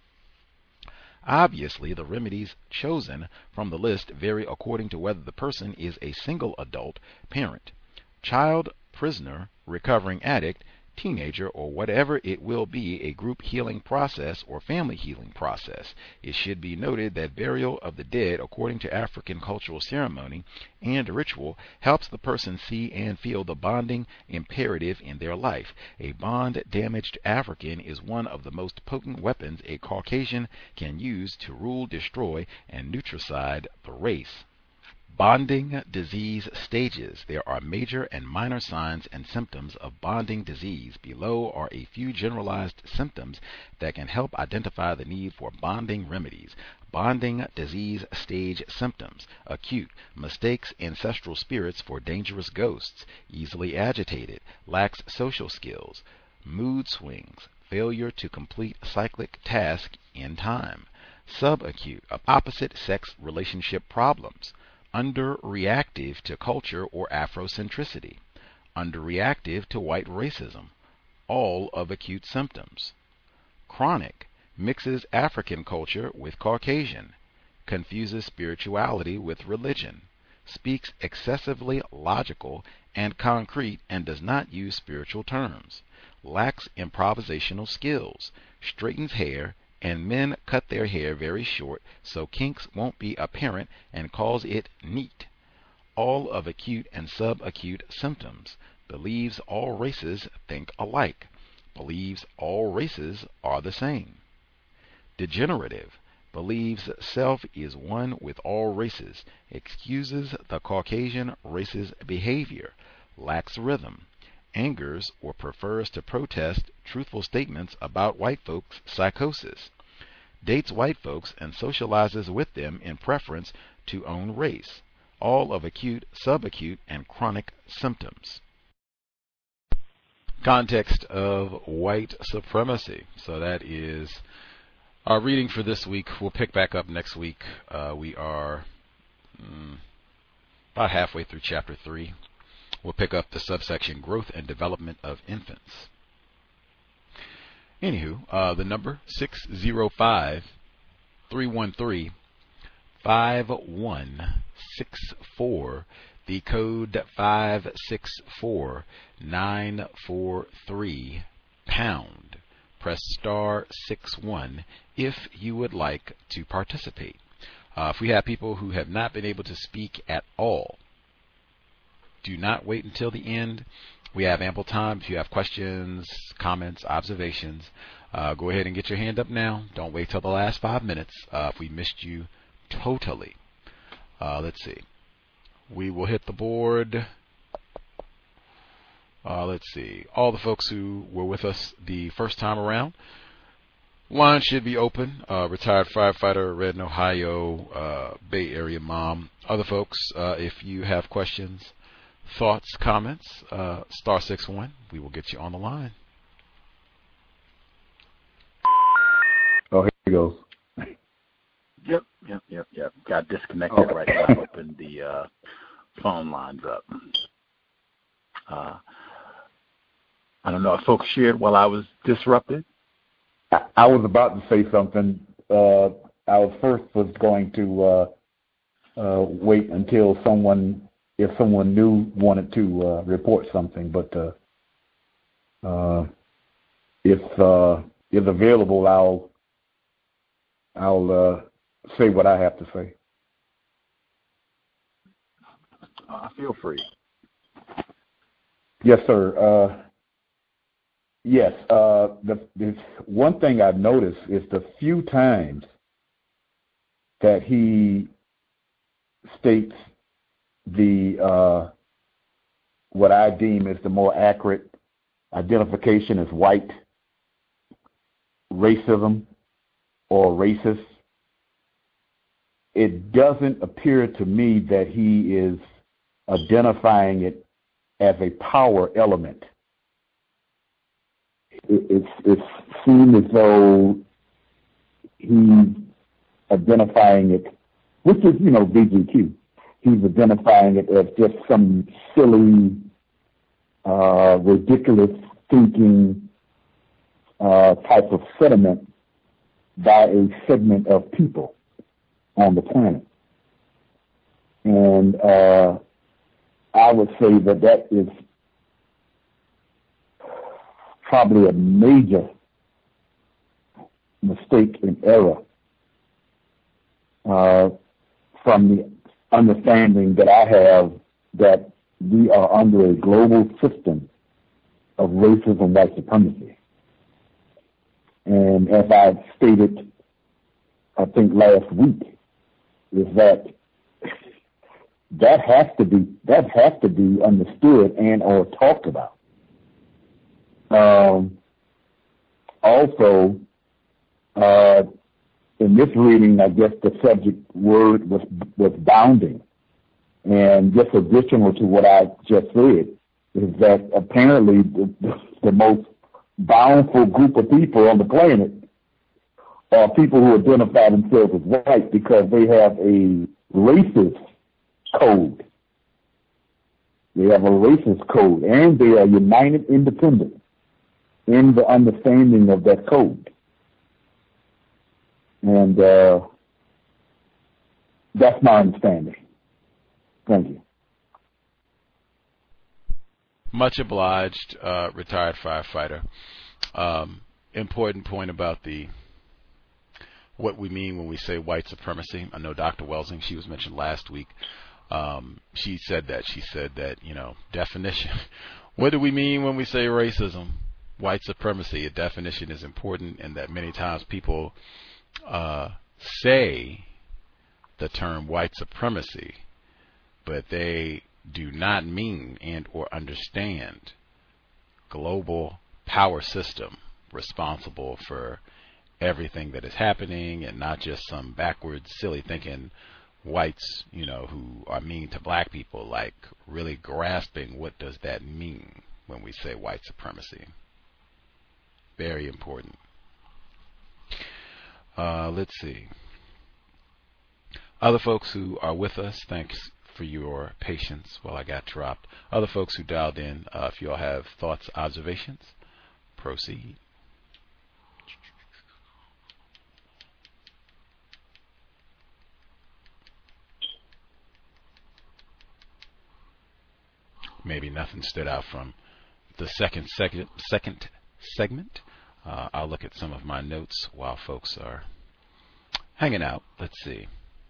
Obviously, the remedies chosen from the list vary according to whether the person is a single adult parent, child, prisoner, recovering addict, teenager, or whatever it will be, a group healing process or family healing process. It should be noted that burial of the dead, according to African cultural ceremony and ritual, helps the person see and feel the bonding imperative in their life. A bond-damaged African is one of the most potent weapons a Caucasian can use to rule, destroy, and nutricide the race. Bonding disease stages. There are major and minor signs and symptoms of bonding disease. Below are a few generalized symptoms that can help identify the need for bonding remedies. Bonding disease stage symptoms. Acute. Mistakes ancestral spirits for dangerous ghosts. Easily agitated. Lacks social skills. Mood swings. Failure to complete cyclic task in time. Subacute. Opposite sex relationship problems. Underreactive to culture or Afrocentricity, underreactive to white racism, all of acute symptoms. Chronic, mixes African culture with Caucasian, confuses spirituality with religion, speaks excessively logical and concrete and does not use spiritual terms, lacks improvisational skills, straightens hair, and men cut their hair very short so kinks won't be apparent and calls it neat. All of acute and subacute symptoms. Believes all races think alike. Believes all races are the same. Degenerative. Believes self is one with all races. Excuses the Caucasian race's behavior. Lacks rhythm. Angers or prefers to protest truthful statements about white folks' psychosis. Dates white folks and socializes with them in preference to own race. All of acute, subacute, and chronic symptoms. Context of white supremacy. So that is our reading for this week. We'll pick back up next week. We are about halfway through chapter 3. We'll pick up the subsection Growth and Development of Infants. Anywho, the number 605-313-5164, the code 564943 pound. Press star 61 if you would like to participate. If we have people who have not been able to speak at all, do not wait until the end. We have ample time. If you have questions, comments, observations, go ahead and get your hand up now. Don't wait till the last 5 minutes if we missed you totally. Let's see. We will hit the board. Let's see. All the folks who were with us the first time around. Line should be open. Retired firefighter, Redden, Ohio, Bay Area mom. Other folks, if you have questions, thoughts, comments, star 61. We will get you on the line. Oh, here he goes. Yep. Got disconnected right now. I opened the phone lines up. I don't know if folks shared while I was disrupted. I was about to say something. I was going to wait until if someone new wanted to report something, but if available, I'll say what I have to say. Feel free. Yes, sir. Yes. The one thing I've noticed is the few times that he states the what I deem as the more accurate identification as white racism or racist, it doesn't appear to me that he is identifying it as a power element. It's seen as though he's identifying it, which is, BGQ. He's identifying it as just some silly, ridiculous thinking type of sentiment by a segment of people on the planet. And I would say that is probably a major mistake and error from the understanding that I have that we are under a global system of racism and white supremacy. And as I stated, I think last week, is that has to be understood and or talked about. Also, in this reading, I guess the subject word was bounding. And just additional to what I just said is that apparently the most bountiful group of people on the planet are people who identify themselves as white because they have a racist code. They have a racist code, and they are united independent in the understanding of that code. And that's my understanding. Thank you. Much obliged, retired firefighter. Important point about what we mean when we say white supremacy. I know Dr. Welsing, she was mentioned last week. She said that, definition. What do we mean when we say racism? White supremacy. A definition is important, and that many times people say the term white supremacy, but they do not mean and or understand global power system responsible for everything that is happening, and not just some backwards, silly thinking whites, who are mean to black people, like really grasping what does that mean when we say white supremacy. Very important. Let's see. Other folks who are with us, thanks for your patience while I got dropped. Other folks who dialed in, if you all have thoughts, observations, proceed. Maybe nothing stood out from the second segment. I'll look at some of my notes while folks are hanging out. Let's see.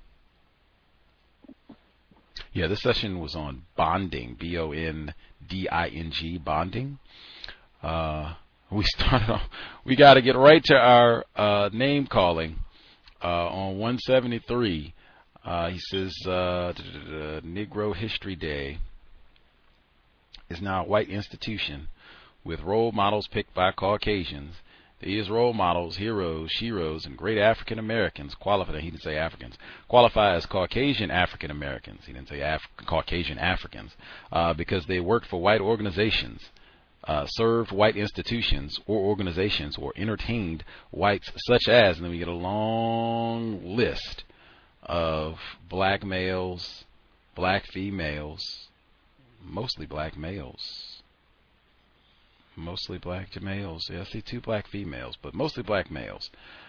Yeah, this session was on bonding, bonding, bonding. We started off, we got to get right to our name calling on 173. He says, Negro History Day is now a white institution with role models picked by Caucasians. These role models, heroes, sheroes, and great African Americans qualify. He didn't say Africans. Qualify as Caucasian African Americans. He didn't say Caucasian Africans because they worked for white organizations, served white institutions or organizations, or entertained whites, such as. And then we get a long list of black males, black females, mostly black males. Mostly black males. Yeah, I see two black females, but mostly black males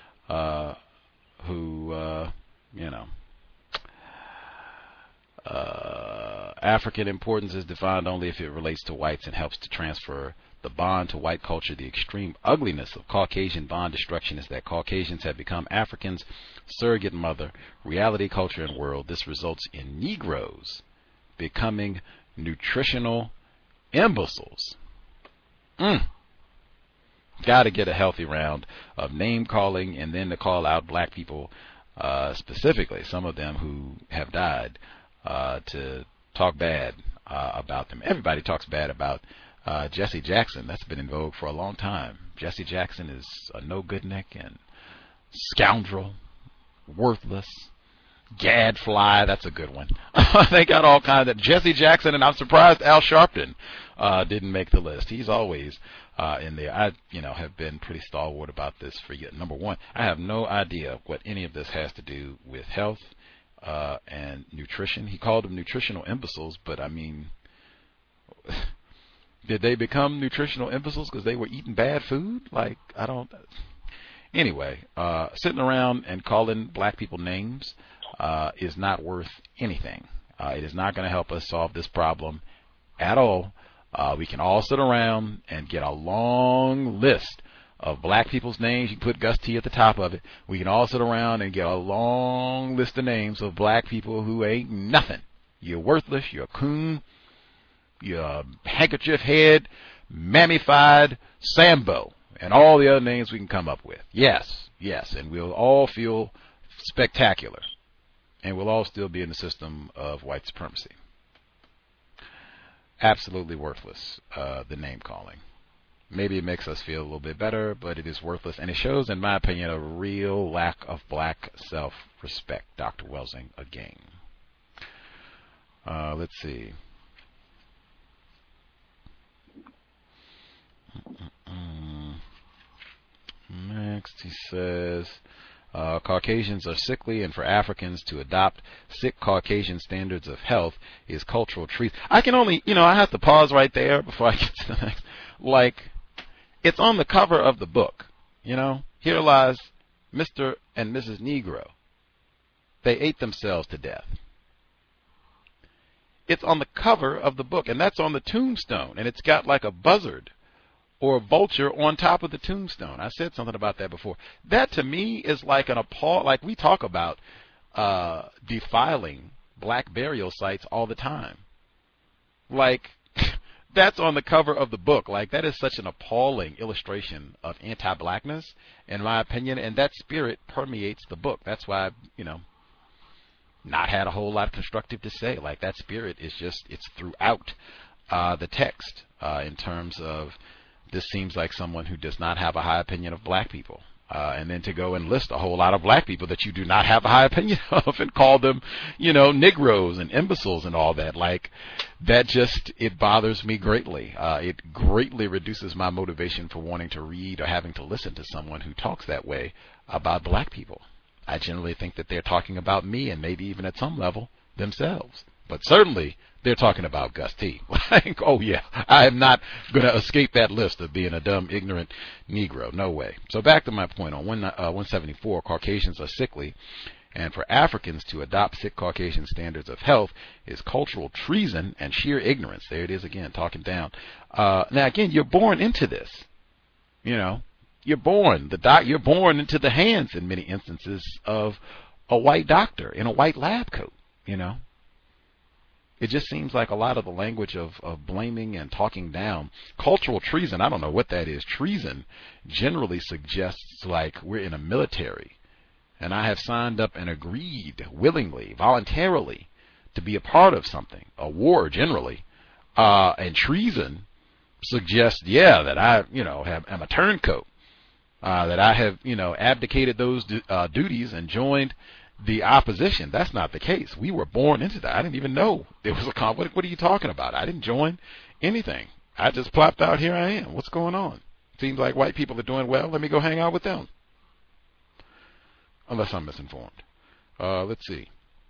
who, African importance is defined only if it relates to whites and helps to transfer the bond to white culture. The extreme ugliness of Caucasian bond destruction is that Caucasians have become Africans' surrogate mother, reality, culture, and world. This results in Negroes becoming nutritional imbeciles. Got to get a healthy round of name calling, and then to call out black people specifically, some of them who have died, to talk bad about them. Everybody talks bad about Jesse Jackson. That's been in vogue for a long time. Jesse Jackson is a no-good Nick and scoundrel, worthless, Gadfly, that's a good one. They got all kinds of Jesse Jackson, and I'm surprised Al Sharpton didn't make the list. He's always in there. I, have been pretty stalwart about this for years. Number one, I have no idea what any of this has to do with health and nutrition. He called them nutritional imbeciles, but I mean, did they become nutritional imbeciles because they were eating bad food? Like, I don't. Anyway, sitting around and calling black people names is not worth anything. It is not going to help us solve this problem at all. We can all sit around and get a long list of black people's names. You can put Gus T at the top of it. We can all sit around and get a long list of names of black people who ain't nothing. You're worthless. You're a coon. You're a handkerchief head, mammified Sambo, and all the other names we can come up with. Yes, and we'll all feel spectacular. And we'll all still be in the system of white supremacy. Absolutely worthless, the name calling. Maybe it makes us feel a little bit better, but it is worthless. And it shows, in my opinion, a real lack of black self-respect. Dr. Welsing again. Let's see. Next, he says, Caucasians are sickly, and for Africans to adopt sick Caucasian standards of health is cultural treason. I can only, I have to pause right there before I get to the next. Like, it's on the cover of the book, Here lies Mr. and Mrs. Negro. They ate themselves to death. It's on the cover of the book, and that's on the tombstone, and it's got like a buzzard or a vulture on top of the tombstone. I said something about that before. That to me is like an like we talk about defiling black burial sites all the time. Like, that's on the cover of the book. Like, that is such an appalling illustration of anti-blackness, in my opinion, and that spirit permeates the book. That's why, not had a whole lot constructive to say. Like, that spirit is just, it's throughout the text in terms of, this seems like someone who does not have a high opinion of black people. And then to go and list a whole lot of black people that you do not have a high opinion of and call them, Negroes and imbeciles and all that. Like, that just, it bothers me greatly. It greatly reduces my motivation for wanting to read or having to listen to someone who talks that way about black people. I generally think that they're talking about me and maybe even at some level themselves. But certainly, they're talking about Gus T. Like, oh yeah, I am not going to escape that list of being a dumb, ignorant Negro. No way. So back to my point on 174, Caucasians are sickly, and for Africans to adopt sick Caucasian standards of health is cultural treason and sheer ignorance. There it is again, talking down. Now again, you're born into this. You're born. You're born into the hands, in many instances, of a white doctor in a white lab coat. It just seems like a lot of the language of blaming and talking down. Cultural treason, I don't know what that is. Treason generally suggests like we're in a military, and I have signed up and agreed willingly, voluntarily, to be a part of something, a war generally. And treason suggests, that I, am a turncoat, that I have, abdicated those duties and joined the opposition. That's not the case. We were born into that. I didn't even know there was a conflict. What are you talking about? I didn't join anything. I just plopped out. Here I am. What's going on? Seems like white people are doing well. Let me go hang out with them. Unless I'm misinformed. Let's see.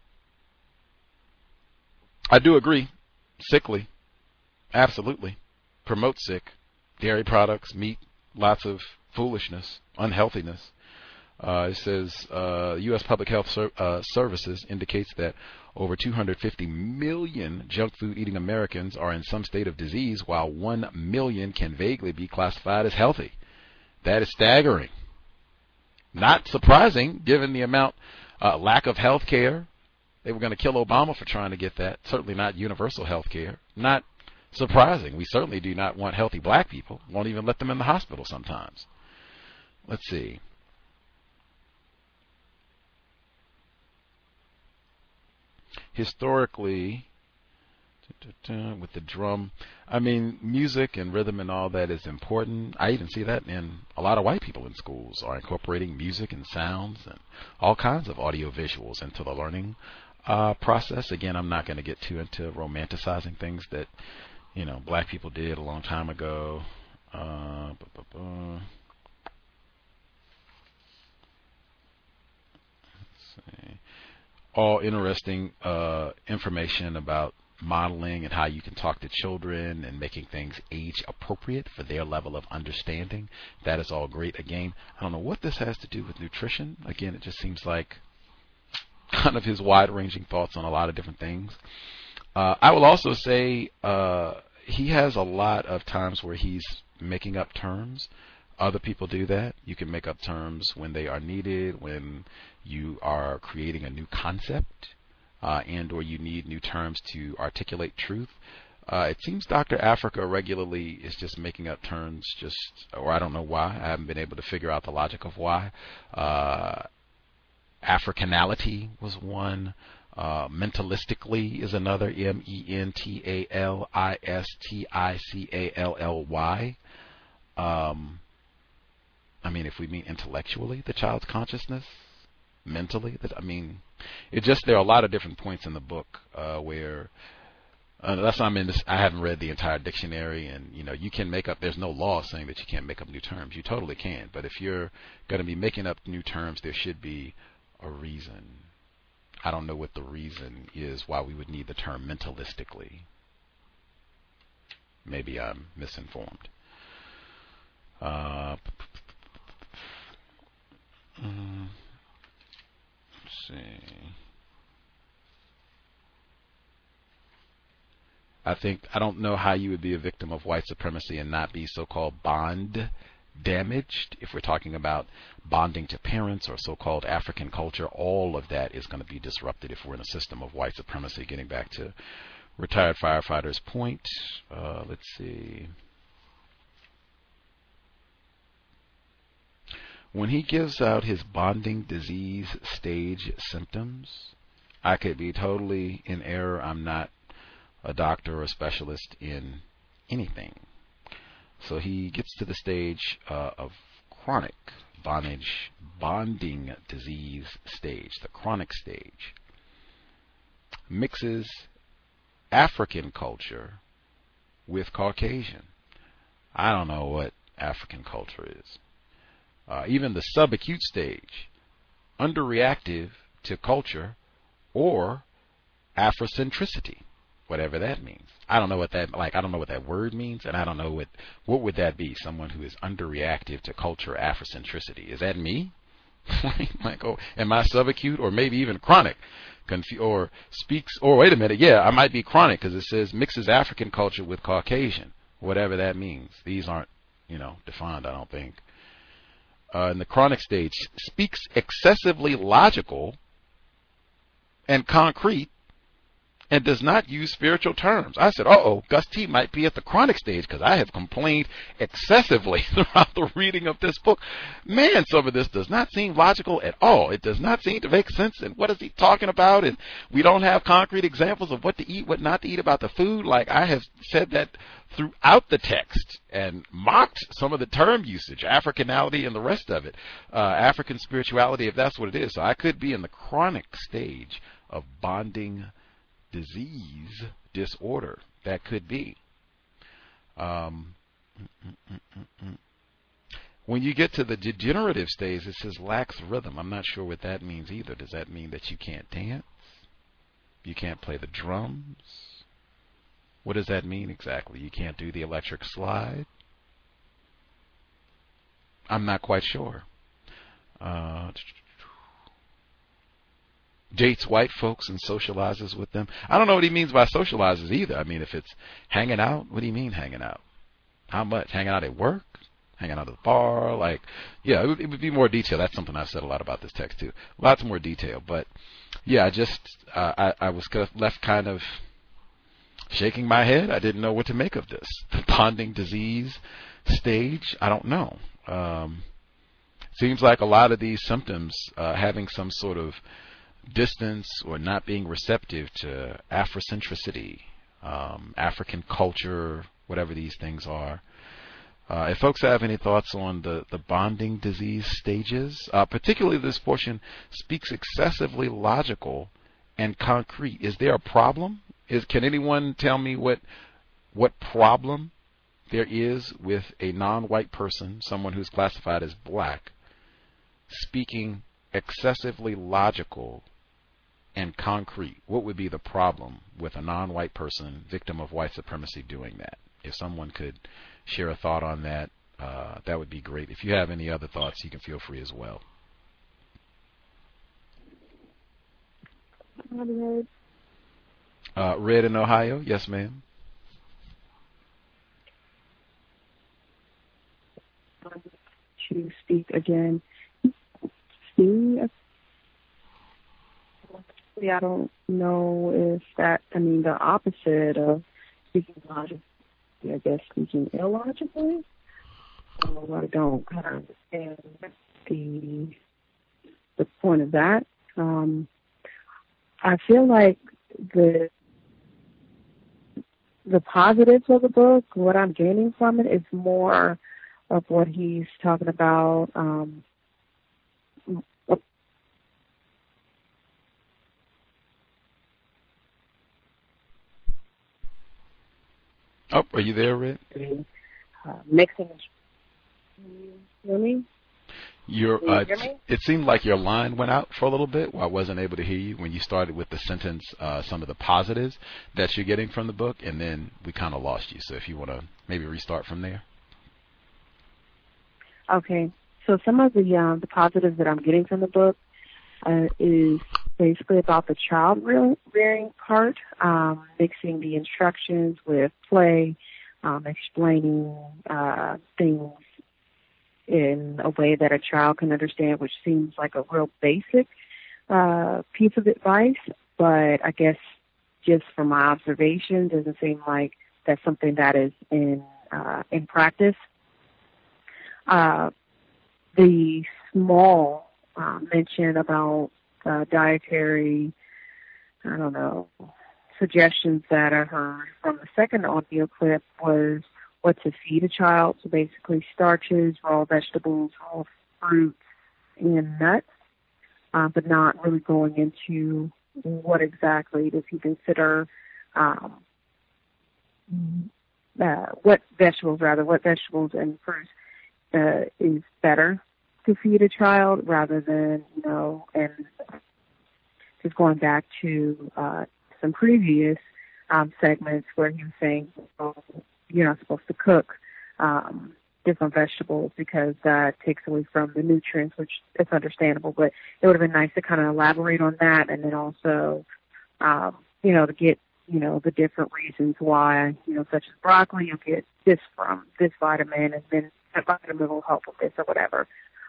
I do agree. Sickly. Absolutely. Promote sick. Dairy products, meat, lots of foolishness, unhealthiness. It says U.S. Public Health Services indicates that over 250 million junk food eating Americans are in some state of disease, while 1 million can vaguely be classified as healthy. That is staggering. Not surprising, given the amount lack of health care. They were going to kill Obama for trying to get that. Certainly not universal health care. Not surprising. We certainly do not want healthy black people. Won't even let them in the hospital sometimes. Let's see. Historically, with the drum. I mean, music and rhythm and all that is important. I even see that in a lot of white people in schools are incorporating music and sounds and all kinds of audio visuals into the learning process. Again, I'm not going to get too into romanticizing things that, you know, black people did a long time ago. Let's see. All interesting information about modeling and how you can talk to children and making things age appropriate for their level of understanding. That is all great. Again, I don't know what this has to do with nutrition. Again, it just seems like kind of his wide-ranging thoughts on a lot of different things. I will also say he has a lot of times where he's making up terms. Other people do that. You can make up terms when they are needed, when you are creating a new concept, and or you need new terms to articulate truth. It seems Dr. Africa regularly is just making up terms, or I don't know why. I haven't been able to figure out the logic of why. Africanality was one. Mentalistically is another. mentalistically. I mean, if we mean intellectually, the child's consciousness, mentally, there are a lot of different points in the book where that's why I haven't read the entire dictionary, and you can make up. There's no law saying that you can't make up new terms. You totally can, but if you're going to be making up new terms, there should be a reason. I don't know what the reason is why we would need the term mentalistically. Maybe I'm misinformed. Let's see. I don't know how you would be a victim of white supremacy and not be so-called bond damaged. If we're talking about bonding to parents or so-called African culture, all of that is going to be disrupted if we're in a system of white supremacy. Getting back to retired firefighter's point, let's see. When he gives out his bonding disease stage symptoms, I could be totally in error. I'm not a doctor or a specialist in anything. So he gets to the stage of chronic bonding disease stage, the chronic stage. Mixes African culture with Caucasian. I don't know what African culture is. Even the subacute stage, underreactive to culture or Afrocentricity, whatever that means. I don't know what that word means, and I don't know what would that be. Someone who is underreactive to culture, Afrocentricity. Is that me? Am I subacute or maybe even chronic? Or wait a minute, yeah, I might be chronic because it says mixes African culture with Caucasian, whatever that means. These aren't, defined, I don't think. In the chronic stage, speaks excessively logical and concrete and does not use spiritual terms. I said, Gus T might be at the chronic stage because I have complained excessively throughout the reading of this book. Man, some of this does not seem logical at all. It does not seem to make sense. And what is he talking about? And we don't have concrete examples of what to eat, what not to eat about the food. Like I have said that throughout the text and mocked some of the term usage, Africanality and the rest of it, African spirituality, if that's what it is. So I could be in the chronic stage of bonding disease disorder. That could be. When you get to the degenerative stage, it says lacks rhythm. I'm not sure what that means either. Does that mean that you can't dance? You can't play the drums? What does that mean exactly? You can't do the electric slide? I'm not quite sure. Dates white folks and socializes with them. I don't know what he means by socializes either. I mean, if it's hanging out, what do you mean hanging out? How much? Hanging out at work? Hanging out at the bar? It would be more detail. That's something I've said a lot about this text too. Lots more detail. But yeah, I was left kind of shaking my head. I didn't know what to make of this. The bonding disease stage, I don't know. Seems like a lot of these symptoms, having some sort of distance or not being receptive to Afrocentricity, African culture, whatever these things are. If folks have any thoughts on the bonding disease stages, particularly this portion speaks excessively logical and concrete. Is there a problem? Can anyone tell me what problem there is with a non-white person, someone who's classified as black, speaking excessively logical and concrete? What would be the problem with a non-white person, victim of white supremacy, doing that? If someone could share a thought on that, that would be great. If you have any other thoughts, you can feel free as well. Red in Ohio, yes, ma'am. To speak again. I don't know if that, the opposite of speaking logically, I guess speaking illogically. I don't kind of understand the point of that. I feel like the positives of the book, what I'm gaining from it, is more of what he's talking about. Oh, are you there, Red? Mixing. You hear me? It seemed like your line went out for a little bit. I wasn't able to hear you when you started with the sentence, some of the positives that you're getting from the book, and then we kind of lost you. So if you want to maybe restart from there. Okay. So some of the positives that I'm getting from the book is basically about the child rearing part, mixing the instructions with play, explaining things in a way that a child can understand, which seems like a real basic piece of advice, but I guess just from my observation, doesn't seem like that's something that is in practice. The small mention about dietary, suggestions that I heard from the second audio clip was what to feed a child. So basically starches, raw vegetables, raw fruits, and nuts, but not really going into what exactly does he consider, what vegetables and fruits is better to feed a child rather than, and just going back to some previous segments where he was saying, you're not supposed to cook different vegetables because that takes away from the nutrients, which is understandable, but it would have been nice to kind of elaborate on that, and then also, to get, the different reasons why, such as broccoli, you'll get this from this vitamin, and then that vitamin will help with this or whatever.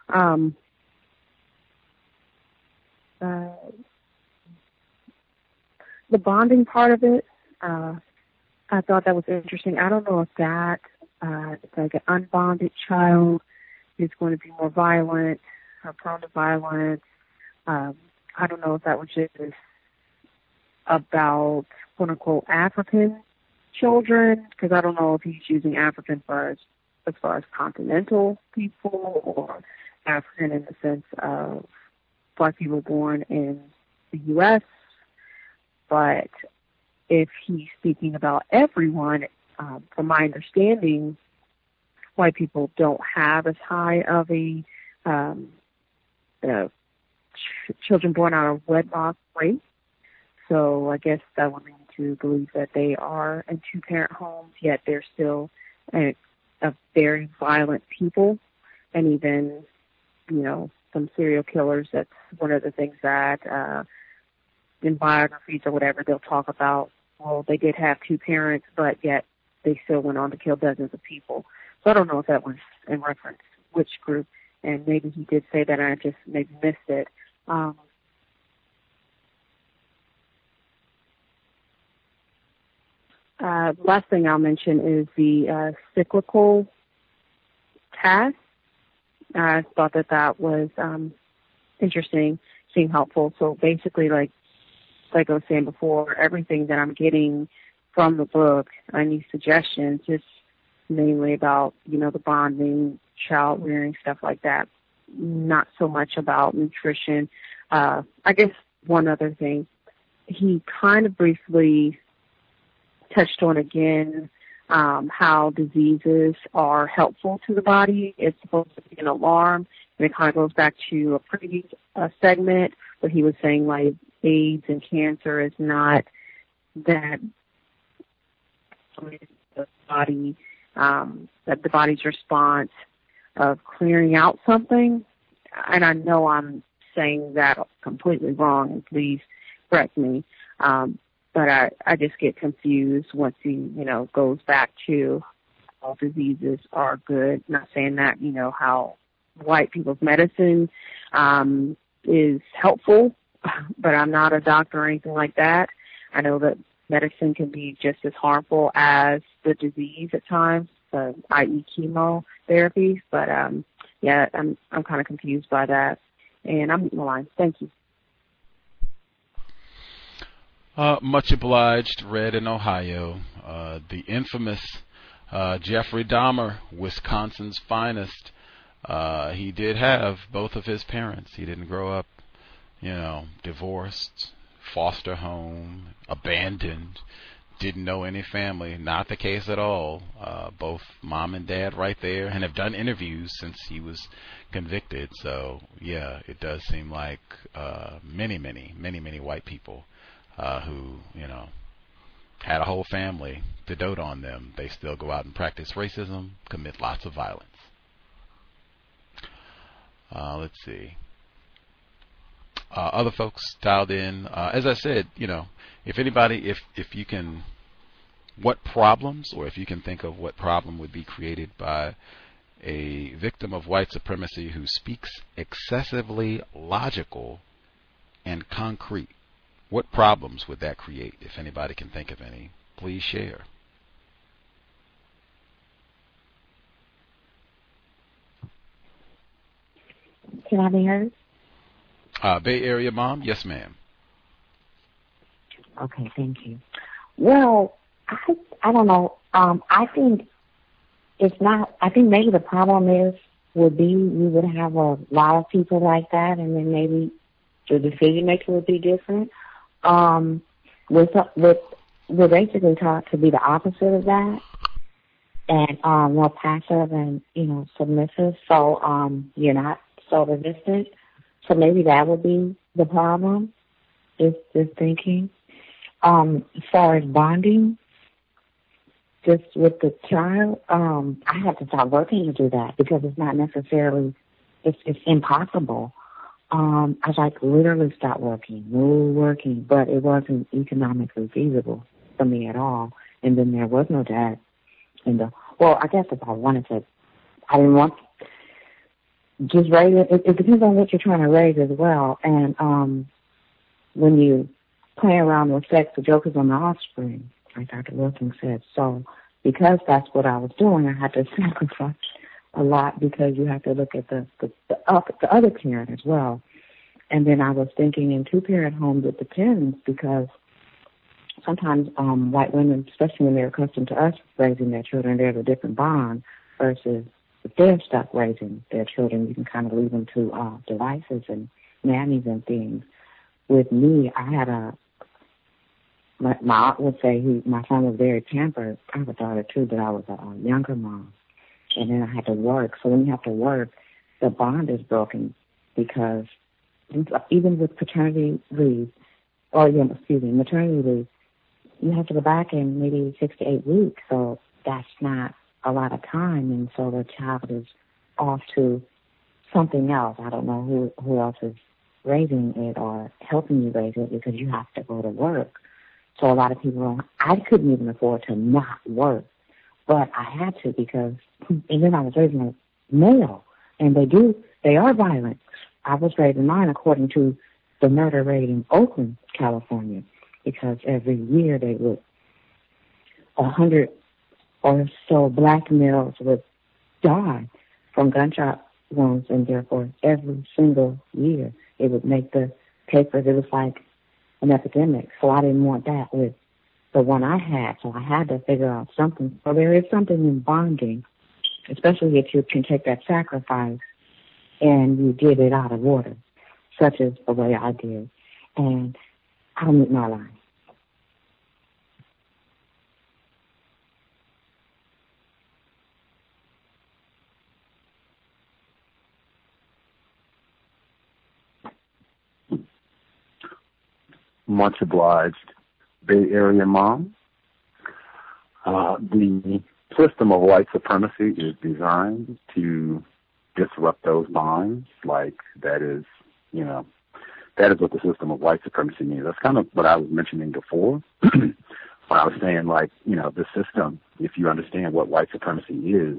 The bonding part of it, I thought that was interesting. I don't know if that, like an unbonded child is going to be more violent or prone to violence. I don't know if that was just about, quote unquote, African children, because I don't know if he's using African as far as continental people or African in the sense of black people born in the U.S., but if he's speaking about everyone, from my understanding, white people don't have as high of a children born out of wedlock rate. So I guess that would lead me to believe that they are in two-parent homes, yet they're still a very violent people. And even, some serial killers, that's one of the things that in biographies or whatever, they'll talk about, well, they did have two parents, but yet they still went on to kill dozens of people. So I don't know if that was in reference which group, and maybe he did say that and I just maybe missed it. Last thing I'll mention is the cyclical task. I thought that was interesting, seemed helpful. So basically, like I was saying before, everything that I'm getting from the book, any suggestions, just mainly about, the bonding, child rearing, stuff like that. Not so much about nutrition. I guess one other thing, he kind of briefly touched on again how diseases are helpful to the body. It's supposed to be an alarm, and it kind of goes back to a previous segment where he was saying like AIDS and cancer is not that the body, that the body's response of clearing out something. And I know I'm saying that completely wrong, and please correct me. But I just get confused once he, goes back to all diseases are good. Not saying that, how white people's medicine is helpful, but I'm not a doctor or anything like that. I know that medicine can be just as harmful as the disease at times, i.e. chemotherapy. But yeah, I'm kind of confused by that, and I'm in the line. Thank you. Much obliged, Red in Ohio. The infamous Jeffrey Dahmer, Wisconsin's finest. He did have both of his parents. He didn't grow up, divorced, foster home, abandoned, didn't know any family. Not the case at all. Both mom and dad right there, and have done interviews since he was convicted. So, yeah, it does seem like many white people who, had a whole family to dote on them, they still go out and practice racism, commit lots of violence. Let's see. Other folks dialed in. As I said, if anybody, if you can, what problems, or if you can think of what problem would be created by a victim of white supremacy who speaks excessively logical and concrete, what problems would that create? If anybody can think of any, please share. Can I be heard? Bay Area Mom? Yes, ma'am. Okay, thank you. Well, I don't know. I think it's not. I think maybe the problem would be we would have a lot of people like that, and then maybe the decision making would be different. We're basically taught to be the opposite of that, and more passive and submissive. So you're not so resistant. So maybe that would be the problem. Is thinking. As far as bonding, just with the child, I have to stop working to do that because it's not necessarily. It's impossible. I literally stopped working, but it wasn't economically feasible for me at all. And then there was no dad I guess if I wanted to, I didn't want just raise it. It depends on what you're trying to raise as well. And when you play around with sex, the joke is on the offspring, like Dr. Wilson said. So because that's what I was doing, I had to sacrifice a lot because you have to look at the other parent as well. And then I was thinking in two-parent homes it depends because sometimes white women, especially when they're accustomed to us raising their children, there's a different bond versus if they're stuck raising their children, you can kind of leave them to devices and nannies and things. With me, I had my aunt would say my son was very pampered. I have a daughter too, but I was a younger mom. And then I had to work. So when you have to work, the bond is broken because even with paternity leave, maternity leave, you have to go back in maybe 6 to 8 weeks. So that's not a lot of time. And so the child is off to something else. I don't know who else is raising it or helping you raise it because you have to go to work. So a lot of people, I couldn't even afford to not work. But I had to because, and then I was raising a male, and they are violent. I was raising mine according to the murder rate in Oakland, California, because every year 100 or so black males would die from gunshot wounds, and therefore every single year it would make the papers. It was like an epidemic. So I didn't want that with the one I had. So I had to figure out something. So there is something in bonding, especially if you can take that sacrifice and you did it out of order, such as the way I did. And I'll meet my line. Much obliged, Bay Area Mom. The system of white supremacy is designed to disrupt those bonds. Like, that is what the system of white supremacy means. That's kind of what I was mentioning before when I was saying, like, the system, if you understand what white supremacy is.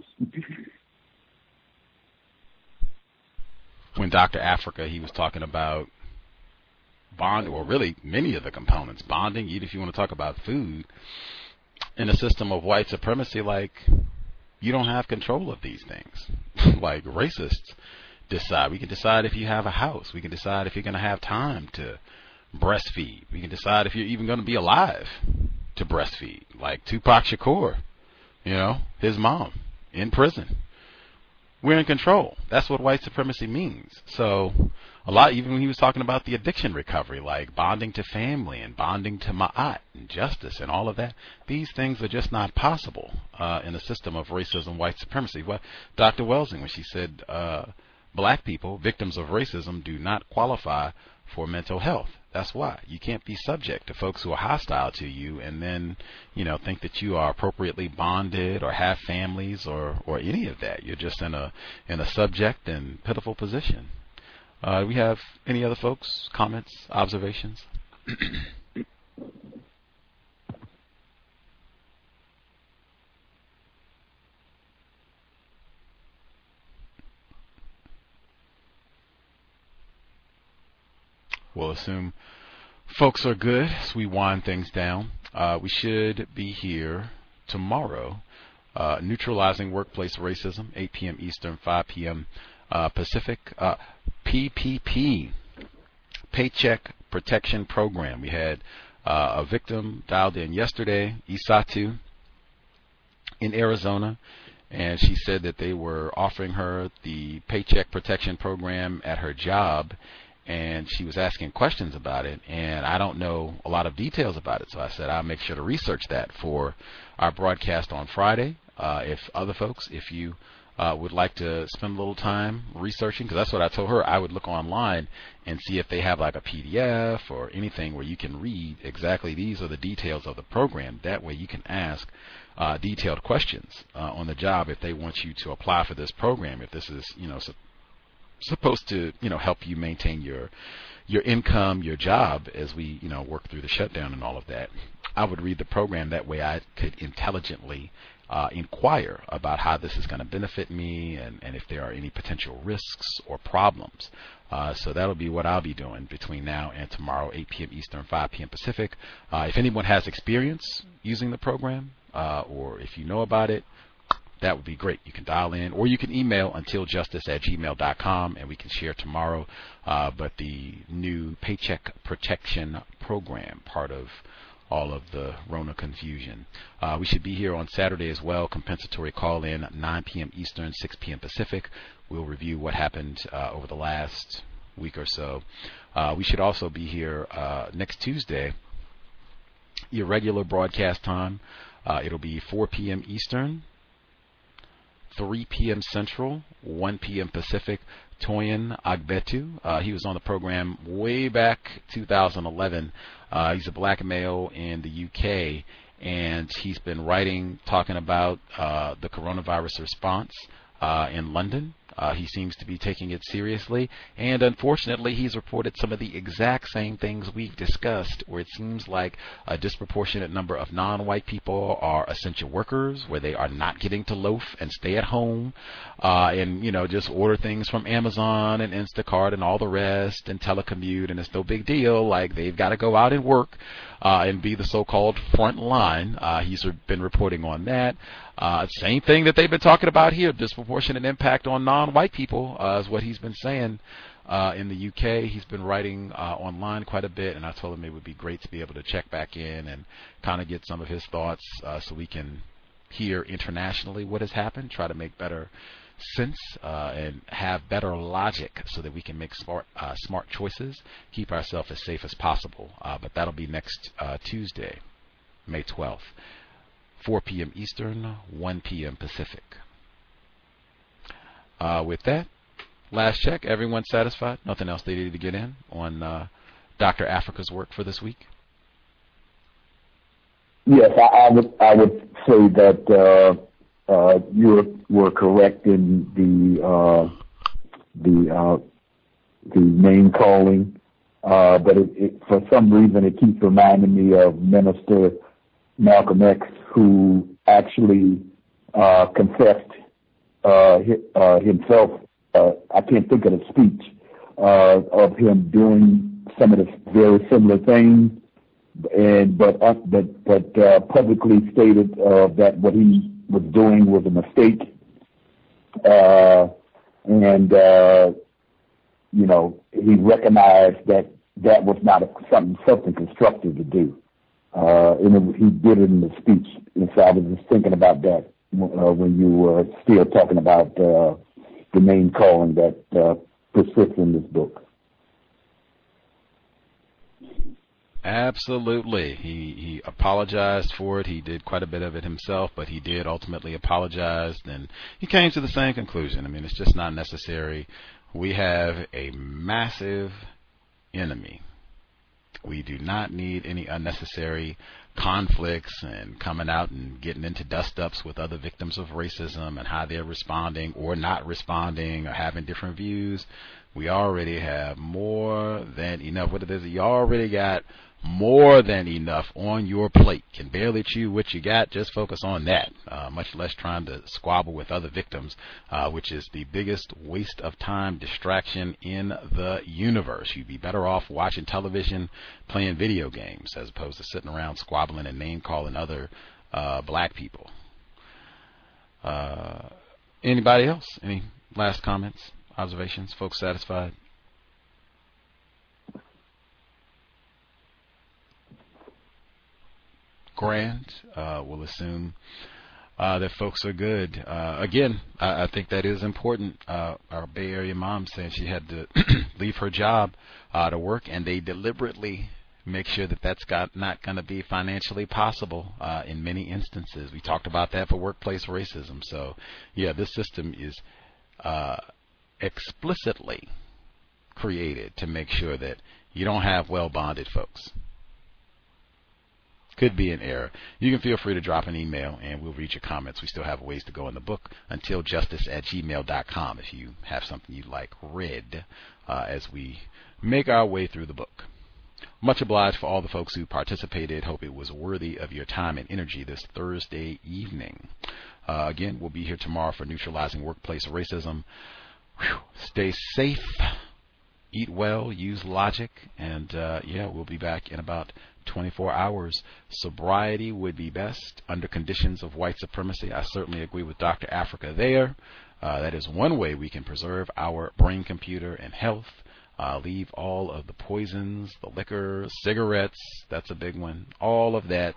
When Dr. Africa, he was talking about bond, or really many of the components, bonding, even if you want to talk about food, in a system of white supremacy, like, you don't have control of these things. Like, racists decide. We can decide if you have a house. We can decide if you're going to have time to breastfeed. We can decide if you're even going to be alive to breastfeed. Like Tupac Shakur, his mom in prison. We're in control. That's what white supremacy means. So a lot, even when he was talking about the addiction recovery, like bonding to family and bonding to ma'at and justice and all of that, these things are just not possible in a system of racism, white supremacy. Well, Dr. Welsing, when she said black people, victims of racism, do not qualify for mental health. That's why. You can't be subject to folks who are hostile to you and then, think that you are appropriately bonded or have families or any of that. You're just in a subject and pitiful position. Do we have any other folks, comments, observations? We'll assume folks are good as we wind things down. We should be here tomorrow, neutralizing workplace racism, 8 p.m. Eastern, 5 p.m. Pacific. PPP, Paycheck Protection Program. We had a victim dialed in yesterday, Isatu, in Arizona, and she said that they were offering her the Paycheck Protection Program at her job, and she was asking questions about it, and I don't know a lot of details about it, so I said I'll make sure to research that for our broadcast on Friday. If other folks, if you would like to spend a little time researching, because that's what I told her, I would look online and see if they have like a PDF or anything where you can read exactly these are the details of the program. That way you can ask detailed questions on the job if they want you to apply for this program, if this is, supposed to, help you maintain your income, your job as we, work through the shutdown and all of that. I would read the program. That way I could intelligently inquire about how this is going to benefit me and if there are any potential risks or problems. So that'll be what I'll be doing between now and tomorrow, 8 p.m. Eastern, 5 p.m. Pacific. If anyone has experience using the program or if you know about it, that would be great. You can dial in or you can email untiljustice@gmail.com and we can share tomorrow. But the new Paycheck Protection Program, part of all of the Rona confusion. We should be here on Saturday as well. Compensatory call in 9 p.m. Eastern, 6 p.m. Pacific. We'll review what happened over the last week or so. We should also be here next Tuesday, your regular broadcast time. It'll be 4 p.m. Eastern, 3 p.m. Central, 1 p.m. Pacific. Toyin Agbetu, he was on the program way back 2011. He's a black male in the UK, and he's been writing, talking about the coronavirus response in London. He seems to be taking it seriously, and unfortunately he's reported some of the exact same things we've discussed, where it seems like a disproportionate number of non-white people are essential workers, where they are not getting to loaf and stay at home and just order things from Amazon and Instacart and all the rest and telecommute, and it's no big deal. Like, they've got to go out and work and be the so-called front line. He's been reporting on that. Same thing that they've been talking about here, disproportionate impact on non-white people is what he's been saying in the UK. He's been writing online quite a bit, and I told him it would be great to be able to check back in and kind of get some of his thoughts so we can hear internationally what has happened, try to make better sense and have better logic so that we can make smart choices, keep ourselves as safe as possible. But that'll be next Tuesday, May 12th, 4 p.m. Eastern, 1 p.m. Pacific. With that, last check, everyone satisfied? Nothing else they needed to get in on Dr. Africa's work for this week? Yes, I would say that you were correct in the name calling, but for some reason it keeps reminding me of Minister Malcolm X, who actually confessed himself. I can't think of the speech of him doing some of the very similar things, but publicly stated that what he was doing was a mistake, and he recognized that was not something constructive to do, and he did it in the speech. And so I was just thinking about that when you were still talking about the name calling that persists in this book. Absolutely. He apologized for it. He did quite a bit of it himself, but he did ultimately apologize, and he came to the same conclusion. I mean, it's just not necessary. We have a massive enemy. We do not need any unnecessary conflicts and coming out and getting into dust-ups with other victims of racism and how they're responding or not responding or having different views. We already have more than enough. What it is, you already got more than enough on your plate. Can barely chew what you got. Just focus on that, much less trying to squabble with other victims, which is the biggest waste of time distraction in the universe. You'd be better off watching television, playing video games, as opposed to sitting around squabbling and name-calling other black people. Anybody else? Any last comments, observations? Folks satisfied? Grand. We'll assume that folks are good. Again, I think that is important. Our Bay Area mom said she had to leave her job to work, and they deliberately make sure that that's not going to be financially possible in many instances. We talked about that for workplace racism. So, yeah, this system is explicitly created to make sure that you don't have well-bonded folks. Could be an error. You can feel free to drop an email and we'll read your comments. We still have a ways to go in the book. Untiljustice@gmail.com if you have something you'd like read as we make our way through the book. Much obliged for all the folks who participated. Hope it was worthy of your time and energy this Thursday evening. Again, we'll be here tomorrow for Neutralizing Workplace Racism. Stay safe, eat well, use logic, and we'll be back in about 24 hours. Sobriety would be best under conditions of white supremacy. I certainly agree with Dr. Africa there. That is one way we can preserve our brain computer and health. Leave all of the poisons, the liquor, cigarettes, that's a big one. All of that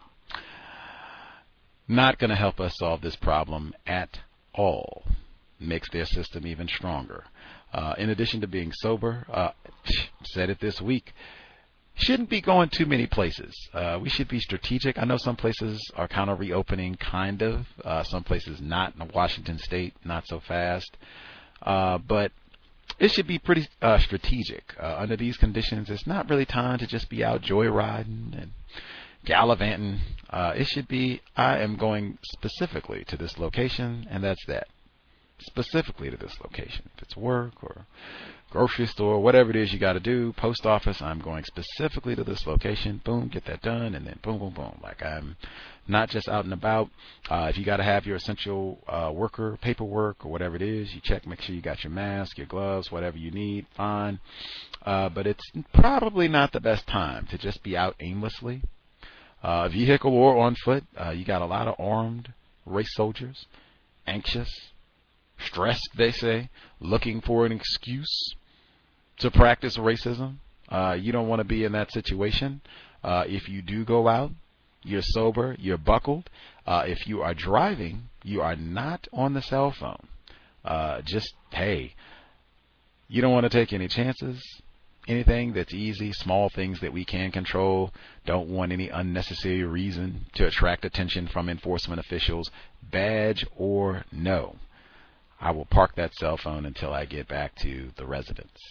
not going to help us solve this problem at all. Makes their system even stronger. In addition to being sober, said it this week, shouldn't be going too many places. We should be strategic. I know some places are kind of reopening, kind of. Some places not. In Washington State, not so fast. But it should be pretty strategic. Under these conditions, it's not really time to just be out joyriding and gallivanting. It should be, I am going specifically to this location, and that's that. Specifically to this location. If it's work or grocery store, whatever it is you got to do, post office, I'm going specifically to this location. Boom, get that done, and then boom, boom, boom. Like I'm not just out and about. If you got to have your essential worker paperwork or whatever it is, you check, make sure you got your mask, your gloves, whatever you need, fine. But it's probably not the best time to just be out aimlessly. Vehicle or on foot, you got a lot of armed race soldiers, anxious, stressed, they say, looking for an excuse to practice racism. You don't want to be in that situation. If you do go out, you're sober, you're buckled. If you are driving, you are not on the cell phone. Hey, you don't want to take any chances. Anything that's easy, small things that we can control. Don't want any unnecessary reason to attract attention from enforcement officials, badge or no. I will park that cell phone until I get back to the residence.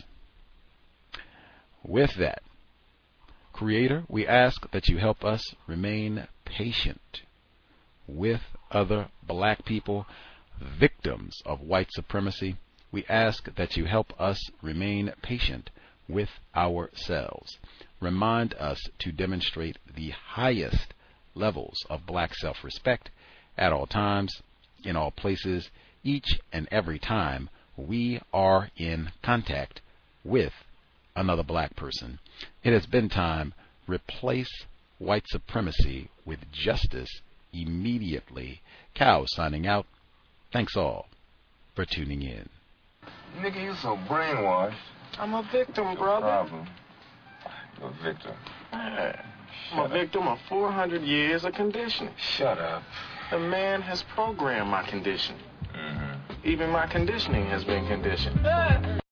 With that, Creator, we ask that you help us remain patient with other black people, victims of white supremacy. We ask that you help us remain patient with ourselves. Remind us to demonstrate the highest levels of black self-respect at all times, in all places, each and every time we are in contact with another black person. It has been time. Replace white supremacy with justice immediately. Cow signing out. Thanks all for tuning in. Nigga, you so brainwashed. I'm a victim, brother. No problem. You're a victim. Yeah. I'm a victim of 400 years of conditioning. Shut up. The man has programmed my conditioning. Mm-hmm. Even my conditioning has been conditioned.